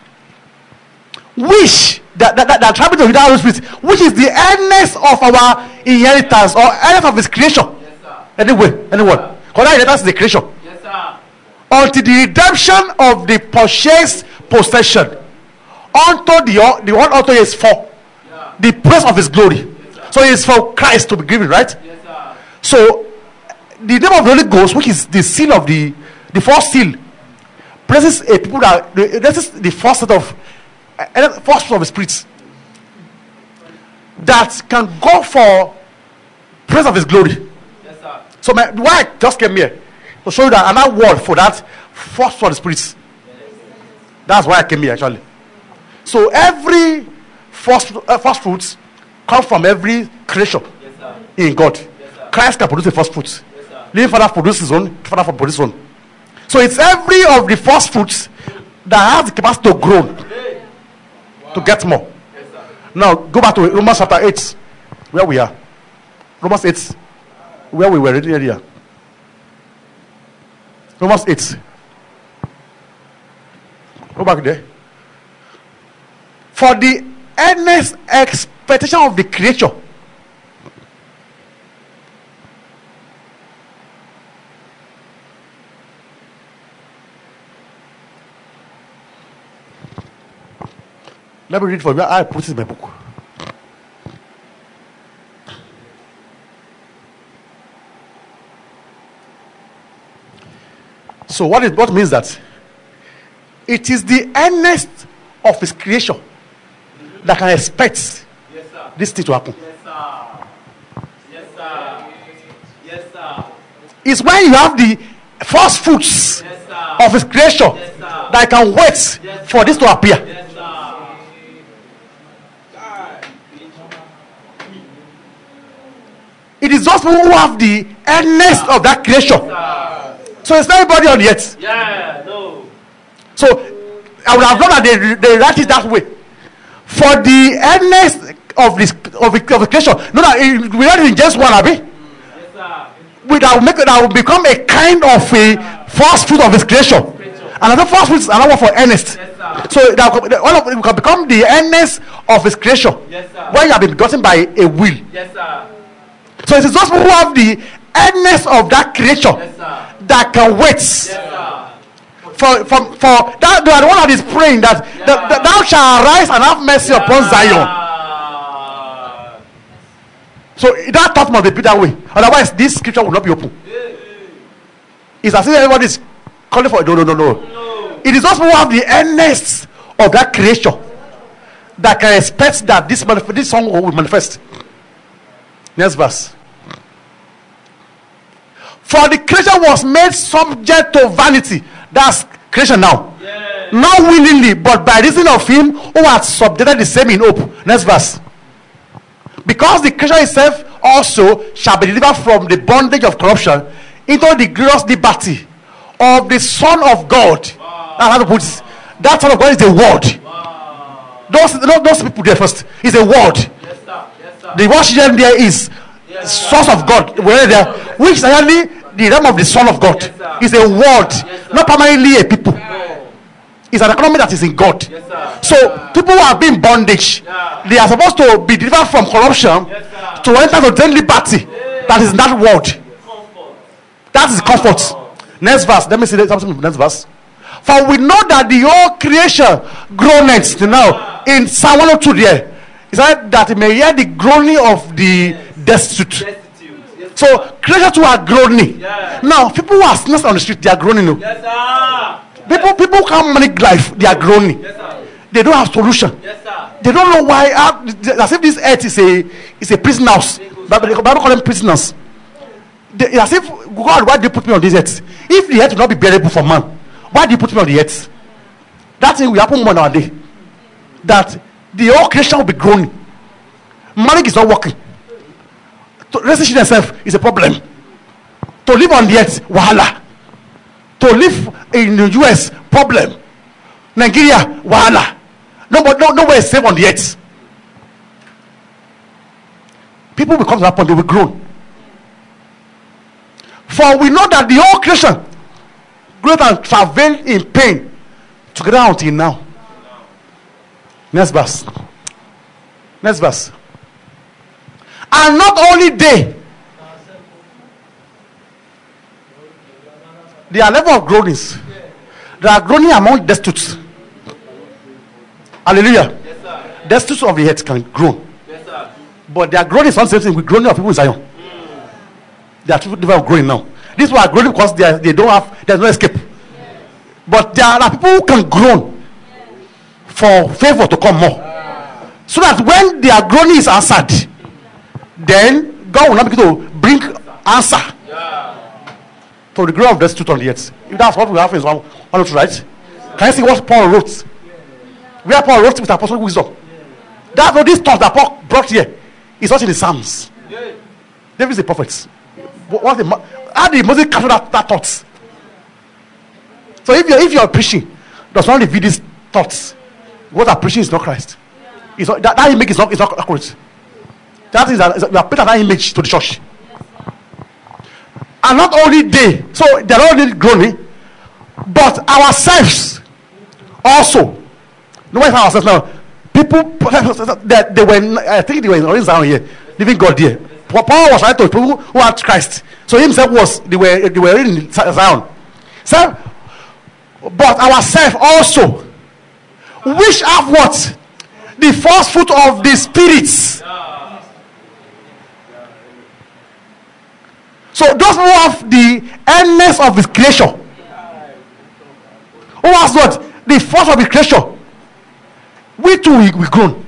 Which that that that, that traveling to without Holy Spirit, which is the earnest of our inheritance or earnest of His creation. Yes, sir. Anyway, anyone, because that inheritance is the creation. Yes, sir. Until the redemption of the purchased possession, unto the the one unto is for yeah. the praise of His glory. Yes, so it's for Christ to be given, right? Yes, sir. So the name of the Holy Ghost, which is the seal of the the first seal, places a people that this is the first set of uh, first of the spirits that can go for praise of His glory. Yes, sir. So my why I just came here to show you that another word for that first of the spirits. Yes. That's why I came here actually. So every first uh, first fruits come from every creation yes, in God. Yes, Christ can produce the first fruits. Living Father produces his own, Father for produce his own. So it's every of the first fruits that has the capacity to grow, wow. to get more. Yes, now go back to Romans chapter eight, where we are. Romans eight, where we were reading earlier. Romans eight. Go back there. For the earnest expectation of the creature. Let me read for you. I put it in my book. So what it what means that it is the earnest of His creation that can expect yes, this thing to happen. Yes, sir. Yes, sir. Yes, sir. It's when you have the first fruits yes, of His creation yes, that can wait yes, for this to appear. Yes, it is those people who have the earnest of that creation. Yes, so it's not everybody on yet. Yeah, no. So I would have known that they, they write it that way. For the earnest of this of the, of the creation. No, no, we read it in James one, Abi. Yes, sir. We that will make that will become a kind of a first fruit of His creation. Another first fruit is another one for earnest. Yes, so that one of it can become the earnest of His creation. Yes, sir. When you have been begotten by a will. Yes, sir. So it is those people who have the earnest of that creature yes, that can wait yes, for, for, for that. They are the one that is praying that, yeah. that, that thou shalt arise and have mercy yeah. upon Zion. So that thought must be that way. Otherwise, this scripture will not be open. Yeah. It's as if everybody is calling for it. No, no, no, no. no. It is those people who have the earnest of that creature that can expect that this manif- this song will manifest. Next verse. For the creation was made subject to vanity. That's creation now. Yeah. Not willingly, but by reason of Him who had subjected the same in hope. Next verse. Because the creation itself also shall be delivered from the bondage of corruption into the glorious liberty of the Son of God. Wow. That's how to put it. That Son of God is the Word. Wow. Those, those people there first is a word. Yes, sir. Yes, sir. The word there is yes, source of God, where there, which is actually the realm of the Son of God. Yes, is a word, yes, not primarily a people. No. It's an economy that is in God. Yes, so people who have been bondage, yeah. they are supposed to be delivered from corruption yes, to enter to the liberty yeah. that is in that word. Comfort. That is comfort. Oh. Next verse. Let me see something. Next verse. For we know that the whole creation groaneth now. In Psalm one oh two there, it said that he may hear the groaning of the destitute.
Destitute. Yes,
So creation too are groaning.
Yeah.
Now people who are sinners on the street, they are groaning. No.
Yes, sir.
People people who can't manage life, they are groaning.
Yes, sir.
They don't have solution.
Yes, sir.
They don't know why. Uh, as if this earth is a is a prison house. Bible, the Bible call them prisoners. They, as if God, why do you put me on this earth? If the earth will not be bearable for man, why do you put me on the earth? That thing will happen more nowadays. That the whole creation will be groaning. Marriage is not working. To relationship itself is a problem. To live on the earth, wahala. To live in the U S, problem. Nigeria, wahala. Nobody, no, nowhere is safe on the earth. People will come to that point, they will groan. For we know that the whole creation great and travail in pain together until now. Next verse. Next verse. And not only they, there are level of groanings. There are groaning among destitutes. Hallelujah.
Yes, sir.
Destitutes of the earth can groan.
Yes, sir.
But they are groaning is not the same thing with groaning of people in Zion. Mm. They are two different growing now. These people are groaning because they, are, they don't have, there's no escape. Yes. But there are people who can groan for favor to come more. Ah. So that when their groaning is answered, then God will not begin to bring answer. Yeah. To the growth of destitute on the earth. If that's what we have in one, one right? Yes. Can you see what Paul wrote? Where Paul wrote with apostolic wisdom. That's what this thought that Paul brought here is not in the Psalms. Yeah. David is a prophet. What the, how did Moses capture that, that thought? So if you're if you're preaching, does not reveal these thoughts. What I'm preaching is not Christ. It's not, that, that image is not, is not accurate. That is that we are putting that image to the church. And not only they, so they're not only groaning, but ourselves also. No matter ourselves now. People that they were, I think they were in Zion here, living God here. Paul was trying to people who had Christ. So himself was they were they were in Zion. So, but ourselves also, which have what? The first fruit of the spirits. So those who have the earnest of his creation, who has what? The first of his creation. We too we, we grown.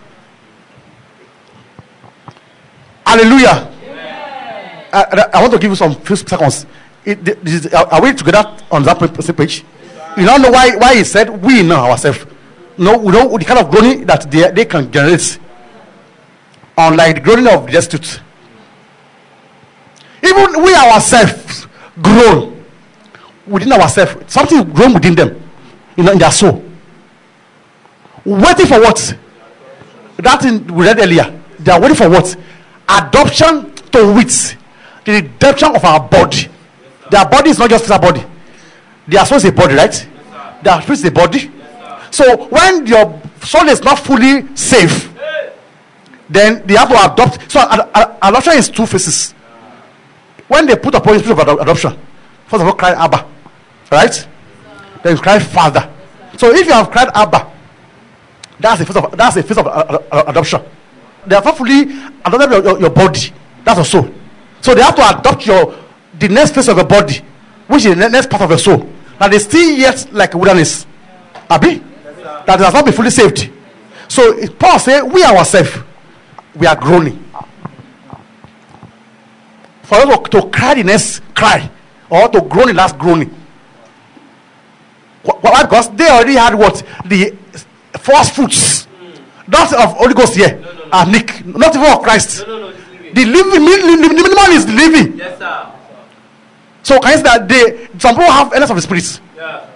Hallelujah. I, I want to give you some few seconds. It, this, are we together on that page? You don't know why why he said we know ourselves. No, we know the kind of groaning that they, they can generate. Unlike the groaning of the destitute. Even we ourselves groan within ourselves. Something grown within them, you know, in their soul. Waiting for what? That thing we read earlier. They are waiting for what? Adoption to wit. The redemption of our body. Their body is not just physical body. Their soul is a body, right? Their spirit is a body. So when your soul is not fully safe, then they have to adopt. So ad- ad- adoption is two phases. When they put upon the spirit of ad- adoption, first of all, cry Abba, right? Then you cry Father. So if you have cried Abba, that's the phase of that's the phase of uh, uh, adoption. They have not fully adopted your, your, your body. That's your soul. So they have to adopt your the next phase of your body, which is the next part of your soul. Now they still yet like a wilderness. Abi? Yes, that has not been fully saved. So Paul says we ourselves we are groaning. For us to, to cry the next cry or to groan the last groaning. Why? Because they already had what? The first fruits. Mm. Not of Holy Ghost here. No, no, no. And Nick. Not even of Christ. No, no, no, the living, the minimum is the living.
Yes, sir.
So can you see that they some people have elements of the spirits? Yeah.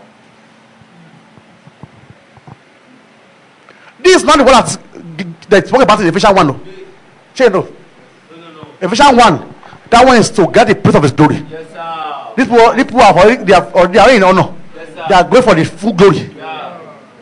This is not the one that's that spoke about in Ephesians one. No. Say no. No, no, no. Ephesians one. That one is to get the praise of his glory. Yes, sir. These people, these people have already they have already they are in honor. Yes, sir. They are going for the full glory. Yeah.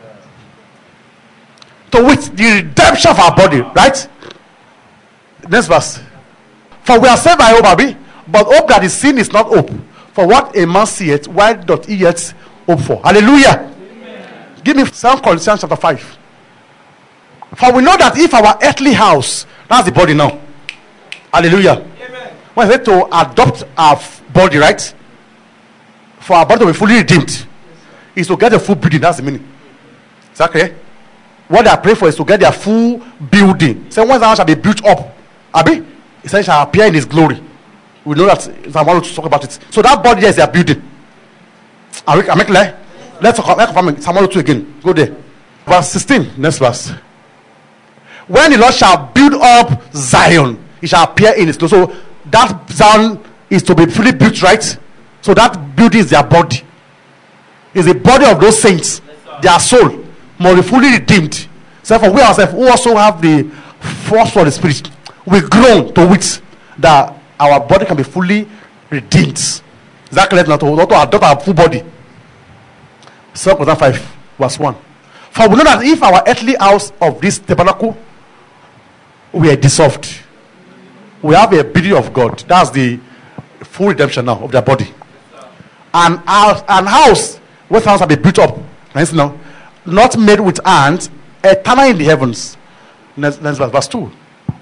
To which the redemption of our body, right? Next verse. For we are saved by hope, Abi, but hope that is seen is not hope. For what a man seeth, why doth he yet hope for? Hallelujah. Amen. Give me Second Corinthians chapter five. For we know that if our earthly house, that's the body now. Hallelujah. Amen. When I say to adopt our f- body, right? For our body to be fully redeemed, is to get a full building. That's the meaning. Is that clear? What they are praying for is to get their full building. So once the house shall be built up, Abi, it says shall appear in his glory. We know that. I want to talk about it. So that body is their building. Are we, am I clear? Let's talk about Psalm one oh two again. Go there. Verse sixteen. Next verse. When the Lord shall build up Zion, it shall appear in his glory. So that Zion is to be fully built, right? So that building is their body. Is the body of those saints. Their soul must be fully redeemed. So for we ourselves who also have the force for the spirit, we groan to which that our body can be fully redeemed. Is that clear? Not to, not to adopt our full body. Psalm five, verse one. For we know that if our earthly house of this tabernacle we are dissolved, we have a building of God. That's the full redemption now of their body. And house, and house, what house have been built up? Nice now, not made with hands, eternal in the heavens. Next, next verse, verse two.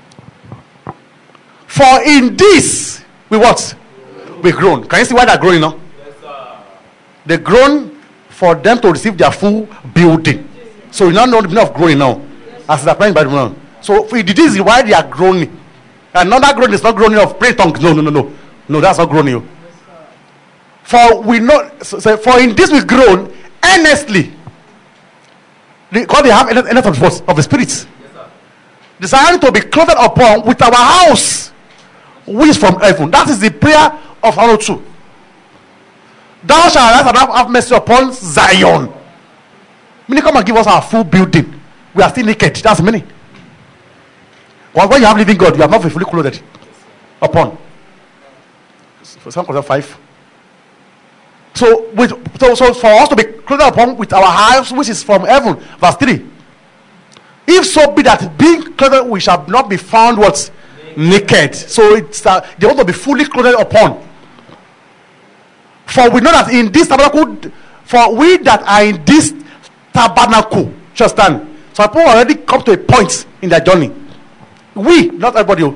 For in this we what? We groan. Can you see why they're growing now? Yes, sir. They groan for them to receive their full building. So you now know the meaning of growing now. As they're praying by the now. So this is why they are groaning. Another groaning is not groaning of prayer tongues. No, no, no, no. No, that's not groaning. For we know, so, so for in this we groan earnestly. Because they have enough of the, of the spirits. Yes, desiring to be clothed upon with our house, which is from heaven. That is the prayer of Psalm one oh two. Thou shalt arise and have mercy upon Zion. Meaning, come and give us our full building. We are still naked. That's meaning. Well, when you have living God, you are not fully clothed upon. For Psalm five. So, with, so, so for us to be clothed upon with our house, which is from heaven, verse three. If so be that being clothed, we shall not be found what? Naked. naked. So it's uh, they want to be fully clothed upon. For we know that in this tabernacle, for we that are in this tabernacle, just stand. So people already come to a point in their journey. We, not everybody.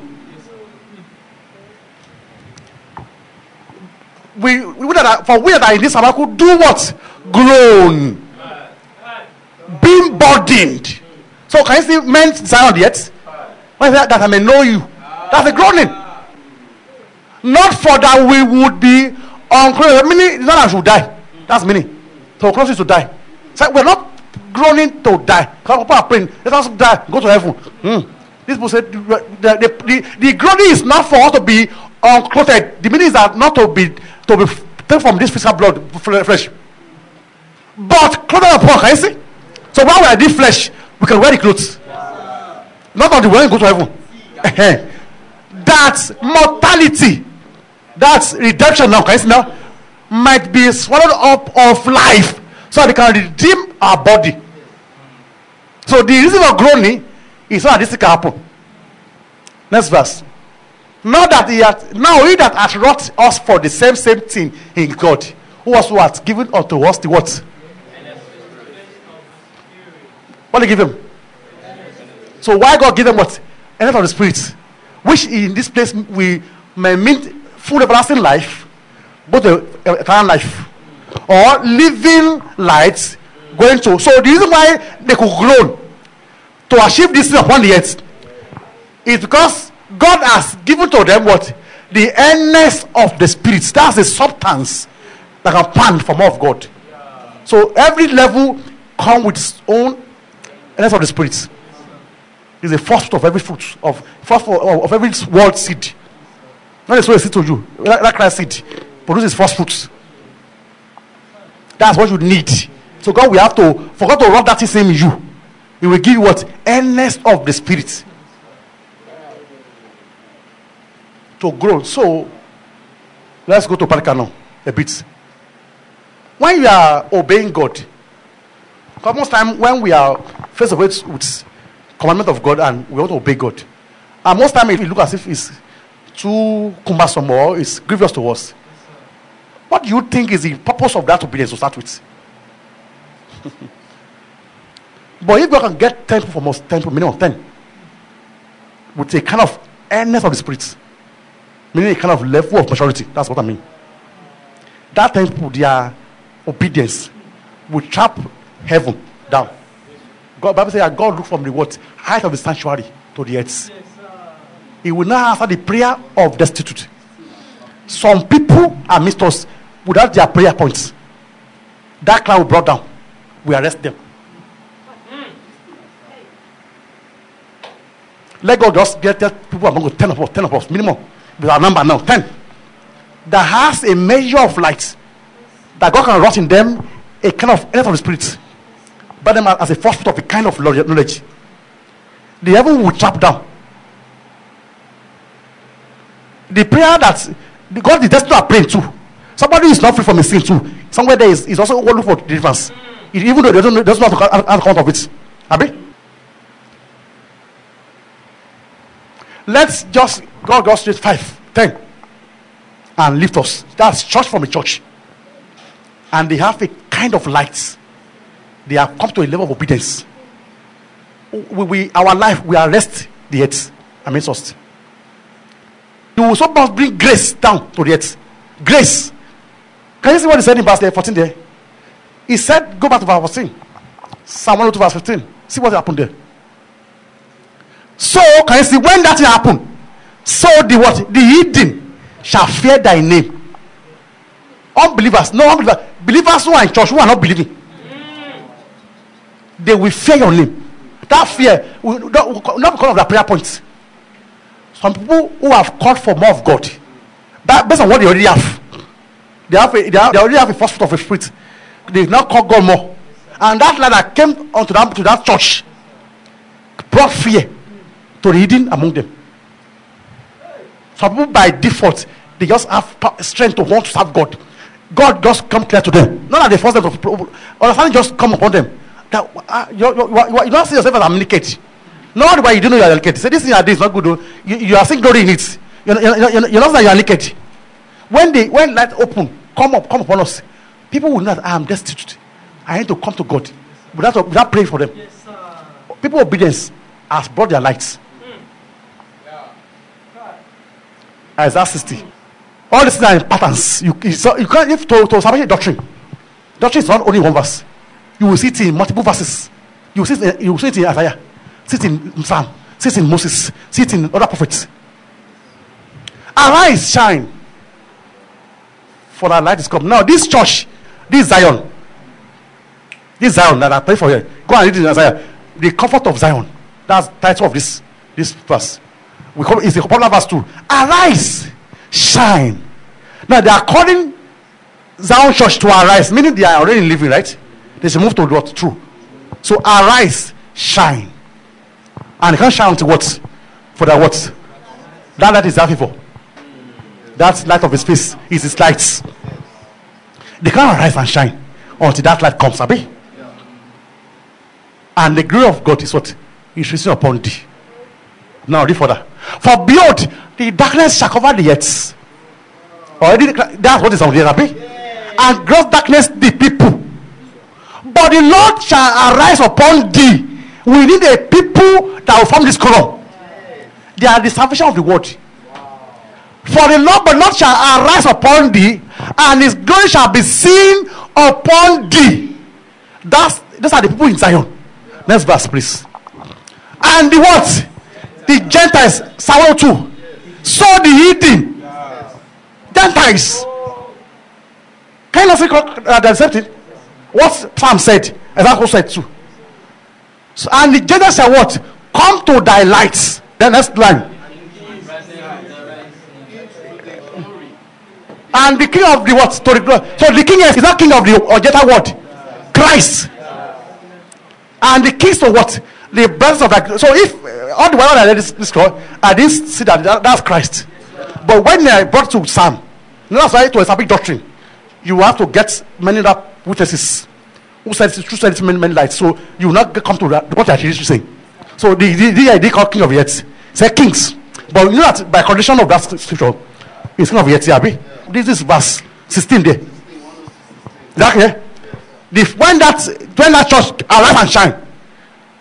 We, we that are, for we that are in this tabernacle do what? Groan, being burdened. So can you see men Zion yet? When that, that I may know you. That's a groaning. Not for that we would be unclothed. Meaning, not that we should die. That's meaning. So close to die. So we're not groaning to die. Because people are praying, let us die, go to heaven. Hmm. This people said the, the, the, the groaning is not for us to be unclothed. The meaning is that not to be to be taken from this physical blood flesh. But clothed upon, can you see? So while we are this flesh, we can wear the clothes. Yeah. Not on the way go to heaven. Yeah. That mortality, that's redemption now, can you see now? Might be swallowed up of life, so they can redeem our body. So the reason for groaning is so that this can happen. Next verse. Now that he had, now he that has wrought us for the same same thing in God, who was what given unto us the what? What did he give him? So why God give them what? Energy of the Spirit, which in this place we may mean full everlasting life, both the eternal life, or living lights going to. So the reason why they could groan to achieve this thing upon the earth is because God has given to them what? The earnest of the Spirit. That's the substance that can pan for more of God. So every level comes with its own earnest of the Spirit. It's the first fruit of every fruit of first of, of every world seed. Not a sow a seed to you. That Christ seed produces first fruits. That's what you need. So God will have to, for God to rub that thing in you, He will give you what? Earnest of the Spirit. To grow. So let's go to practical now a bit. When you are obeying God, because most time when we are faced with, with commandment of God and we want to obey God, and most time it look as if it's too cumbersome or it's grievous to us. What do you think is the purpose of that obedience to start with? But if God can get ten people from us, ten people, minimum ten, with a kind of earnest of the spirit, meaning a kind of level of maturity, that's what I mean. That ten people, their obedience will trap heaven down. God, Bible says that God looked from the what height of the sanctuary to the earth. He will now answer the prayer of destitute. Some people amidst us without their prayer points, that cloud brought down, we arrest them. Let God just get people among us, ten of us, ten of us, minimum. With our number now, ten. That has a measure of light, that God can wrought in them a kind of earth of the spirit, but them as a first fruit of a kind of knowledge. The heaven will trap down. The prayer that the God is destined to pray too. Somebody is not free from a sin too. Somewhere there is, is also looking for deliverance. Even though they don't, doesn't have to account of it. Abi? Let's just God go straight five, ten, and lift us. That's church from a church. And they have a kind of light. They have come to a level of obedience. We, we our life, we arrest the earth amidst us. You will so much bring grace down to the earth. Grace. Can you see what he said in verse fourteen there? He said, go back to verse fourteen. Psalm one oh two verse fifteen. See what happened there. So, can you see when that thing happened? So the what? The hidden shall fear thy name. Unbelievers, no unbelievers. Believers who are in church, who are not believing, mm. they will fear your name. That fear will not, not because of their prayer points. Some people who have called for more of God, that based on what they already have, they have, a, they, have they already have a first fruit of a spirit. They now call God more, and that light that came onto that to that church brought fear to the hidden among them. Some people by default, they just have strength to want to serve God. God just come clear to them. Not that they force them to understanding just come upon them. That uh, you, you, you, you don't see yourself as communicate. Not why you don't know you are naked. Say this thing is not good. You, you are seeing glory in it. You know, you know, you're not that you are naked. When they when light open, come up, come upon us. People will know that I am destitute. I need to come to God without without praying for them. Yes, people obedience has brought their lights. Mm. Yeah. Isaiah sixty. All these things are in patterns. You, you, you can't if to to establish a doctrine. Doctrine is not only one verse. You will see it in multiple verses. You will see it, you will see it in Isaiah, see it in Psalm, see it in Moses, see it in other prophets. Arise, shine, for thy light is come. Now this church, this Zion, this Zion that I pray for you. Go and read it in Isaiah. The comfort of Zion. That's the title of this this verse. We call it, it's the popular verse too. Arise, shine. Now they are calling Zion Church to arise, meaning they are already living, right? They should move to what? True. So arise, shine. And they can't shine to what? For the what? That light is happy for. That light of his face is his lights. They can't arise and shine until that light comes, Abi. And the glory of God is what? Is risen upon thee. Now read further. For behold, the darkness shall cover the earth. Already that's what is on the Abi. And gross darkness the people. But the Lord shall arise upon thee. We need a people that will form this column. They are the salvation of the world. For the Lord, but Lord shall arise upon thee, and his glory shall be seen upon thee. That's those are the people in Zion. Next verse, please. And the what? The Gentiles, Saul too. So the hidden Gentiles. Can you not see uh, the accepted? What Psalm said, and that also said too. So, and the Gentiles shall what? Come to thy lights. The next line. And the king of the what? So the king is not king of the Ojeta what? Christ. And the kings of what? The brothers of that. So if uh, all the while I read this, this scroll, I didn't see that, that that's Christ. But when I brought to Psalm, that's why it was a big doctrine. You have to get many other witnesses who said it's true, said it's many, many lights. So you will not come to that, what I actually saying. So the the, the idea called king of the earth, say kings. But you know that by condition of that scripture, it's king of the earth, Abi. This is verse sixteen there. Is that clear? The, when that when that church arise and shine,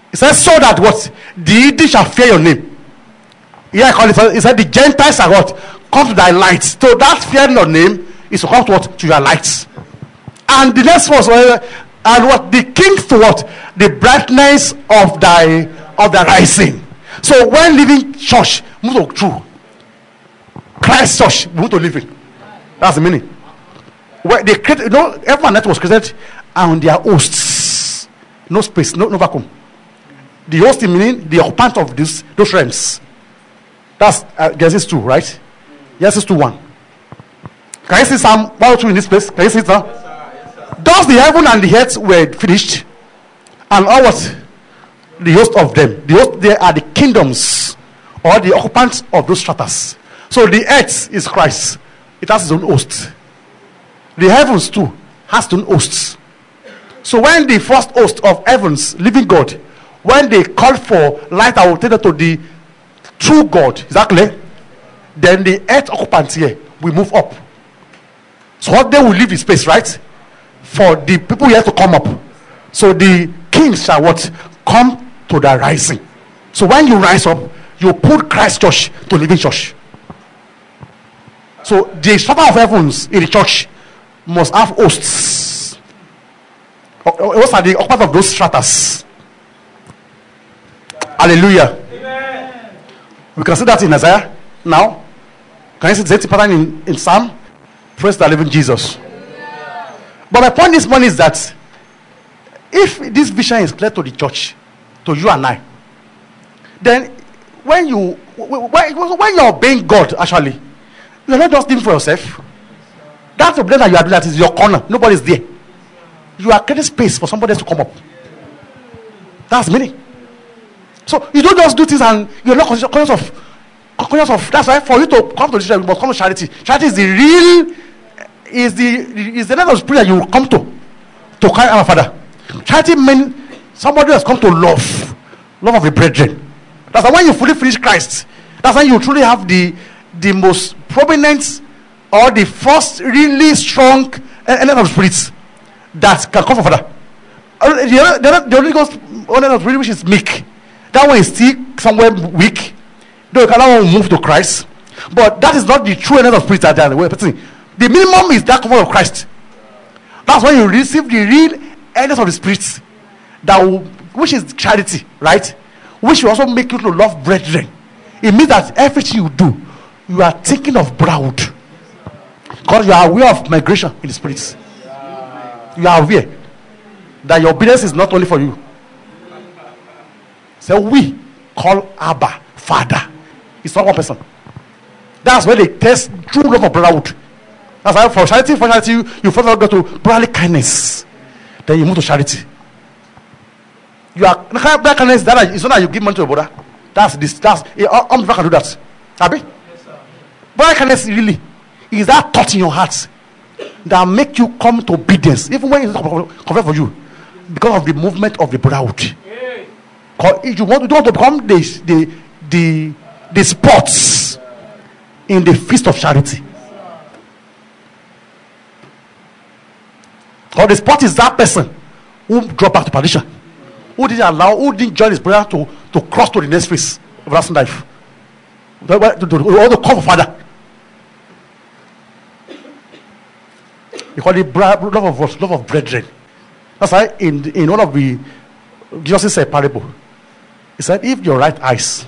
He says, so that what? The Yiddish shall fear your name. Yeah, I call it. He said, the Gentiles are what? Come to thy light. So that fearing your name is to come to what? To your light. And the next was, uh, and what? The kings to what? The brightness of thy of the rising. So when leaving church, move to true. Christ church, move to living. That's the meaning. Where they created, you know, everyone that was created and their hosts. No space, no, no vacuum. The host meaning the occupant of this, those realms. That's uh, Genesis two, right? Genesis two one. Can you see Psalm one oh two in this place? Can you see it now? Yes, sir. Yes, sir. Thus the heaven and the earth were finished, and all what? The host of them. The host there are the kingdoms or the occupants of those stratas. So the earth is Christ. It has its own host. The heavens too has its own hosts. So when the first host of heavens, living God, when they called for light, I will take them to the true God, exactly. Then the earth occupants here will move up. So what they will leave in space, right? For the people here to come up. So the kings shall what? Come to the rising. So when you rise up, you put Christ church to living church. So the strata of heavens in the church must have hosts. What are the occupants of those stratas? Hallelujah. Amen. We can see that in Isaiah now. Can you see the same pattern in, in Psalm? Praise the living Jesus. Yeah. But my point this morning is that if this vision is clear to the church, to you and I, then when you when, when you're obeying God, actually, you're not just living for yourself. That's the blame that you are doing. That is your corner. Nobody's there. You are creating space for somebody else to come up. That's meaning. So you don't just do things and you're not conscious of conscious of. That's why for you to come to this, you must come to charity. Charity is the real, is the is the level of spirit that you will come to to carry our Father. Charity means somebody has come to love, love of the brethren. That's why when you fully finish Christ, that's when you truly have the the most prominent or the first really strong element of spirits that can come from Father. The other, the other, the only Ghost element of spirit which is meek. That one is still somewhere weak. Though you cannot move to Christ, but that is not the true element of spirit that they are representing. The minimum is that comfort of Christ. That's when you receive the real element of the spirit, that will, which is charity, right? Which will also make you to love brethren. It means that everything you do, you are thinking of brotherhood, because you are aware of migration in the spirits. You are aware that your obedience is not only for you. So we call Abba Father. It's not one person. That's where they test true love of brotherhood. That's why for charity, for charity, you, you first go to brotherly kindness. Then you move to charity. You are the kind of brotherly kindness that is not that you give money to your brother. That's this. That's I'm can do that. Abi? Yes, sir. Brotherly kindness really is that thought in your heart that make you come to obedience, even when it's confessed for you, because of the movement of the brotherhood. If you want, you don't want to become the the the, the spots in the feast of charity. Or the spot is that person who dropped back to perdition, who didn't allow, who didn't join his brother to, to cross to the next phase of lasting life. To, to, to, to come for Father. You call it love of love of brethren. That's why in in one of the Jesus said parable. He said, if your right eyes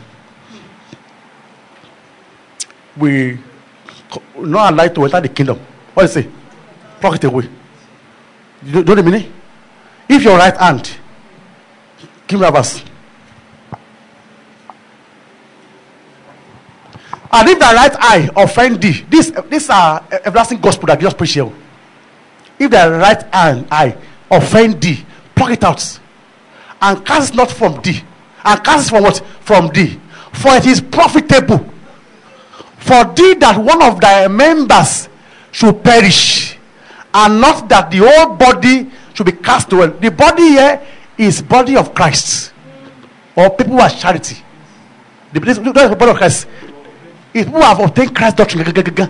will not allow you to enter the kingdom, what do you say? Pluck it away. You know, know the meaning? If your right hand, give me a verse. And if the right eye offend thee, this this are uh, everlasting gospel that Jesus preach here. If the right hand eye offend thee, pluck it out, and cast it not from thee. And cast from what? From thee. For it is profitable for thee that one of thy members should perish, and not that the whole body should be cast away. The body here is body of Christ, or people who are charity. The body of Christ. If people have obtained Christ doctrine,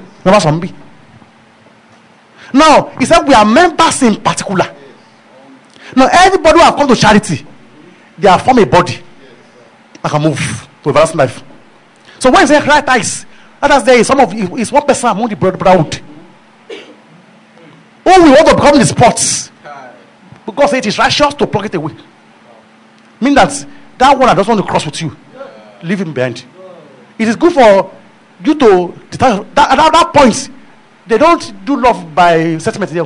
now he said we are members in particular. Now everybody who have come to charity, they are form a body. I can move to everlasting life. So when you say right eyes, that is there is some of is one person among the brotherhood who we want to become the spots because it is righteous to pluck it away. Mean that that one that doesn't want to cross with you, leave him behind. It is good for you to detach. That, at that point, they don't do love by sentimental.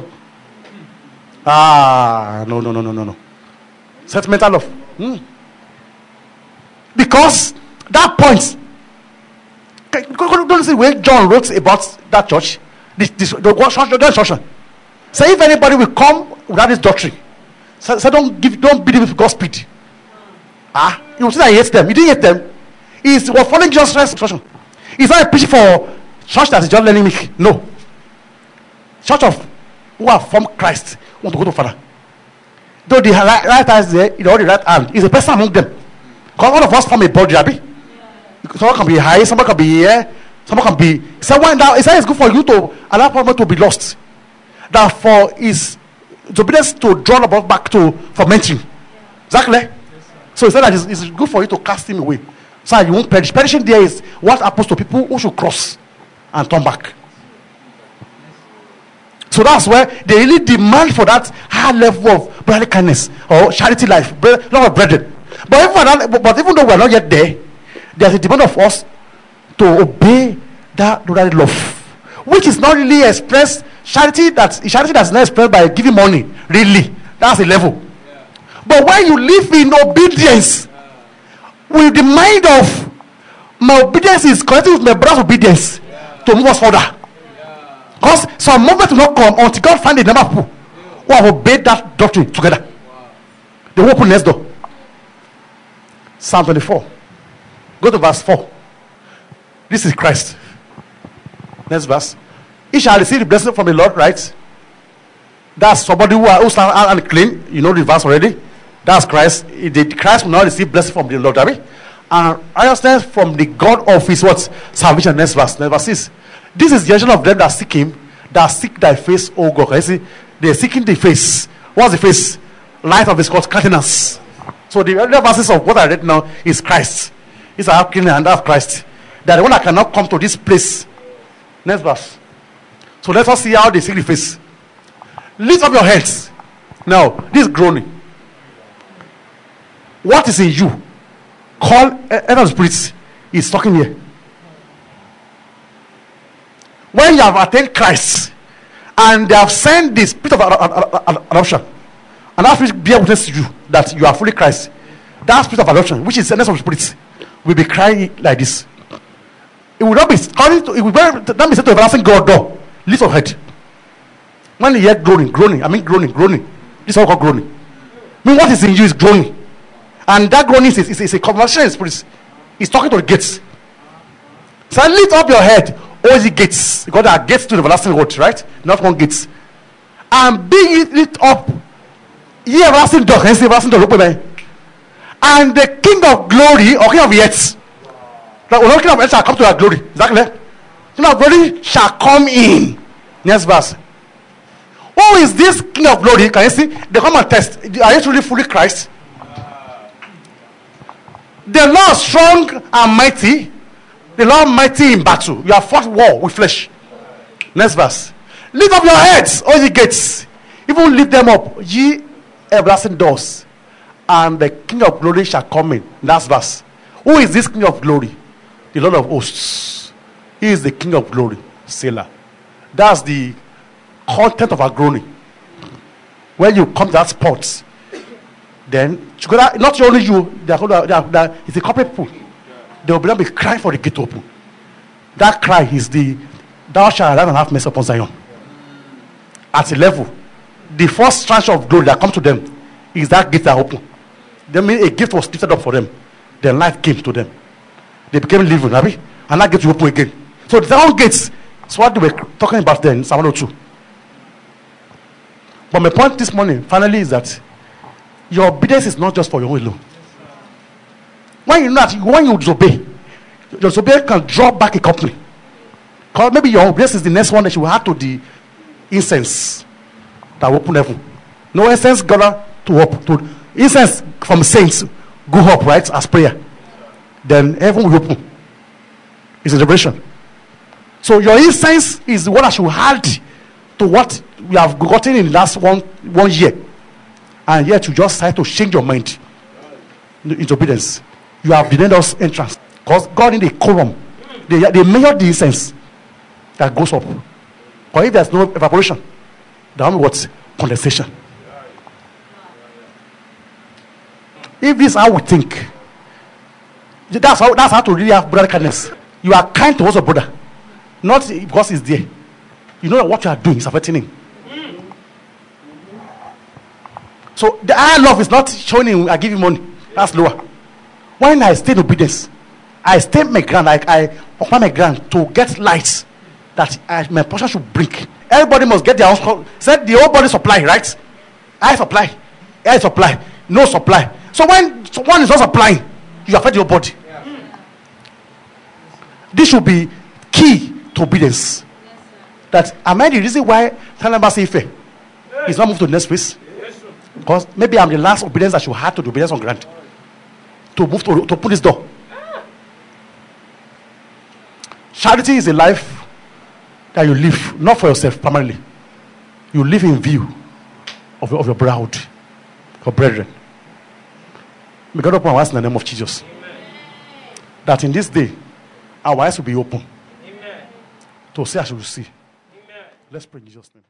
Ah, no, no, no, no, no, no. Sentimental love. Hmm. Because that point, don't see where John wrote about that church, this, this, the, the instruction. Say if anybody will come without this doctrine, so, so don't give, don't beat him with gospel. Ah, you will see that he hates them. He didn't hate them. He's was following Jesus Christ's instruction. He's not a preaching for church that is just learning me. No. Church of who have formed Christ want to go to Father. Though the right, right hand is there, in all the right hand, is a person among them. Because all of us form a body, Abby. Someone can be high, someone can be here, someone can be. Someone that it's good for you to allow people to be lost. Therefore, is to be to draw about back to for mentoring. Exactly. So he said that it's, it's good for you to cast him away. So you won't perish. Perishing there is what happens to people who should cross and turn back. So that's where they really demand for that high level of brotherly kindness or charity life, love of brethren. But even, that, but even though we're not yet there, there's a demand of us to obey that brotherly love, which is not really expressed charity. That charity that's not expressed by giving money. Really, that's a level. Yeah. But when you live in obedience, yeah. with the mind of my obedience is connected with my brother's obedience yeah. to move us further. Because yeah. some movement will not come until God find a number of people yeah. who have obeyed that doctrine together. Wow. They will open next door. Psalm twenty-four. Go to verse four. This is Christ. Next verse. He shall receive the blessing from the Lord, right? That's somebody who are who stand and clean. You know the verse already. That's Christ. The Christ will not receive blessing from the Lord, right? And righteousness from the God of his what? Salvation. Next verse. Next verse six. This is the generation of them that seek him, that seek thy face, O God. Can you see? They're seeking the face. What's the face? Light of his countenance. So the other verses of what I read now is Christ. It's our king and that's Christ. That the one that cannot come to this place. Next verse. So let us see how they seek the face. Lift up your heads. Now, this groaning. What is in you? Call heaven's spirits. He's talking here. When you have attained Christ and they have sent the spirit of adoption, and that spirit bear witness to you that you are fully Christ, that spirit of adoption, which is the essence of spirits, will be crying like this. It will not be calling to, it will not be said to everlasting God door. Lift your head. When you hear groaning, groaning, I mean groaning, groaning. This is all called groaning. I mean, what is in you is groaning. And that groaning is, is, is a conversation in spirits. He's talking to the gates. So lift up your head, all the gates. Because there are gates to the everlasting road, right? Not one gates. And be lit up. Ye everlasting door. Can you see everlasting door? Look at me. And the King of glory, or King of earth, the King of earth shall come to our glory. Exactly. King of glory shall come in. Next verse. Who is this King of glory? Can you see? They come and test. Are you truly fully Christ? The Lord strong and mighty. The Lord mighty in battle. You have fought war with flesh. Next verse. Lift up your heads, all ye gates. Even lift them up, ye everlasting doors. And the King of glory shall come in. Last verse. Who is this King of glory? The Lord of hosts. He is the King of glory. Selah. That's the content of our groaning. When you come to that spot, then together, not only you, they are, they are, they are, it's a corporate pool. They will be crying for the gate to open. That cry is the thou shalt arise and have mercy upon Zion. At a level, the first tranche of glory that comes to them is that gate that open. That means a gift was lifted up for them. Their life came to them. They became living, right? And that gate will open again. So the second gates is what they were talking about then in Psalm one oh two. But my point this morning, finally, is that your obedience is not just for your own alone. When you not, when you disobey, your disobedience can draw back a company. Because maybe your obedience is the next one that you will add to the incense that will open heaven. No incense gather to open to incense from saints go up, right, as prayer, then heaven will open. It's a revelation. So your incense is what I should add to what we have gotten in the last one one year, and yet you just try to change your mind into obedience. You have denied us entrance because God in the quorum, they, they measure the incense that goes up. Or if there's no evaporation, there will be what? Condensation. If this is how we think, that's how that's how to really have brother kindness. You are kind towards your brother, not because he's there. You know that what you are doing is affecting him. So the higher love is not showing him I give you money. That's lower. When I stay in obedience, I stay my ground, like I occupy my ground to get lights that I, my portion should bring. Everybody must get their own. Said the whole body supply, right? I supply, I supply, no supply. So when one is not supplying, you affect your body. Yeah. This should be key to obedience. That am I the reason why Tanabas Ife is not moved to the next phase? Because maybe I'm the last obedience that should have to do obedience on ground to move to, to put this door. Charity is a life that you live not for yourself primarily. You live in view of, of your bride, your brethren. May God open our eyes in the name of Jesus. Amen. That in this day, our eyes will be open. Amen. To see as we will see. Amen. Let's pray in Jesus' name.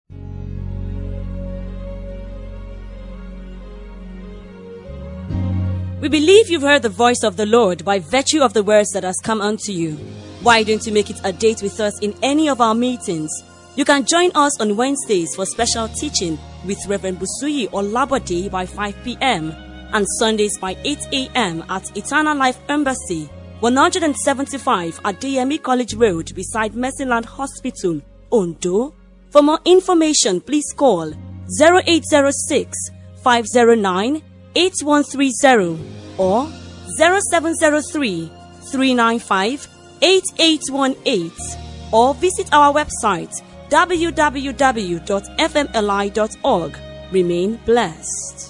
We believe you've heard the voice of the Lord by virtue of the words that has come unto you. Why don't you make it a date with us in any of our meetings? You can join us on Wednesdays for special teaching with Reverend Busuyi Olabode by five p.m. and Sundays by eight a.m. at Eternal Life Embassy, one seventy-five at D M E College Road beside Mercyland Hospital, Ondo. For more information, please call zero eight zero six, five zero nine, eight one three zero or zero seven zero three, three nine five, eight eight one eight or visit our website w w w dot f m l i dot org. Remain blessed.